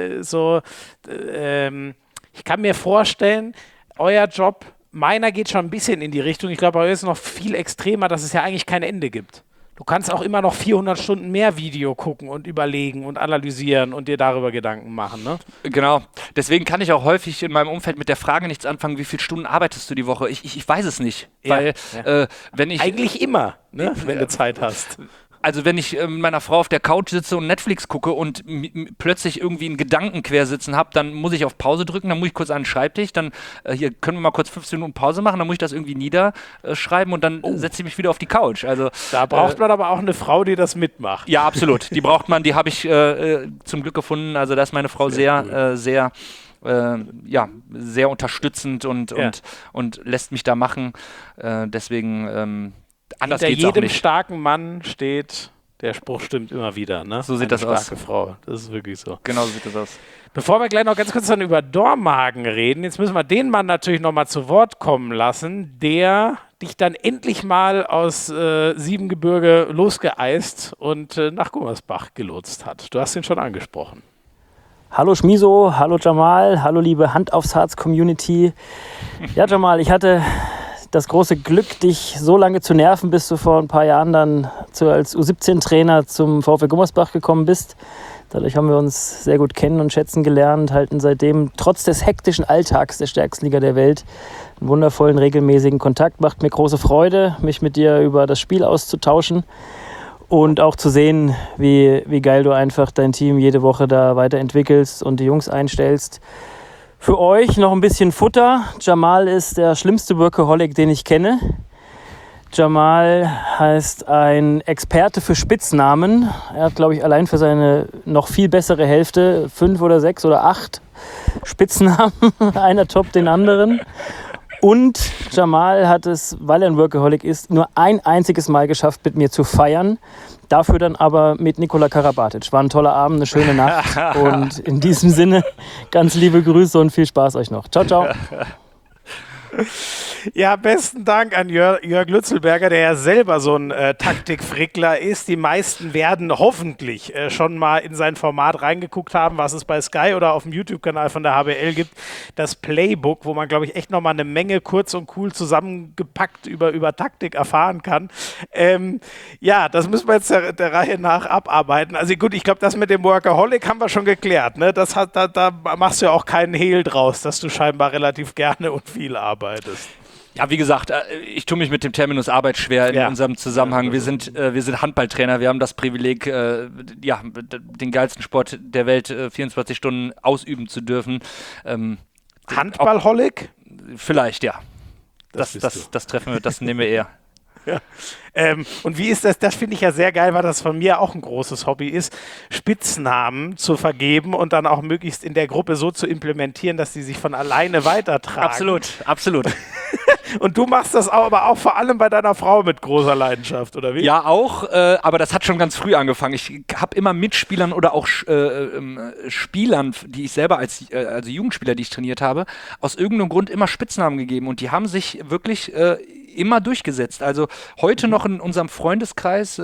ich kann mir vorstellen, euer Job, meiner geht schon ein bisschen in die Richtung, ich glaube, bei euch ist es noch viel extremer, dass es ja eigentlich kein Ende gibt. Du kannst auch immer noch 400 Stunden mehr Video gucken und überlegen und analysieren und dir darüber Gedanken machen, ne? Genau. Deswegen kann ich auch häufig in meinem Umfeld mit der Frage nichts anfangen, wie viele Stunden arbeitest du die Woche? Ich weiß es nicht, weil wenn ich... Eigentlich immer, ne? Wenn du Zeit hast. Also wenn ich mit meiner Frau auf der Couch sitze und Netflix gucke und plötzlich irgendwie einen Gedanken quersitzen habe, dann muss ich auf Pause drücken, dann muss ich kurz an den Schreibtisch, dann hier können wir mal kurz 15 Minuten Pause machen, dann muss ich das irgendwie niederschreiben und dann setze ich mich wieder auf die Couch. Also da braucht man aber auch eine Frau, die das mitmacht. Ja, absolut. Die braucht man, die habe ich zum Glück gefunden. Also da ist meine Frau sehr unterstützend und lässt mich da machen. Deswegen anders hinter geht's auch jedem nicht. starken Mann steht, der Spruch stimmt immer wieder, ne? So sieht das aus. Starke Frau, das ist wirklich so. Genau so sieht das aus. Bevor wir gleich noch ganz kurz dann über Dormagen reden, jetzt müssen wir den Mann natürlich noch mal zu Wort kommen lassen, der dich dann endlich mal aus Siebengebirge losgeeist und nach Gummersbach gelotst hat. Du hast ihn schon angesprochen. Hallo Schmiso, hallo Jamal, hallo liebe Hand aufs Herz Community. Ja Jamal, ich hatte das große Glück, dich so lange zu nerven, bis du vor ein paar Jahren dann als U17-Trainer zum VfL Gummersbach gekommen bist. Dadurch haben wir uns sehr gut kennen und schätzen gelernt, halten seitdem trotz des hektischen Alltags der stärksten Liga der Welt einen wundervollen, regelmäßigen Kontakt. Macht mir große Freude, mich mit dir über das Spiel auszutauschen und auch zu sehen, wie geil du einfach dein Team jede Woche da weiterentwickelst und die Jungs einstellst. Für euch noch ein bisschen Futter. Jamal ist der schlimmste Workaholic, den ich kenne. Jamal heißt ein Experte für Spitznamen. Er hat, glaube ich, allein für seine noch viel bessere Hälfte 5 oder 6 oder 8 Spitznamen. Einer toppt den anderen. Und Jamal hat es, weil er ein Workaholic ist, nur ein einziges Mal geschafft, mit mir zu feiern. Dafür dann aber mit Nikola Karabatic. War ein toller Abend, eine schöne Nacht. Und in diesem Sinne ganz liebe Grüße und viel Spaß euch noch. Ciao, ciao. Ja, besten Dank an Jörg Lützelberger, der ja selber so ein Taktikfrickler ist. Die meisten werden hoffentlich schon mal in sein Format reingeguckt haben, was es bei Sky oder auf dem YouTube-Kanal von der HBL gibt. Das Playbook, wo man, glaube ich, echt noch mal eine Menge kurz und cool zusammengepackt über Taktik erfahren kann. Ja, das müssen wir jetzt der Reihe nach abarbeiten. Also gut, ich glaube, das mit dem Workaholic haben wir schon geklärt. Ne? Da machst du ja auch keinen Hehl draus, dass du scheinbar relativ gerne und viel arbeitest. Ja, wie gesagt, ich tue mich mit dem Terminus Arbeit schwer in unserem Zusammenhang. Wir sind Handballtrainer, wir haben das Privileg, den geilsten Sport der Welt 24 Stunden ausüben zu dürfen. Handballholic? Vielleicht, ja. Das treffen wir, das nehmen wir eher. Ja. Und wie ist das? Das finde ich ja sehr geil, weil das von mir auch ein großes Hobby ist, Spitznamen zu vergeben und dann auch möglichst in der Gruppe so zu implementieren, dass die sich von alleine weitertragen. Absolut. Und du machst das aber auch vor allem bei deiner Frau mit großer Leidenschaft, oder wie? Ja, auch, aber das hat schon ganz früh angefangen. Ich habe immer Mitspielern oder auch Spielern, die ich selber also Jugendspieler, die ich trainiert habe, aus irgendeinem Grund immer Spitznamen gegeben und die haben sich wirklich immer durchgesetzt. Also heute noch in unserem Freundeskreis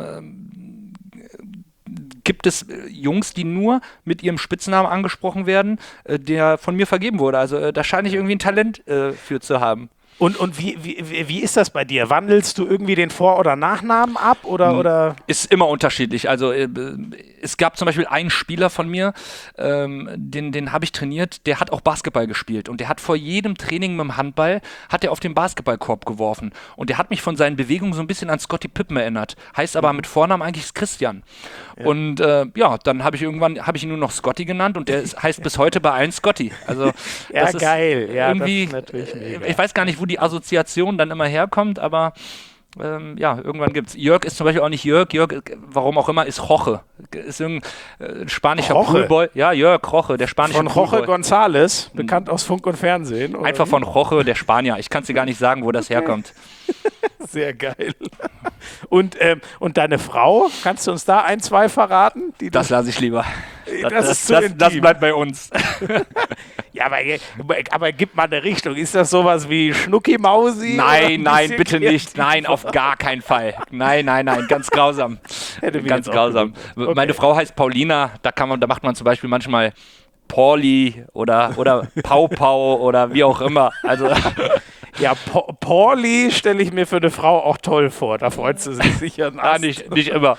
gibt es Jungs, die nur mit ihrem Spitznamen angesprochen werden, der von mir vergeben wurde. Also da scheine ich irgendwie ein Talent für zu haben. Und wie ist das bei dir? Wandelst du irgendwie den Vor- oder Nachnamen ab? Oder? Ist immer unterschiedlich. Also es gab zum Beispiel einen Spieler von mir, den habe ich trainiert, der hat auch Basketball gespielt und der hat vor jedem Training mit dem Handball, hat er auf den Basketballkorb geworfen und der hat mich von seinen Bewegungen so ein bisschen an Scottie Pippen erinnert. Heißt aber mit Vornamen eigentlich Christian. Ja. Und dann habe ich ihn nur noch Scottie genannt und der heißt bis heute bei allen Scottie. Also ja, das ist geil. Ja, irgendwie, das ist natürlich mega. Ich weiß gar nicht, wo die Assoziation dann immer herkommt, aber irgendwann gibt's. Jörg ist zum Beispiel auch nicht Jörg. Jörg, warum auch immer, ist Roche. Ist irgendein spanischer Poolboy. Ja, Jörg Roche, der spanische Poolboy. Von Jorge González, bekannt aus Funk und Fernsehen. Oder? Einfach von Jorge, der Spanier. Ich kann es dir gar nicht sagen, wo das herkommt. Sehr geil. Und deine Frau, kannst du uns da 1, 2 verraten? Das lasse ich lieber. Das bleibt bei uns. Ja, aber gib mal eine Richtung. Ist das sowas wie Schnucki-Mausi? Nein, bitte nicht. Nein, auf gar keinen Fall. Nein, ganz grausam. Ganz grausam. Okay. Meine Frau heißt Paulina, da macht man zum Beispiel manchmal Pauli oder Pau oder wie auch immer. Also Ja, Pauli stelle ich mir für eine Frau auch toll vor. Da freut sie sich sicher. Nicht immer.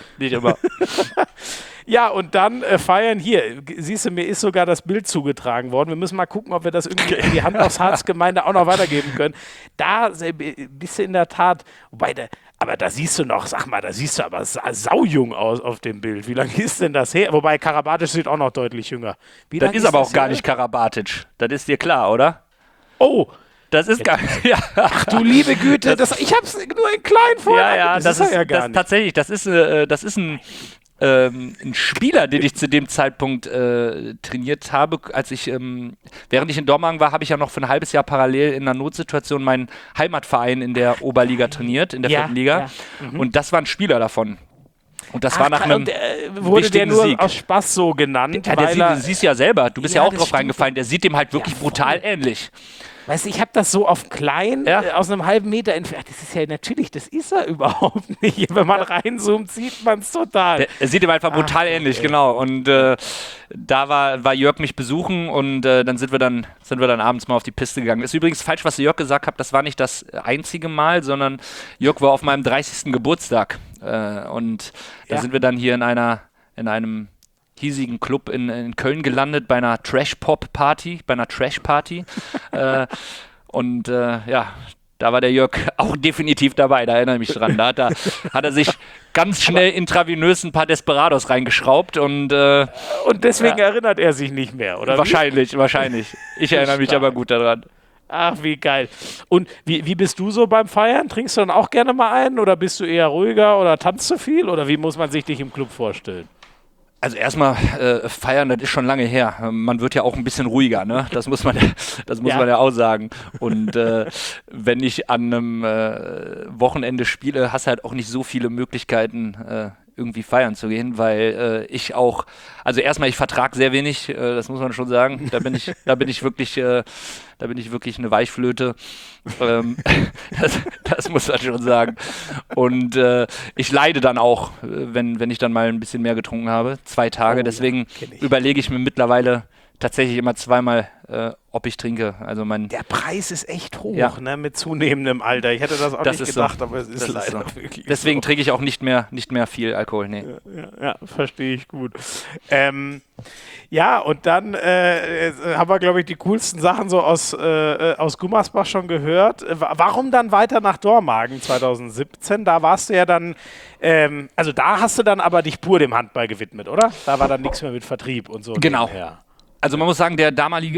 Ja, und dann feiern hier. Siehst du, mir ist sogar das Bild zugetragen worden. Wir müssen mal gucken, ob wir das irgendwie in die Hand aufs Harz-Gemeinde auch noch weitergeben können. Da bist du in der Tat, aber da siehst du noch, sag mal, da siehst du aber saujung aus auf dem Bild. Wie lange ist denn das her? Wobei Karabatic sieht auch noch deutlich jünger. Das ist aber auch gar nicht Karabatic. Das ist dir klar, oder? Oh, das ist gar ja. Ach du liebe Güte, ich hab's nur in klein vor. Ja, das ist ja gar nicht. Tatsächlich, das ist ein Spieler, den ich zu dem Zeitpunkt trainiert habe, während ich in Dormagen war, habe ich ja noch für ein halbes Jahr parallel in einer Notsituation meinen Heimatverein in der Oberliga trainiert, in der 4. Liga. Ja. Und das war ein Spieler davon. Und das war nach einem wurde der nur Sieg. Aus Spaß so genannt? Du siehst ja selber, du bist ja auch drauf reingefallen, der sieht dem halt wirklich brutal ähnlich. Weißt du, ich habe das so auf klein, aus einem halben Meter entfernt. Das ist ja natürlich, das ist er überhaupt nicht. Wenn man reinzoomt, sieht man es total. Er sieht ihm einfach brutal ähnlich, genau. Und da war Jörg mich besuchen und dann sind wir dann abends mal auf die Piste gegangen. Ist übrigens falsch, was Jörg gesagt hat. Das war nicht das einzige Mal, sondern Jörg war auf meinem 30. Geburtstag. Und da sind wir dann hier in einem hiesigen Club in Köln gelandet bei einer Trash-Pop-Party, Trash-Party. Da war der Jörg auch definitiv dabei, da erinnere ich mich dran. Da hat er sich ganz schnell intravenös ein paar Desperados reingeschraubt und deswegen erinnert er sich nicht mehr, oder? Wahrscheinlich. Ich erinnere mich aber gut daran. Ach, wie geil. Und wie bist du so beim Feiern? Trinkst du dann auch gerne mal einen oder bist du eher ruhiger oder tanzt du viel? Oder wie muss man sich dich im Club vorstellen? Also erstmal feiern, das ist schon lange her. Man wird ja auch ein bisschen ruhiger, ne? Das muss man ja auch sagen. Und wenn ich an einem Wochenende spiele, hast du halt auch nicht so viele Möglichkeiten, irgendwie feiern zu gehen, weil ich erstmal, ich vertrage sehr wenig, das muss man schon sagen. Da bin ich wirklich eine Weichflöte. Das muss man schon sagen. Und ich leide dann auch, wenn ich dann mal ein bisschen mehr getrunken habe. 2 Tage. Deswegen überlege ich mir mittlerweile tatsächlich immer zweimal, ob ich trinke. Also der Preis ist echt hoch, ne, mit zunehmendem Alter. Ich hätte das auch nicht gedacht, aber es ist leider wirklich Deswegen so. trinke ich auch nicht mehr viel Alkohol, nee. Ja, verstehe ich gut. Und dann haben wir, glaube ich, die coolsten Sachen so aus Gummersbach schon gehört. Warum dann weiter nach Dormagen 2017? Da warst du ja dann, da hast du dann aber dich pur dem Handball gewidmet, oder? Da war dann nichts mehr mit Vertrieb und so. Genau. Also man muss sagen, der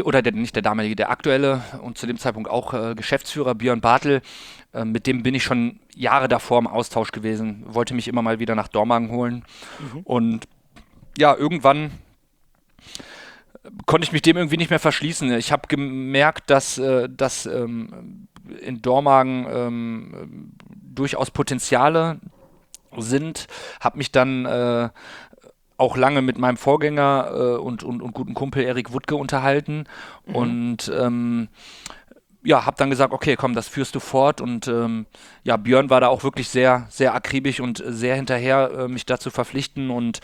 aktuelle und zu dem Zeitpunkt auch Geschäftsführer Björn Bartel, mit dem bin ich schon Jahre davor im Austausch gewesen, wollte mich immer mal wieder nach Dormagen holen. Und ja, irgendwann konnte ich mich dem irgendwie nicht mehr verschließen. Ich habe gemerkt, dass in Dormagen durchaus Potenziale sind, habe mich dann auch lange mit meinem Vorgänger und guten Kumpel Erik Wuttke unterhalten und habe dann gesagt, okay, komm, das führst du fort und Björn war da auch wirklich sehr, sehr akribisch und sehr hinterher, mich da zu verpflichten und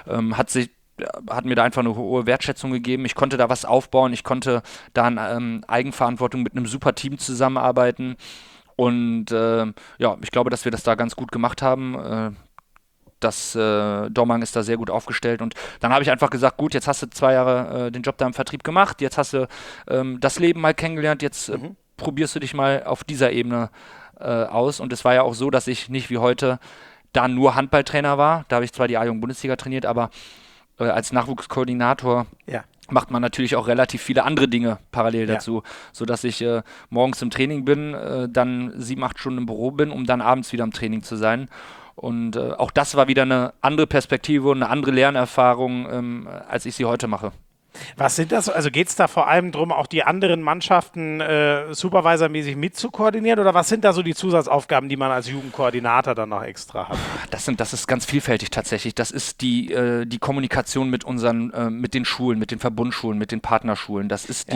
hat mir da einfach eine hohe Wertschätzung gegeben. Ich konnte da was aufbauen, ich konnte da in Eigenverantwortung mit einem super Team zusammenarbeiten und ich glaube, dass wir das da ganz gut gemacht haben. Dormagen ist da sehr gut aufgestellt und dann habe ich einfach gesagt, gut, jetzt hast du 2 Jahre den Job da im Vertrieb gemacht, jetzt hast du das Leben mal kennengelernt, jetzt probierst du dich mal auf dieser Ebene aus und es war ja auch so, dass ich nicht wie heute da nur Handballtrainer war, da habe ich zwar die A-Jugend-Bundesliga trainiert, aber als Nachwuchskoordinator macht man natürlich auch relativ viele andere Dinge parallel dazu, sodass ich morgens im Training bin, dann 7-8 Stunden im Büro bin, um dann abends wieder im Training zu sein. Und auch das war wieder eine andere Perspektive und eine andere Lernerfahrung, als ich sie heute mache. Was sind das? Also geht es da vor allem darum, auch die anderen Mannschaften supervisormäßig mitzukoordinieren oder was sind da so die Zusatzaufgaben, die man als Jugendkoordinator dann noch extra hat? Das ist ganz vielfältig tatsächlich. Das ist die Kommunikation mit den Schulen, mit den Verbundschulen, mit den Partnerschulen. Das ist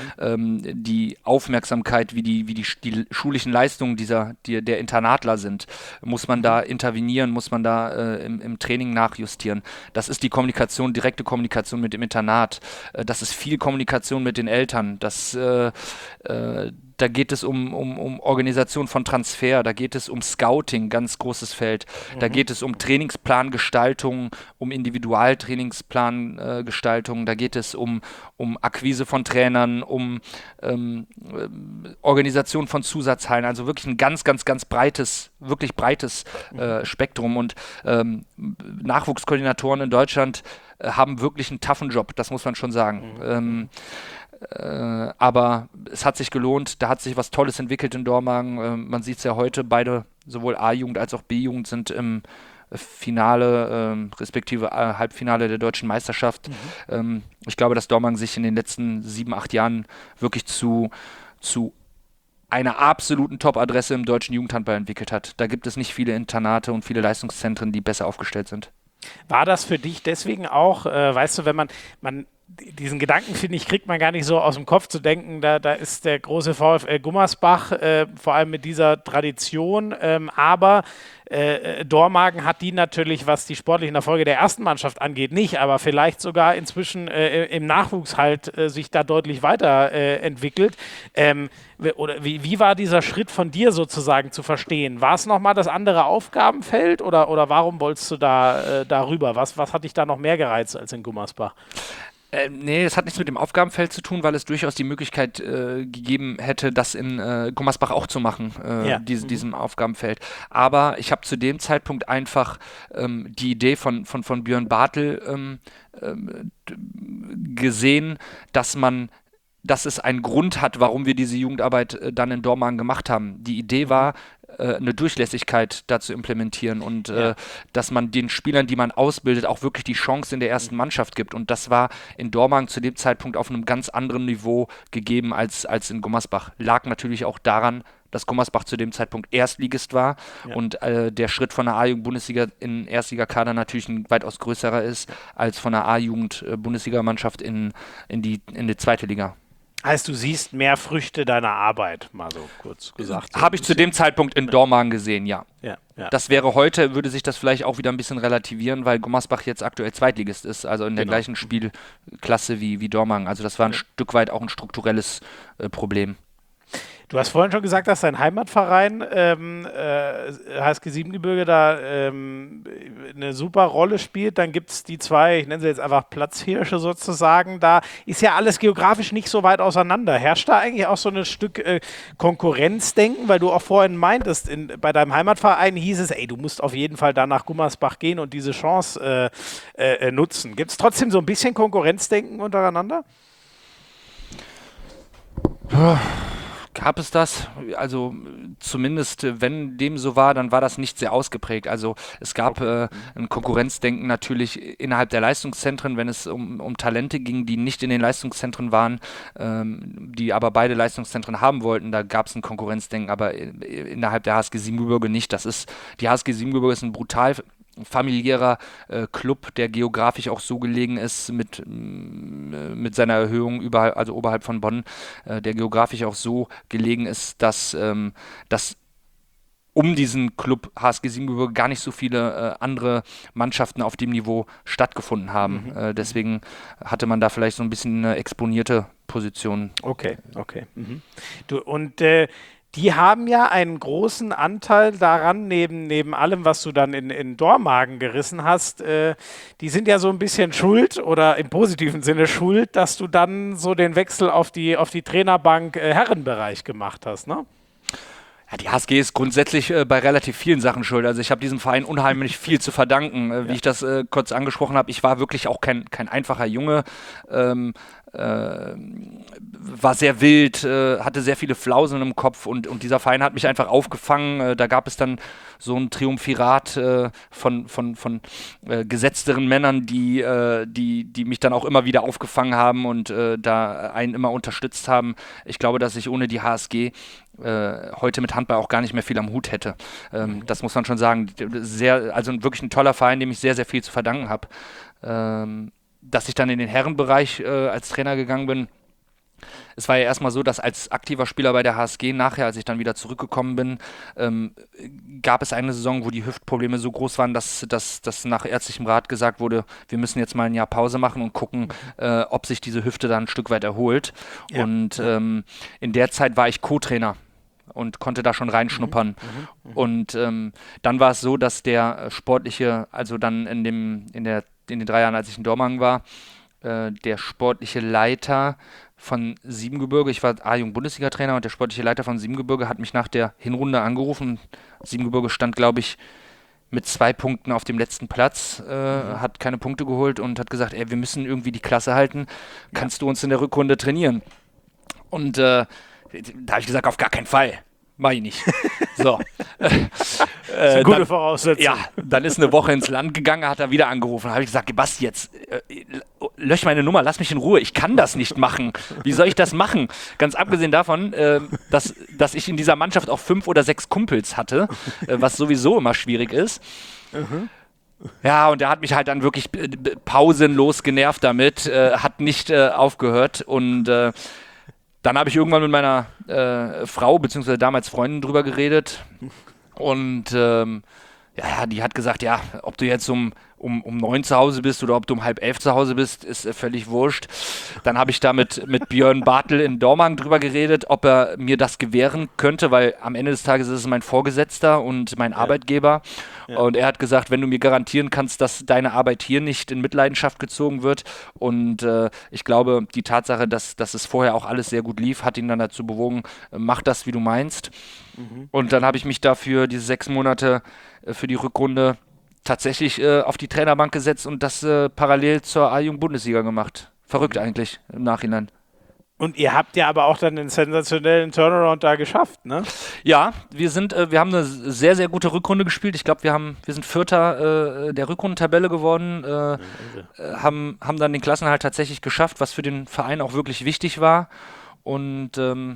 die Aufmerksamkeit, wie die schulischen Leistungen der Internatler sind. Muss man da intervenieren, muss man da im Training nachjustieren. Das ist die direkte Kommunikation mit dem Internat. Das ist viel Kommunikation mit den Eltern. Das Da geht es um Organisation von Transfer, da geht es um Scouting, ganz großes Feld. Da geht es um Trainingsplangestaltung, um Individualtrainingsplangestaltung, da geht es um Akquise von Trainern, um Organisation von Zusatzhallen, also wirklich ein ganz, ganz, ganz wirklich breites Spektrum. Und Nachwuchskoordinatoren in Deutschland haben wirklich einen toughen Job, das muss man schon sagen. Aber es hat sich gelohnt, da hat sich was Tolles entwickelt in Dormagen. Man sieht es ja heute, beide, sowohl A-Jugend als auch B-Jugend, sind im Finale, respektive Halbfinale der deutschen Meisterschaft. Ich glaube, dass Dormagen sich in den letzten 7, 8 Jahren wirklich zu einer absoluten Top-Adresse im deutschen Jugendhandball entwickelt hat. Da gibt es nicht viele Internate und viele Leistungszentren, die besser aufgestellt sind. War das für dich deswegen auch, weißt du, wenn man diesen Gedanken, finde ich, kriegt man gar nicht so aus dem Kopf zu denken, da ist der große VfL Gummersbach, vor allem mit dieser Tradition, aber Dormagen hat die natürlich, was die sportlichen Erfolge der ersten Mannschaft angeht, nicht, aber vielleicht sogar inzwischen im Nachwuchs halt sich da deutlich weiterentwickkt. Oder wie war dieser Schritt von dir sozusagen zu verstehen? War es nochmal das andere Aufgabenfeld oder warum wolltest du da darüber? Was hat dich da noch mehr gereizt als in Gummersbach? Nee, es hat nichts mit dem Aufgabenfeld zu tun, weil es durchaus die Möglichkeit gegeben hätte, das in Gummersbach auch zu machen, diesem Aufgabenfeld. Aber ich habe zu dem Zeitpunkt einfach die Idee von Björn Bartel gesehen, dass es einen Grund hat, warum wir diese Jugendarbeit dann in Dormagen gemacht haben. Die Idee war, eine Durchlässigkeit da zu implementieren und dass man den Spielern, die man ausbildet, auch wirklich die Chance in der ersten Mannschaft gibt. Und das war in Dormagen zu dem Zeitpunkt auf einem ganz anderen Niveau gegeben als in Gummersbach. Lag natürlich auch daran, dass Gummersbach zu dem Zeitpunkt Erstligist war und der Schritt von der A-Jugend-Bundesliga in Erstligakader natürlich ein weitaus größerer ist als von der A-Jugend-Bundesligamannschaft in die zweite Liga. Heißt, du siehst mehr Früchte deiner Arbeit, mal so kurz gesagt. Habe ich zu dem Zeitpunkt in Dormagen gesehen, ja. Das wäre heute, würde sich das vielleicht auch wieder ein bisschen relativieren, weil Gummersbach jetzt aktuell Zweitligist ist, also in der gleichen Spielklasse wie Dormagen. Also das war ein Stück weit auch ein strukturelles Problem. Du hast vorhin schon gesagt, dass dein Heimatverein HSG Siebengebirge da eine super Rolle spielt. Dann gibt es die zwei, ich nenne sie jetzt einfach Platzhirsche sozusagen. Da ist ja alles geografisch nicht so weit auseinander. Herrscht da eigentlich auch so ein Stück Konkurrenzdenken? Weil du auch vorhin meintest, bei deinem Heimatverein hieß es, ey, du musst auf jeden Fall da nach Gummersbach gehen und diese Chance nutzen. Gibt es trotzdem so ein bisschen Konkurrenzdenken untereinander? Gab es das? Also zumindest, wenn dem so war, dann war das nicht sehr ausgeprägt. Also es gab ein Konkurrenzdenken natürlich innerhalb der Leistungszentren, wenn es um Talente ging, die nicht in den Leistungszentren waren, die aber beide Leistungszentren haben wollten. Da gab es ein Konkurrenzdenken, aber innerhalb der HSG Siebengebirge nicht. Die HSG Siebengebirge ist ein brutal familiärer Club, der geografisch auch so gelegen ist mit seiner Erhöhung überall, also oberhalb von Bonn, der geografisch auch so gelegen ist, dass um diesen Club HSG Siebengebirge gar nicht so viele andere Mannschaften auf dem Niveau stattgefunden haben. Deswegen hatte man da vielleicht so ein bisschen eine exponierte Position. Okay. Die haben ja einen großen Anteil daran, neben allem, was du dann in Dormagen gerissen hast. Die sind ja so ein bisschen schuld oder im positiven Sinne schuld, dass du dann so den Wechsel auf die Trainerbank Herrenbereich gemacht hast, ne? Ja, die HSG ist grundsätzlich bei relativ vielen Sachen schuld. Also ich habe diesem Verein unheimlich viel zu verdanken. Wie ich das kurz angesprochen habe, ich war wirklich auch kein einfacher Junge. War sehr wild, hatte sehr viele Flausen im Kopf und dieser Verein hat mich einfach aufgefangen. Da gab es dann so ein Triumphirat von gesetzteren Männern, die mich dann auch immer wieder aufgefangen haben und da einen immer unterstützt haben. Ich glaube, dass ich ohne die HSG heute mit Handball auch gar nicht mehr viel am Hut hätte. Das muss man schon sagen. Also wirklich ein toller Verein, dem ich sehr, sehr viel zu verdanken habe. Dass ich dann in den Herrenbereich als Trainer gegangen bin, Es war ja erstmal so, dass als aktiver Spieler bei der HSG nachher, als ich dann wieder zurückgekommen bin, gab es eine Saison, wo die Hüftprobleme so groß waren, dass nach ärztlichem Rat gesagt wurde, wir müssen jetzt mal ein Jahr Pause machen und gucken, ob sich diese Hüfte dann ein Stück weit erholt. Ja. Und in der Zeit war ich Co-Trainer und konnte da schon reinschnuppern. Und dann war es so, dass der sportliche, also dann in den 3 Jahren, als ich in Dormagen war, der sportliche Leiter von Siebengebirge, ich war A-Jugend-Bundesliga-Trainer und der sportliche Leiter von Siebengebirge hat mich nach der Hinrunde angerufen. Siebengebirge stand, glaube ich, mit 2 Punkten auf dem letzten Platz, hat keine Punkte geholt und hat gesagt, wir müssen irgendwie die Klasse halten, kannst du uns in der Rückrunde trainieren? Und da habe ich gesagt, auf gar keinen Fall. Mach ich nicht. So. Das ist eine gute Voraussetzung. Ja, dann ist eine Woche ins Land gegangen, hat er wieder angerufen. Da habe ich gesagt, Basti, jetzt lösch meine Nummer, lass mich in Ruhe. Ich kann das nicht machen. Wie soll ich das machen? Ganz abgesehen davon, dass ich in dieser Mannschaft auch 5 oder 6 Kumpels hatte, was sowieso immer schwierig ist. Ja, und er hat mich halt dann wirklich pausenlos genervt damit, hat nicht aufgehört und dann habe ich irgendwann mit meiner Frau, beziehungsweise damals Freundin drüber geredet und die hat gesagt, ja, ob du jetzt um 9 zu Hause bist oder ob du um 10:30 zu Hause bist, ist völlig wurscht. Dann habe ich da mit Björn Bartel in Dormagen drüber geredet, ob er mir das gewähren könnte, weil am Ende des Tages ist es mein Vorgesetzter und mein Arbeitgeber. Ja. Und er hat gesagt, wenn du mir garantieren kannst, dass deine Arbeit hier nicht in Mitleidenschaft gezogen wird. Und ich glaube, die Tatsache, dass es vorher auch alles sehr gut lief, hat ihn dann dazu bewogen, mach das, wie du meinst. Und dann habe ich mich dafür diese 6 Monate für die Rückrunde tatsächlich auf die Trainerbank gesetzt und das parallel zur A-Jugend-Bundesliga gemacht. Verrückt eigentlich im Nachhinein. Und ihr habt ja aber auch dann den sensationellen Turnaround da geschafft, ne? Ja, wir haben eine sehr, sehr gute Rückrunde gespielt. Ich glaube, wir sind Vierter der Rückrundentabelle geworden, haben dann den Klassenerhalt tatsächlich geschafft, was für den Verein auch wirklich wichtig war. Und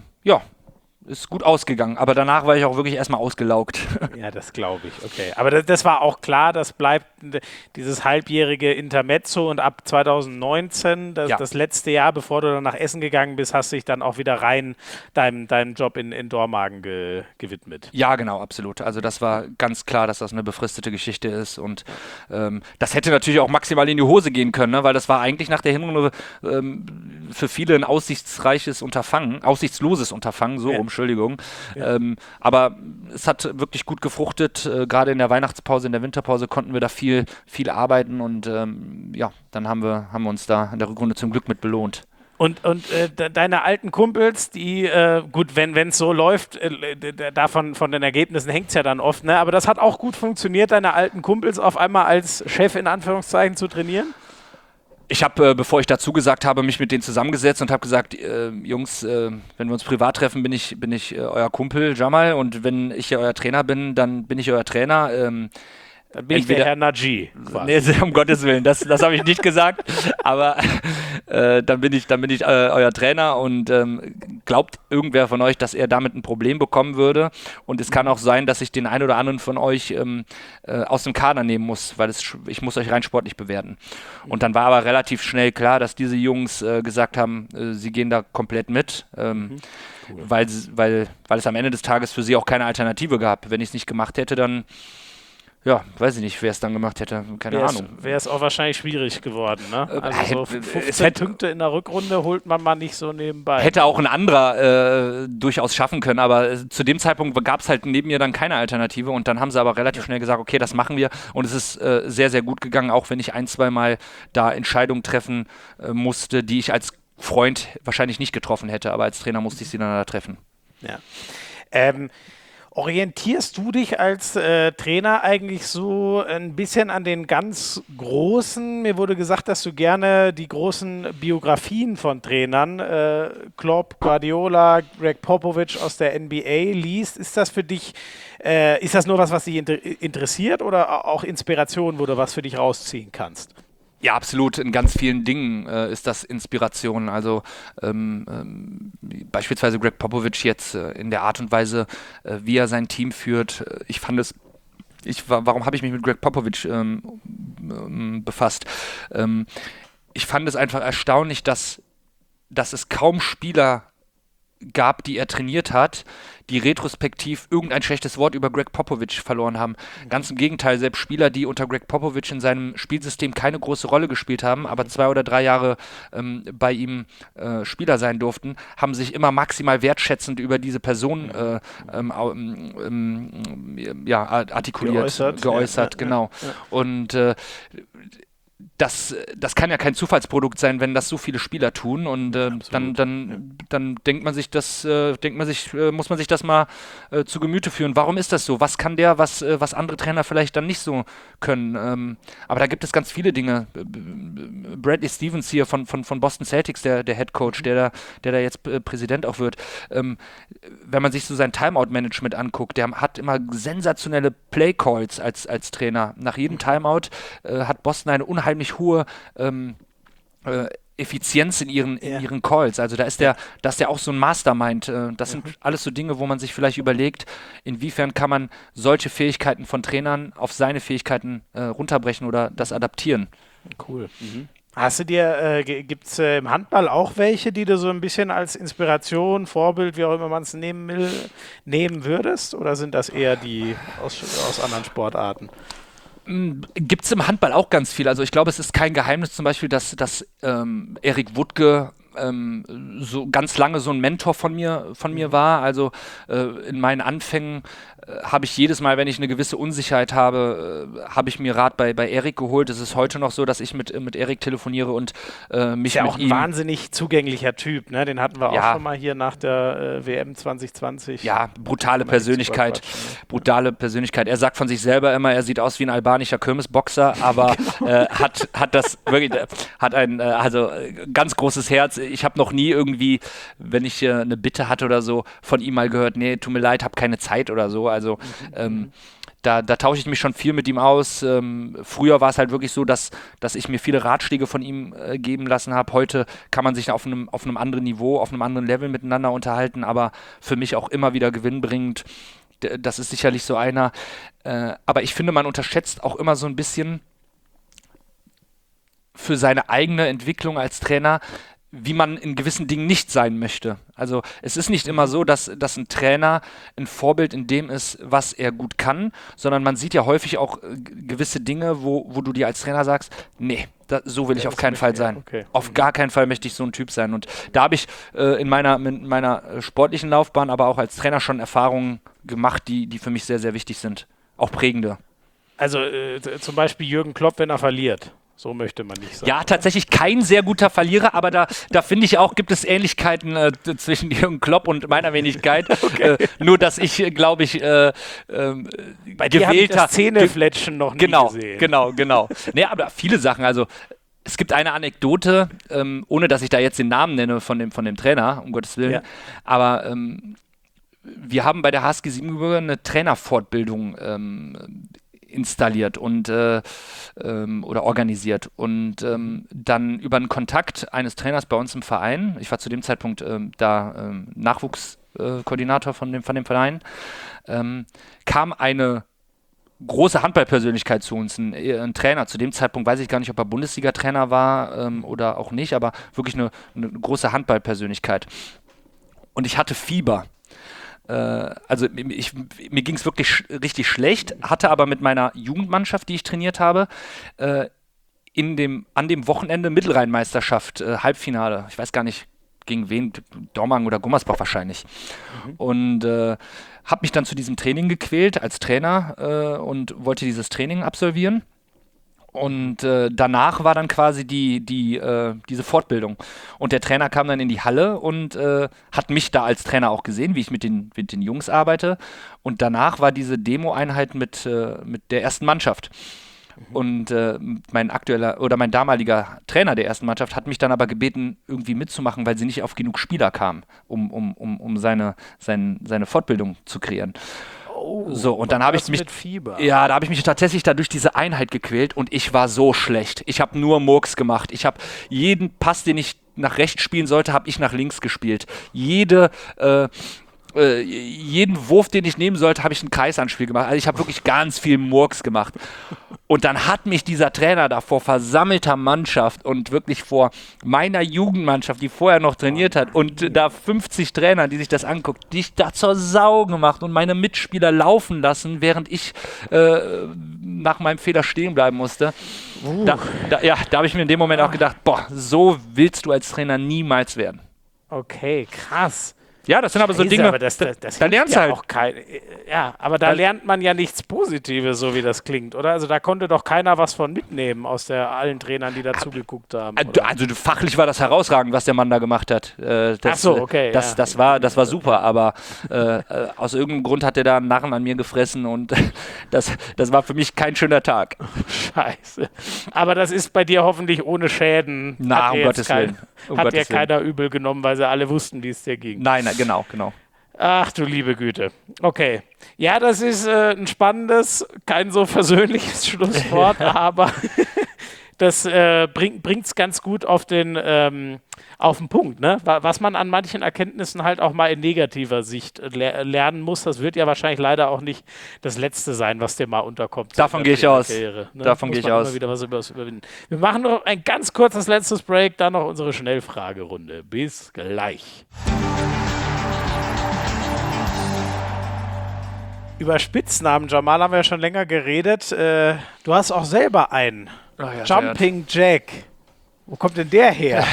ist gut ausgegangen, aber danach war ich auch wirklich erstmal ausgelaugt. Ja, das glaube ich, okay. Aber das war auch klar, das bleibt dieses halbjährige Intermezzo und ab 2019, das letzte Jahr, bevor du dann nach Essen gegangen bist, hast du dich dann auch wieder rein deinem Job in Dormagen gewidmet. Ja, genau, absolut. Also das war ganz klar, dass das eine befristete Geschichte ist und das hätte natürlich auch maximal in die Hose gehen können, ne? Weil das war eigentlich nach der Hinrunde für viele ein aussichtsloses Unterfangen, so rum. Entschuldigung. Ja. Aber es hat wirklich gut gefruchtet. Gerade in der Weihnachtspause, in der Winterpause konnten wir da viel, viel arbeiten und dann haben wir uns da in der Rückrunde zum Glück mit belohnt. Und deine alten Kumpels, die, gut, wenn es so läuft, davon von den Ergebnissen hängt es ja dann oft, ne? Aber das hat auch gut funktioniert, deine alten Kumpels auf einmal als Chef in Anführungszeichen zu trainieren? Ich habe, bevor ich dazu gesagt habe, mich mit denen zusammengesetzt und habe gesagt, Jungs, wenn wir uns privat treffen, bin ich euer Kumpel Jamal und wenn ich ja euer Trainer bin, dann bin ich euer Trainer. Dann bin ich der Herr Naji. Nee, um Gottes Willen, das habe ich nicht gesagt, aber dann bin ich euer Trainer und glaubt irgendwer von euch, dass er damit ein Problem bekommen würde und es kann auch sein, dass ich den einen oder anderen von euch aus dem Kader nehmen muss, weil ich muss euch rein sportlich bewerten. Und dann war aber relativ schnell klar, dass diese Jungs gesagt haben, sie gehen da komplett mit, cool. weil es am Ende des Tages für sie auch keine Alternative gab. Wenn ich es nicht gemacht hätte, dann weiß ich nicht, wer es dann gemacht hätte. Keine Ahnung. Wäre es auch wahrscheinlich schwierig geworden, ne? Also so 15 Punkte in der Rückrunde holt man mal nicht so nebenbei. Hätte auch ein anderer durchaus schaffen können, aber zu dem Zeitpunkt gab es halt neben mir dann keine Alternative und dann haben sie aber relativ schnell gesagt, okay, das machen wir und es ist sehr, sehr gut gegangen, auch wenn ich 1-2 Mal da Entscheidungen treffen musste, die ich als Freund wahrscheinlich nicht getroffen hätte, aber als Trainer musste ich sie dann da treffen. Ja. Orientierst du dich als Trainer eigentlich so ein bisschen an den ganz Großen? Mir wurde gesagt, dass du gerne die großen Biografien von Trainern, Klopp, Guardiola, Greg Popovich aus der NBA liest. Ist das für dich, ist das nur was dich interessiert oder auch Inspiration, wo du was für dich rausziehen kannst? Ja, absolut. In ganz vielen Dingen ist das Inspiration. Also beispielsweise Greg Popovich jetzt in der Art und Weise, wie er sein Team führt. Warum habe ich mich mit Greg Popovich befasst? Ich fand es einfach erstaunlich, dass dass es kaum Spieler gab, die er trainiert hat, die retrospektiv irgendein schlechtes Wort über Greg Popovich verloren haben. Ganz im Gegenteil, selbst Spieler, die unter Greg Popovich in seinem Spielsystem keine große Rolle gespielt haben, aber 2 oder 3 Jahre bei ihm Spieler sein durften, haben sich immer maximal wertschätzend über diese Person artikuliert, geäußert, genau. Ja. Und das kann ja kein Zufallsprodukt sein, wenn das so viele Spieler tun, und dann denkt man sich, muss man sich das mal zu Gemüte führen. Warum ist das so? Was kann der, was andere Trainer vielleicht dann nicht so können? Aber da gibt es ganz viele Dinge. Bradley Stevens hier von Boston Celtics, der Head Coach, der da jetzt Präsident auch wird. Wenn man sich so sein Timeout-Management anguckt, der hat immer sensationelle Play-Calls als Trainer. Nach jedem Timeout hat Boston eine unheimlich hohe Effizienz in ihren Calls. Also da ist der auch so ein Mastermind. Das sind alles so Dinge, wo man sich vielleicht überlegt, inwiefern kann man solche Fähigkeiten von Trainern auf seine Fähigkeiten runterbrechen oder das adaptieren. Cool. Mhm. Hast du dir, gibt es im Handball auch welche, die du so ein bisschen als Inspiration, Vorbild, wie auch immer man es nehmen will, nehmen würdest? Oder sind das eher die aus anderen Sportarten? Gibt es im Handball auch ganz viel. Also ich glaube, es ist kein Geheimnis zum Beispiel, dass Erik Wuttke so ganz lange so ein Mentor von mir war. Also in meinen Anfängen habe ich jedes Mal, wenn ich eine gewisse Unsicherheit habe, habe ich mir Rat bei Erik geholt. Es ist heute noch so, dass ich mit Erik telefoniere und mich mit ihm... Ist ja auch ein wahnsinnig zugänglicher Typ, ne? Den hatten wir auch schon mal hier nach der WM 2020. Ja, brutale Persönlichkeit. Brutale Persönlichkeit. Er sagt von sich selber immer, er sieht aus wie ein albanischer Kirmesboxer, aber hat ein ganz großes Herz. Ich habe noch nie irgendwie, wenn ich eine Bitte hatte oder so, von ihm mal gehört, nee, tut mir leid, habe keine Zeit oder so. Also da tausche ich mich schon viel mit ihm aus. Früher war es halt wirklich so, dass ich mir viele Ratschläge von ihm geben lassen habe. Heute kann man sich auf einem anderen Niveau, auf einem anderen Level miteinander unterhalten, aber für mich auch immer wieder gewinnbringend. Das ist sicherlich so einer. Aber ich finde, man unterschätzt auch immer so ein bisschen für seine eigene Entwicklung als Trainer, wie man in gewissen Dingen nicht sein möchte. Also es ist nicht immer so, dass ein Trainer ein Vorbild in dem ist, was er gut kann, sondern man sieht ja häufig auch gewisse Dinge, wo du dir als Trainer sagst, nee, so will ich auf keinen Fall sein. Okay. Auf gar keinen Fall möchte ich so ein Typ sein. Und da habe ich in meiner sportlichen Laufbahn, aber auch als Trainer schon Erfahrungen gemacht, die für mich sehr, sehr wichtig sind. Auch prägende. Also zum Beispiel Jürgen Klopp, wenn er verliert. So möchte man nicht sagen. Ja, tatsächlich kein sehr guter Verlierer, aber da finde ich auch, gibt es Ähnlichkeiten zwischen Jürgen Klopp und meiner Wenigkeit. Okay. Nur, dass ich, glaube ich, bei dir habe ich das Zähnefletschen noch nie gesehen. Genau. Nee, aber viele Sachen, also es gibt eine Anekdote, ohne dass ich da jetzt den Namen nenne von dem Trainer, um Gottes Willen, aber wir haben bei der HSG Siebengebirge eine Trainerfortbildung installiert und oder organisiert und dann über einen Kontakt eines Trainers bei uns im Verein, ich war zu dem Zeitpunkt Nachwuchskoordinator von dem Verein, kam eine große Handballpersönlichkeit zu uns, ein Trainer. Zu dem Zeitpunkt weiß ich gar nicht, ob er Bundesliga-Trainer war oder auch nicht, aber wirklich eine große Handballpersönlichkeit. Und ich hatte Fieber. Also mir ging es wirklich richtig schlecht, hatte aber mit meiner Jugendmannschaft, die ich trainiert habe, an dem Wochenende Mittelrhein-Meisterschaft, Halbfinale, ich weiß gar nicht gegen wen, Dormagen oder Gummersbach wahrscheinlich. Und habe mich dann zu diesem Training gequält als Trainer und wollte dieses Training absolvieren. Und danach war dann quasi diese Fortbildung. Und der Trainer kam dann in die Halle und hat mich da als Trainer auch gesehen, wie ich mit den Jungs arbeite. Und danach war diese Demo-Einheit mit der ersten Mannschaft. Und mein damaliger Trainer der ersten Mannschaft hat mich dann aber gebeten, irgendwie mitzumachen, weil sie nicht auf genug Spieler kamen, um seine Fortbildung zu kreieren. So, und dann habe ich mich da habe ich mich tatsächlich da durch diese Einheit gequält und ich war so schlecht. Ich habe nur Murks gemacht. Ich habe jeden Pass, den ich nach rechts spielen sollte, habe ich nach links gespielt. Jede jeden Wurf, den ich nehmen sollte, habe ich ein Kreisanspiel gemacht. Also ich habe wirklich ganz viel Murks gemacht. Und dann hat mich dieser Trainer da vor versammelter Mannschaft und wirklich vor meiner Jugendmannschaft, die vorher noch trainiert hat, und da 50 Trainer, die sich das anguckt, die ich da zur Sau gemacht und meine Mitspieler laufen lassen, während ich nach meinem Fehler stehen bleiben musste. Da habe ich mir in dem Moment auch gedacht, boah, so willst du als Trainer niemals werden. Okay, krass. Ja, das sind aber so Scheiße, Dinge, aber das da lernst du halt. auch aber da lernt man ja nichts Positives, so wie das klingt, oder? Also da konnte doch keiner was von mitnehmen aus allen Trainern, die dazu geguckt haben. Also fachlich war das herausragend, was der Mann da gemacht hat. Ach so, okay. Das war super, aber aus irgendeinem Grund hat er da einen Narren an mir gefressen und das war für mich kein schöner Tag. Scheiße. Aber das ist bei dir hoffentlich ohne Schäden. Na, um Gottes Willen. Hat dir keiner übel genommen, weil sie alle wussten, wie es dir ging. Nein, genau. Ach du liebe Güte. Okay. Ja, das ist ein spannendes, kein so versöhnliches Schlusswort, aber das bringt es ganz gut auf den Punkt, ne? Was man an manchen Erkenntnissen halt auch mal in negativer Sicht lernen muss, das wird ja wahrscheinlich leider auch nicht das Letzte sein, was dir mal unterkommt. Davon gehe ich aus. Ne? Davon gehe ich aus. Immer wieder was überwinden. Wir machen noch ein ganz kurzes letztes Break, dann noch unsere Schnellfragerunde. Bis gleich. Über Spitznamen, Jamal, haben wir ja schon länger geredet. Du hast auch selber einen. Oh ja, Jumping Jack. Wo kommt denn der her?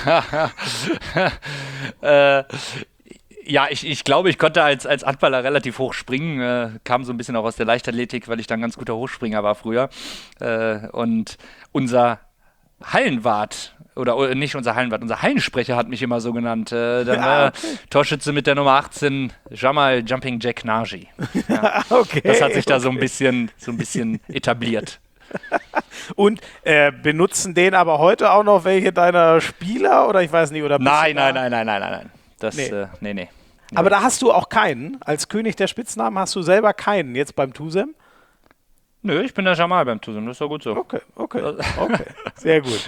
Ja, ich glaube, ich konnte als Handballer relativ hoch springen. Kam so ein bisschen auch aus der Leichtathletik, weil ich dann ein ganz guter Hochspringer war früher. Und unser Hallenwart, oder nicht unser Hallenwart, unser Hallensprecher hat mich immer so genannt. Torschütze mit der Nummer 18, Jamal Jumping Jack Nagy. Ja. Okay. Das hat sich da so ein bisschen etabliert. Und benutzen den aber heute auch noch welche deiner Spieler? Oder ich weiß nicht, oder Nein. Das, nee. Aber da hast du auch keinen. Als König der Spitznamen hast du selber keinen jetzt beim TUSEM? Nö, ich bin der Jamal beim TUSEM, das ist doch gut so. Okay. Sehr gut.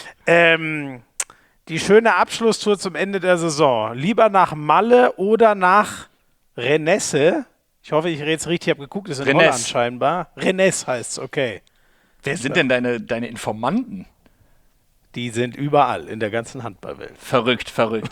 Die schöne Abschlusstour zum Ende der Saison. Lieber nach Malle oder nach Renesse? Ich hoffe, ich rede es richtig. Ich habe geguckt, das ist in Holland scheinbar. Renesse heißt es, okay. Wer sind denn deine Informanten? Die sind überall in der ganzen Handballwelt. Verrückt.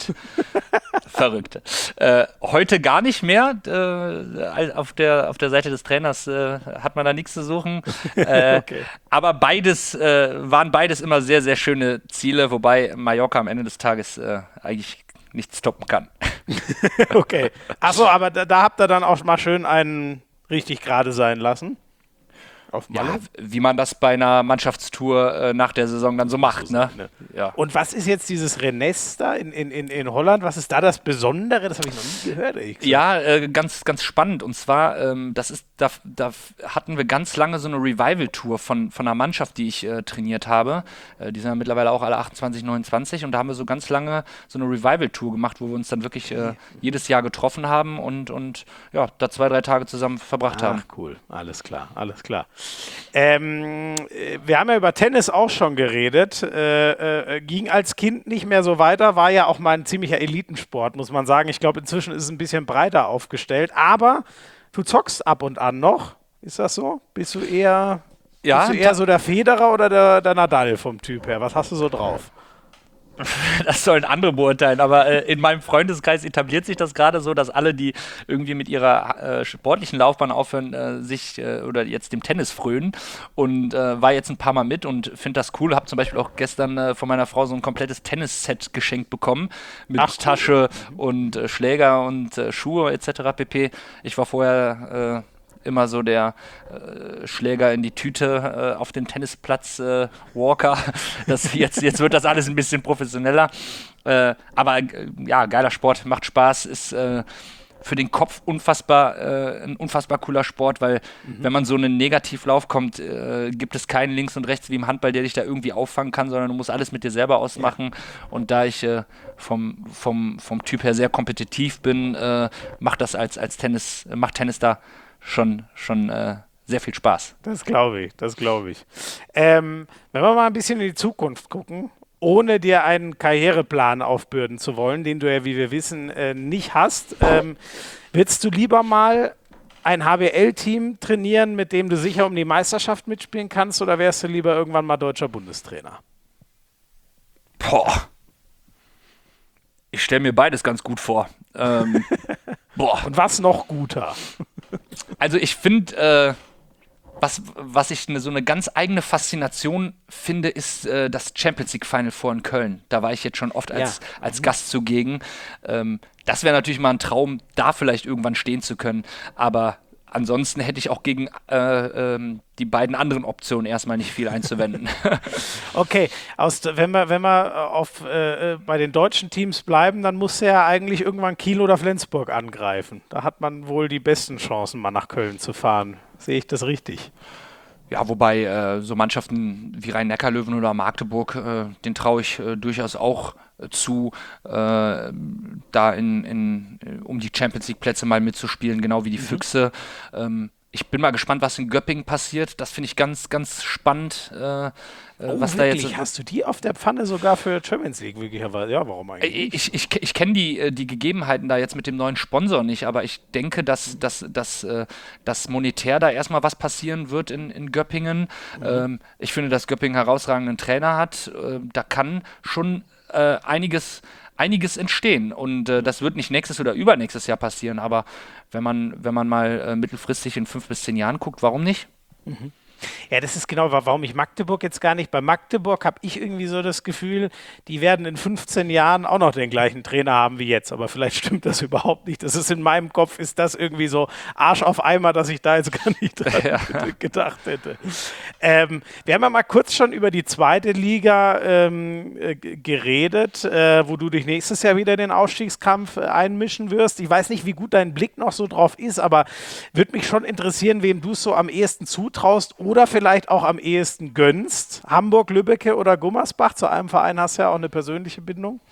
Heute gar nicht mehr. Auf der Seite des Trainers hat man da nichts zu suchen. Okay. Aber waren beides immer sehr, sehr schöne Ziele, wobei Mallorca am Ende des Tages eigentlich nichts toppen kann. Okay. Achso, aber da habt ihr dann auch mal schön einen richtig gerade sein lassen. Auf Malle? Ja, wie man das bei einer Mannschaftstour nach der Saison dann so macht. Ne? Ja. Und was ist jetzt dieses Rennes da in Holland? Was ist da das Besondere? Das habe ich noch nie gehört. Ja, ganz, ganz spannend. Und zwar, da hatten wir ganz lange so eine Revival-Tour von einer Mannschaft, die ich trainiert habe. Die sind ja mittlerweile auch alle 28, 29. Und da haben wir so ganz lange so eine Revival-Tour gemacht, wo wir uns dann wirklich jedes Jahr getroffen haben und da 2-3 Tage zusammen verbracht haben. Ach, cool. Alles klar. Wir haben ja über Tennis auch schon geredet. Ging als Kind nicht mehr so weiter, war ja auch mal ein ziemlicher Elitensport, muss man sagen. Ich glaube, inzwischen ist es ein bisschen breiter aufgestellt. Aber du zockst ab und an noch. Ist das so? Bist du eher so der Federer oder der Nadal vom Typ her? Was hast du so drauf? Das sollen andere beurteilen, aber in meinem Freundeskreis etabliert sich das gerade so, dass alle, die irgendwie mit ihrer sportlichen Laufbahn aufhören, sich oder jetzt dem Tennis frönen, und war jetzt ein paar Mal mit und finde das cool. Habe zum Beispiel auch gestern von meiner Frau so ein komplettes Tennisset geschenkt bekommen mit Tasche und Schläger und Schuhe etc. pp. Ich war vorher immer so der Schläger in die Tüte auf den Tennisplatz Walker. Jetzt wird das alles ein bisschen professioneller. Aber geiler Sport, macht Spaß, ist für den Kopf ein unfassbar cooler Sport, weil wenn man so einen Negativlauf kommt, gibt es keinen links und rechts wie im Handball, der dich da irgendwie auffangen kann, sondern du musst alles mit dir selber ausmachen. Und da ich vom Typ her sehr kompetitiv bin, macht Tennis da schon sehr viel Spaß. Das glaube ich. Wenn wir mal ein bisschen in die Zukunft gucken, ohne dir einen Karriereplan aufbürden zu wollen, den du ja, wie wir wissen, nicht hast, willst du lieber mal ein HBL-Team trainieren, mit dem du sicher um die Meisterschaft mitspielen kannst, oder wärst du lieber irgendwann mal deutscher Bundestrainer? Boah. Ich stelle mir beides ganz gut vor. Boah. Und was noch guter? Also ich finde, was ich so eine ganz eigene Faszination finde, ist das Champions League Final Four in Köln. Da war ich jetzt schon oft als Gast zugegen. Das wäre natürlich mal ein Traum, da vielleicht irgendwann stehen zu können. Aber ansonsten hätte ich auch gegen die beiden anderen Optionen erstmal nicht viel einzuwenden. Okay, wenn wir bei den deutschen Teams bleiben, dann muss er ja eigentlich irgendwann Kiel oder Flensburg angreifen. Da hat man wohl die besten Chancen, mal nach Köln zu fahren. Sehe ich das richtig? Ja, wobei so Mannschaften wie Rhein-Neckar-Löwen oder Magdeburg, den traue ich durchaus auch zu, da um die Champions League Plätze mal mitzuspielen, genau wie die Füchse. Ich bin mal gespannt, was in Göppingen passiert. Das finde ich ganz, ganz spannend. Was da jetzt hast du die auf der Pfanne sogar für Champions League? Wirklich? Ja, warum eigentlich? Ich kenne die Gegebenheiten da jetzt mit dem neuen Sponsor nicht, aber ich denke, dass monetär da erstmal was passieren wird in Göppingen. Ich finde, dass Göppingen herausragenden Trainer hat. Da kann schon einiges entstehen, und das wird nicht nächstes oder übernächstes Jahr passieren, aber wenn man mal mittelfristig in 5 bis 10 Jahren guckt, warum nicht? Ja, das ist genau, warum ich Magdeburg jetzt gar nicht. Bei Magdeburg habe ich irgendwie so das Gefühl, die werden in 15 Jahren auch noch den gleichen Trainer haben wie jetzt. Aber vielleicht stimmt das überhaupt nicht. Das ist in meinem Kopf, ist das irgendwie so Arsch auf Eimer, dass ich da jetzt gar nicht dran gedacht hätte. Wir haben ja mal kurz schon über die zweite Liga geredet, wo du dich nächstes Jahr wieder in den Ausstiegskampf einmischen wirst. Ich weiß nicht, wie gut dein Blick noch so drauf ist, aber würde mich schon interessieren, wem du es so am ehesten zutraust oder vielleicht auch am ehesten gönnst. Hamburg, Lübbecke oder Gummersbach? Zu einem Verein hast du ja auch eine persönliche Bindung.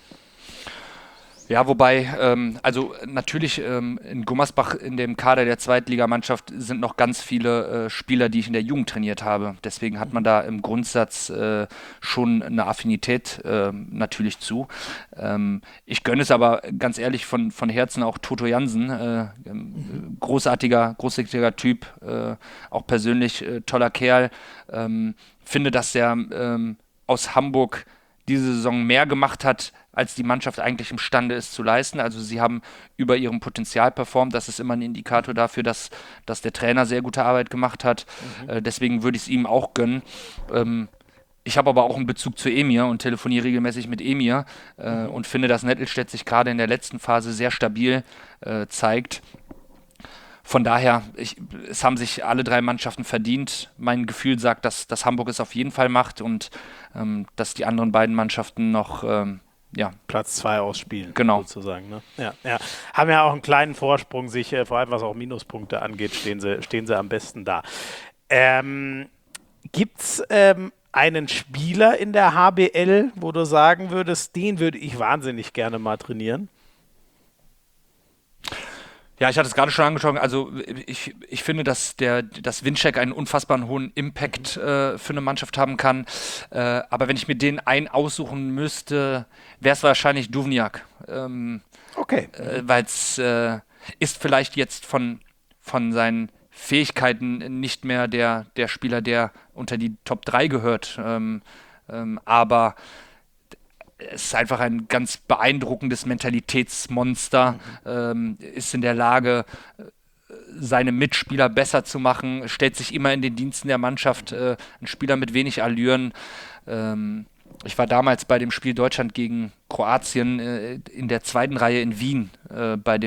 Ja, wobei, also natürlich in Gummersbach in dem Kader der Zweitligamannschaft sind noch ganz viele Spieler, die ich in der Jugend trainiert habe. Deswegen hat man da im Grundsatz schon eine Affinität natürlich zu. Ich gönne es aber ganz ehrlich von Herzen auch Toto Jansen, großartiger Typ, auch persönlich toller Kerl. Finde, dass er aus Hamburg diese Saison mehr gemacht hat, als die Mannschaft eigentlich imstande ist zu leisten. Also sie haben über ihrem Potenzial performt. Das ist immer ein Indikator dafür, dass der Trainer sehr gute Arbeit gemacht hat. Deswegen würde ich es ihm auch gönnen. Ich habe aber auch einen Bezug zu Emir und telefoniere regelmäßig mit Emir und finde, dass Nettelstedt sich gerade in der letzten Phase sehr stabil zeigt. Von daher, es haben sich alle 3 Mannschaften verdient. Mein Gefühl sagt, dass Hamburg es auf jeden Fall macht und dass die anderen beiden Mannschaften noch Platz 2 ausspielen, genau, sozusagen. Ne? Ja. Haben ja auch einen kleinen Vorsprung, sich vor allem was auch Minuspunkte angeht, stehen sie am besten da. Gibt es einen Spieler in der HBL, wo du sagen würdest, den würde ich wahnsinnig gerne mal trainieren? Ja, ich hatte es gerade schon angesprochen. Also ich finde, dass Winczek einen unfassbaren hohen Impact für eine Mannschaft haben kann. Aber wenn ich mir den einen aussuchen müsste, wäre es wahrscheinlich Duvniak. Okay. Weil es ist vielleicht jetzt von seinen Fähigkeiten nicht mehr der Spieler, der unter die Top 3 gehört. Aber es ist einfach ein ganz beeindruckendes Mentalitätsmonster, ist in der Lage, seine Mitspieler besser zu machen, stellt sich immer in den Diensten der Mannschaft, ein Spieler mit wenig Allüren. Ich war damals bei dem Spiel Deutschland gegen Kroatien in der zweiten Reihe in Wien, als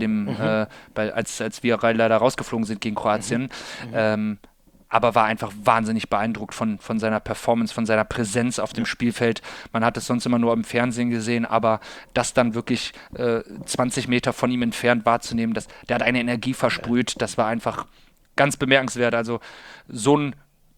wir leider rausgeflogen sind gegen Kroatien. Aber war einfach wahnsinnig beeindruckt von seiner Performance, von seiner Präsenz auf dem Spielfeld. Man hat es sonst immer nur im Fernsehen gesehen, aber das dann wirklich 20 Meter von ihm entfernt wahrzunehmen, der hat eine Energie versprüht, das war einfach ganz bemerkenswert. Also so ein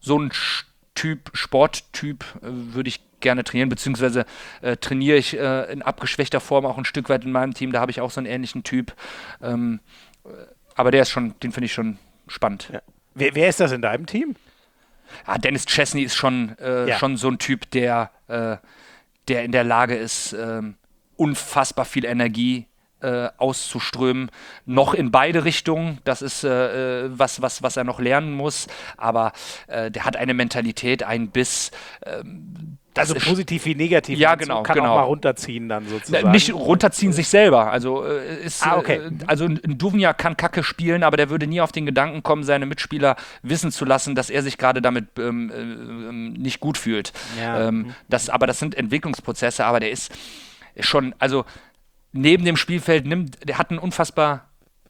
Sporttyp würde ich gerne trainieren, beziehungsweise trainiere ich in abgeschwächter Form auch ein Stück weit in meinem Team, da habe ich auch so einen ähnlichen Typ. Aber den finde ich schon spannend. Ja. Wer ist das in deinem Team? Dennis Chesney ist schon so ein Typ, der der in der Lage ist, unfassbar viel Energie auszuströmen, noch in beide Richtungen. Das ist was er noch lernen muss, aber der hat eine Mentalität, einen Biss. Also positiv wie negativ. Ja, genau. Kann auch mal runterziehen dann sozusagen. Nicht runterziehen sich selber. Also okay. Also ein Duvnjak kann Kacke spielen, aber der würde nie auf den Gedanken kommen, seine Mitspieler wissen zu lassen, dass er sich gerade damit nicht gut fühlt. Ja. Aber das sind Entwicklungsprozesse, aber der ist schon, also neben dem Spielfeld der hat ein unfassbar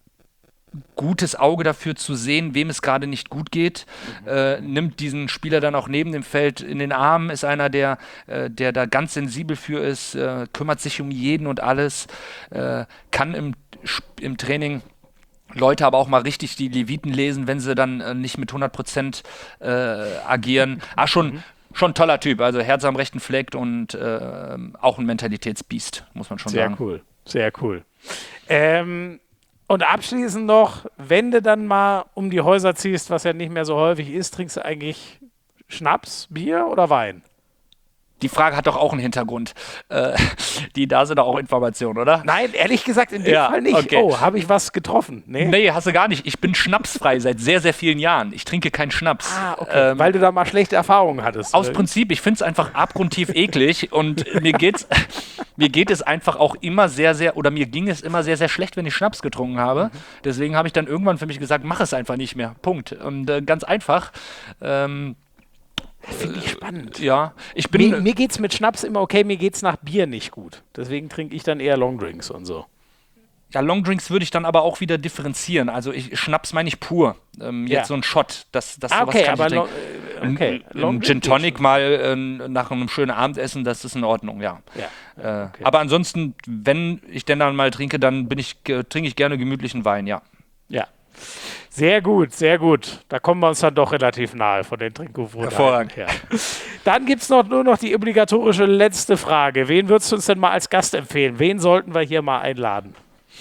gutes Auge dafür zu sehen, wem es gerade nicht gut geht, nimmt diesen Spieler dann auch neben dem Feld in den Arm, ist einer, der da ganz sensibel für ist, kümmert sich um jeden und alles, kann im Training Leute aber auch mal richtig die Leviten lesen, wenn sie dann nicht mit 100% agieren. Schon ein toller Typ, also Herz am rechten Fleck und auch ein Mentalitätsbiest, muss man schon sagen. Sehr cool. Und abschließend noch, wenn du dann mal um die Häuser ziehst, was ja nicht mehr so häufig ist, trinkst du eigentlich Schnaps, Bier oder Wein? Die Frage hat doch auch einen Hintergrund. Da sind doch auch Informationen, oder? Nein, ehrlich gesagt in dem Fall nicht. Okay. Oh, habe ich was getroffen? Nee, hast du gar nicht. Ich bin schnapsfrei seit sehr, sehr vielen Jahren. Ich trinke keinen Schnaps. Okay. Weil du da mal schlechte Erfahrungen hattest. Aus Prinzip, ich finde es einfach abgrundtief eklig und mir geht es einfach auch immer sehr, sehr, oder mir ging es immer sehr, sehr schlecht, wenn ich Schnaps getrunken habe. Deswegen habe ich dann irgendwann für mich gesagt, mach es einfach nicht mehr. Punkt. Und ganz einfach. Finde ich spannend. Ja, mir geht es mit Schnaps immer okay, mir geht es nach Bier nicht gut. Deswegen trinke ich dann eher Longdrinks und so. Ja, Longdrinks würde ich dann aber auch wieder differenzieren. Also Schnaps meine ich pur. Jetzt so ein Shot. Das okay, kann aber ein Gin Tonic mal nach einem schönen Abendessen, das ist in Ordnung, ja. Okay. Aber ansonsten, wenn ich denn dann mal trinke, dann trinke ich gerne gemütlichen Wein, ja. Ja. Sehr gut, sehr gut. Da kommen wir uns dann doch relativ nahe von den Trinkgewohnheiten. Hervorragend. Ja. Dann gibt es nur noch die obligatorische letzte Frage. Wen würdest du uns denn mal als Gast empfehlen? Wen sollten wir hier mal einladen?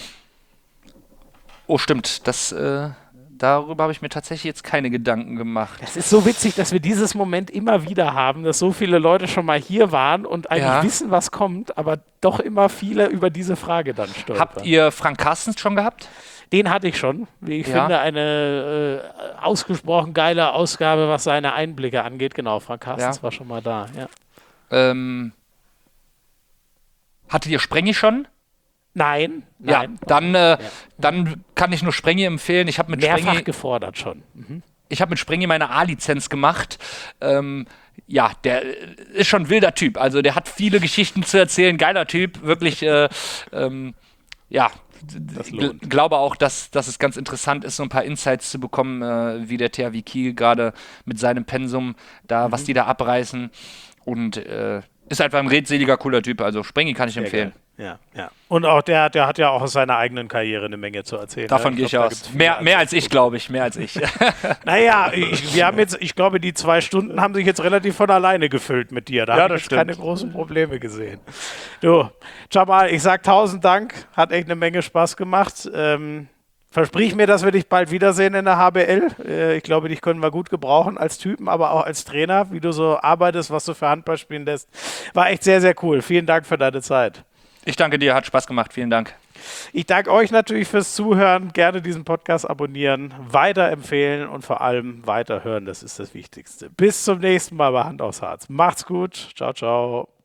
Oh, stimmt. Darüber habe ich mir tatsächlich jetzt keine Gedanken gemacht. Es ist so witzig, dass wir dieses Moment immer wieder haben, dass so viele Leute schon mal hier waren und eigentlich wissen, was kommt, aber doch immer viele über diese Frage dann stolpern. Habt ihr Frank Carstens schon gehabt? Den hatte ich schon. Wie ich finde, eine ausgesprochen geile Ausgabe, was seine Einblicke angeht. Genau, Frank Carstens war schon mal da. Ja. Hattet ihr Sprengi schon? Nein. Dann kann ich nur Sprengi empfehlen. Ich habe mit mehrfach gefordert schon. Ich habe mit Sprengi meine A-Lizenz gemacht. Der ist schon ein wilder Typ. Also der hat viele Geschichten zu erzählen. Geiler Typ, wirklich. Ich glaube auch, dass es ganz interessant ist, so ein paar Insights zu bekommen, wie der THW Kiel gerade mit seinem Pensum was die da abreißen. Und ist einfach ein redseliger, cooler Typ. Also Sprengi kann ich empfehlen. Ja. Und auch der hat ja auch aus seiner eigenen Karriere eine Menge zu erzählen. Davon gehe ich aus. Mehr als ich, glaube ich. Mehr als ich. Naja, wir haben jetzt, ich glaube, die 2 Stunden haben sich jetzt relativ von alleine gefüllt mit dir. Da habe ich jetzt keine großen Probleme gesehen. Du, Jamal, ich sag 1000 Dank. Hat echt eine Menge Spaß gemacht. Versprich mir, dass wir dich bald wiedersehen in der HBL. Ich glaube, dich können wir gut gebrauchen als Typen, aber auch als Trainer, wie du so arbeitest, was du für Handball spielen lässt. War echt sehr, sehr cool. Vielen Dank für deine Zeit. Ich danke dir, hat Spaß gemacht. Vielen Dank. Ich danke euch natürlich fürs Zuhören. Gerne diesen Podcast abonnieren, weiterempfehlen und vor allem weiterhören. Das ist das Wichtigste. Bis zum nächsten Mal bei Hand aufs Harz. Macht's gut. Ciao, ciao.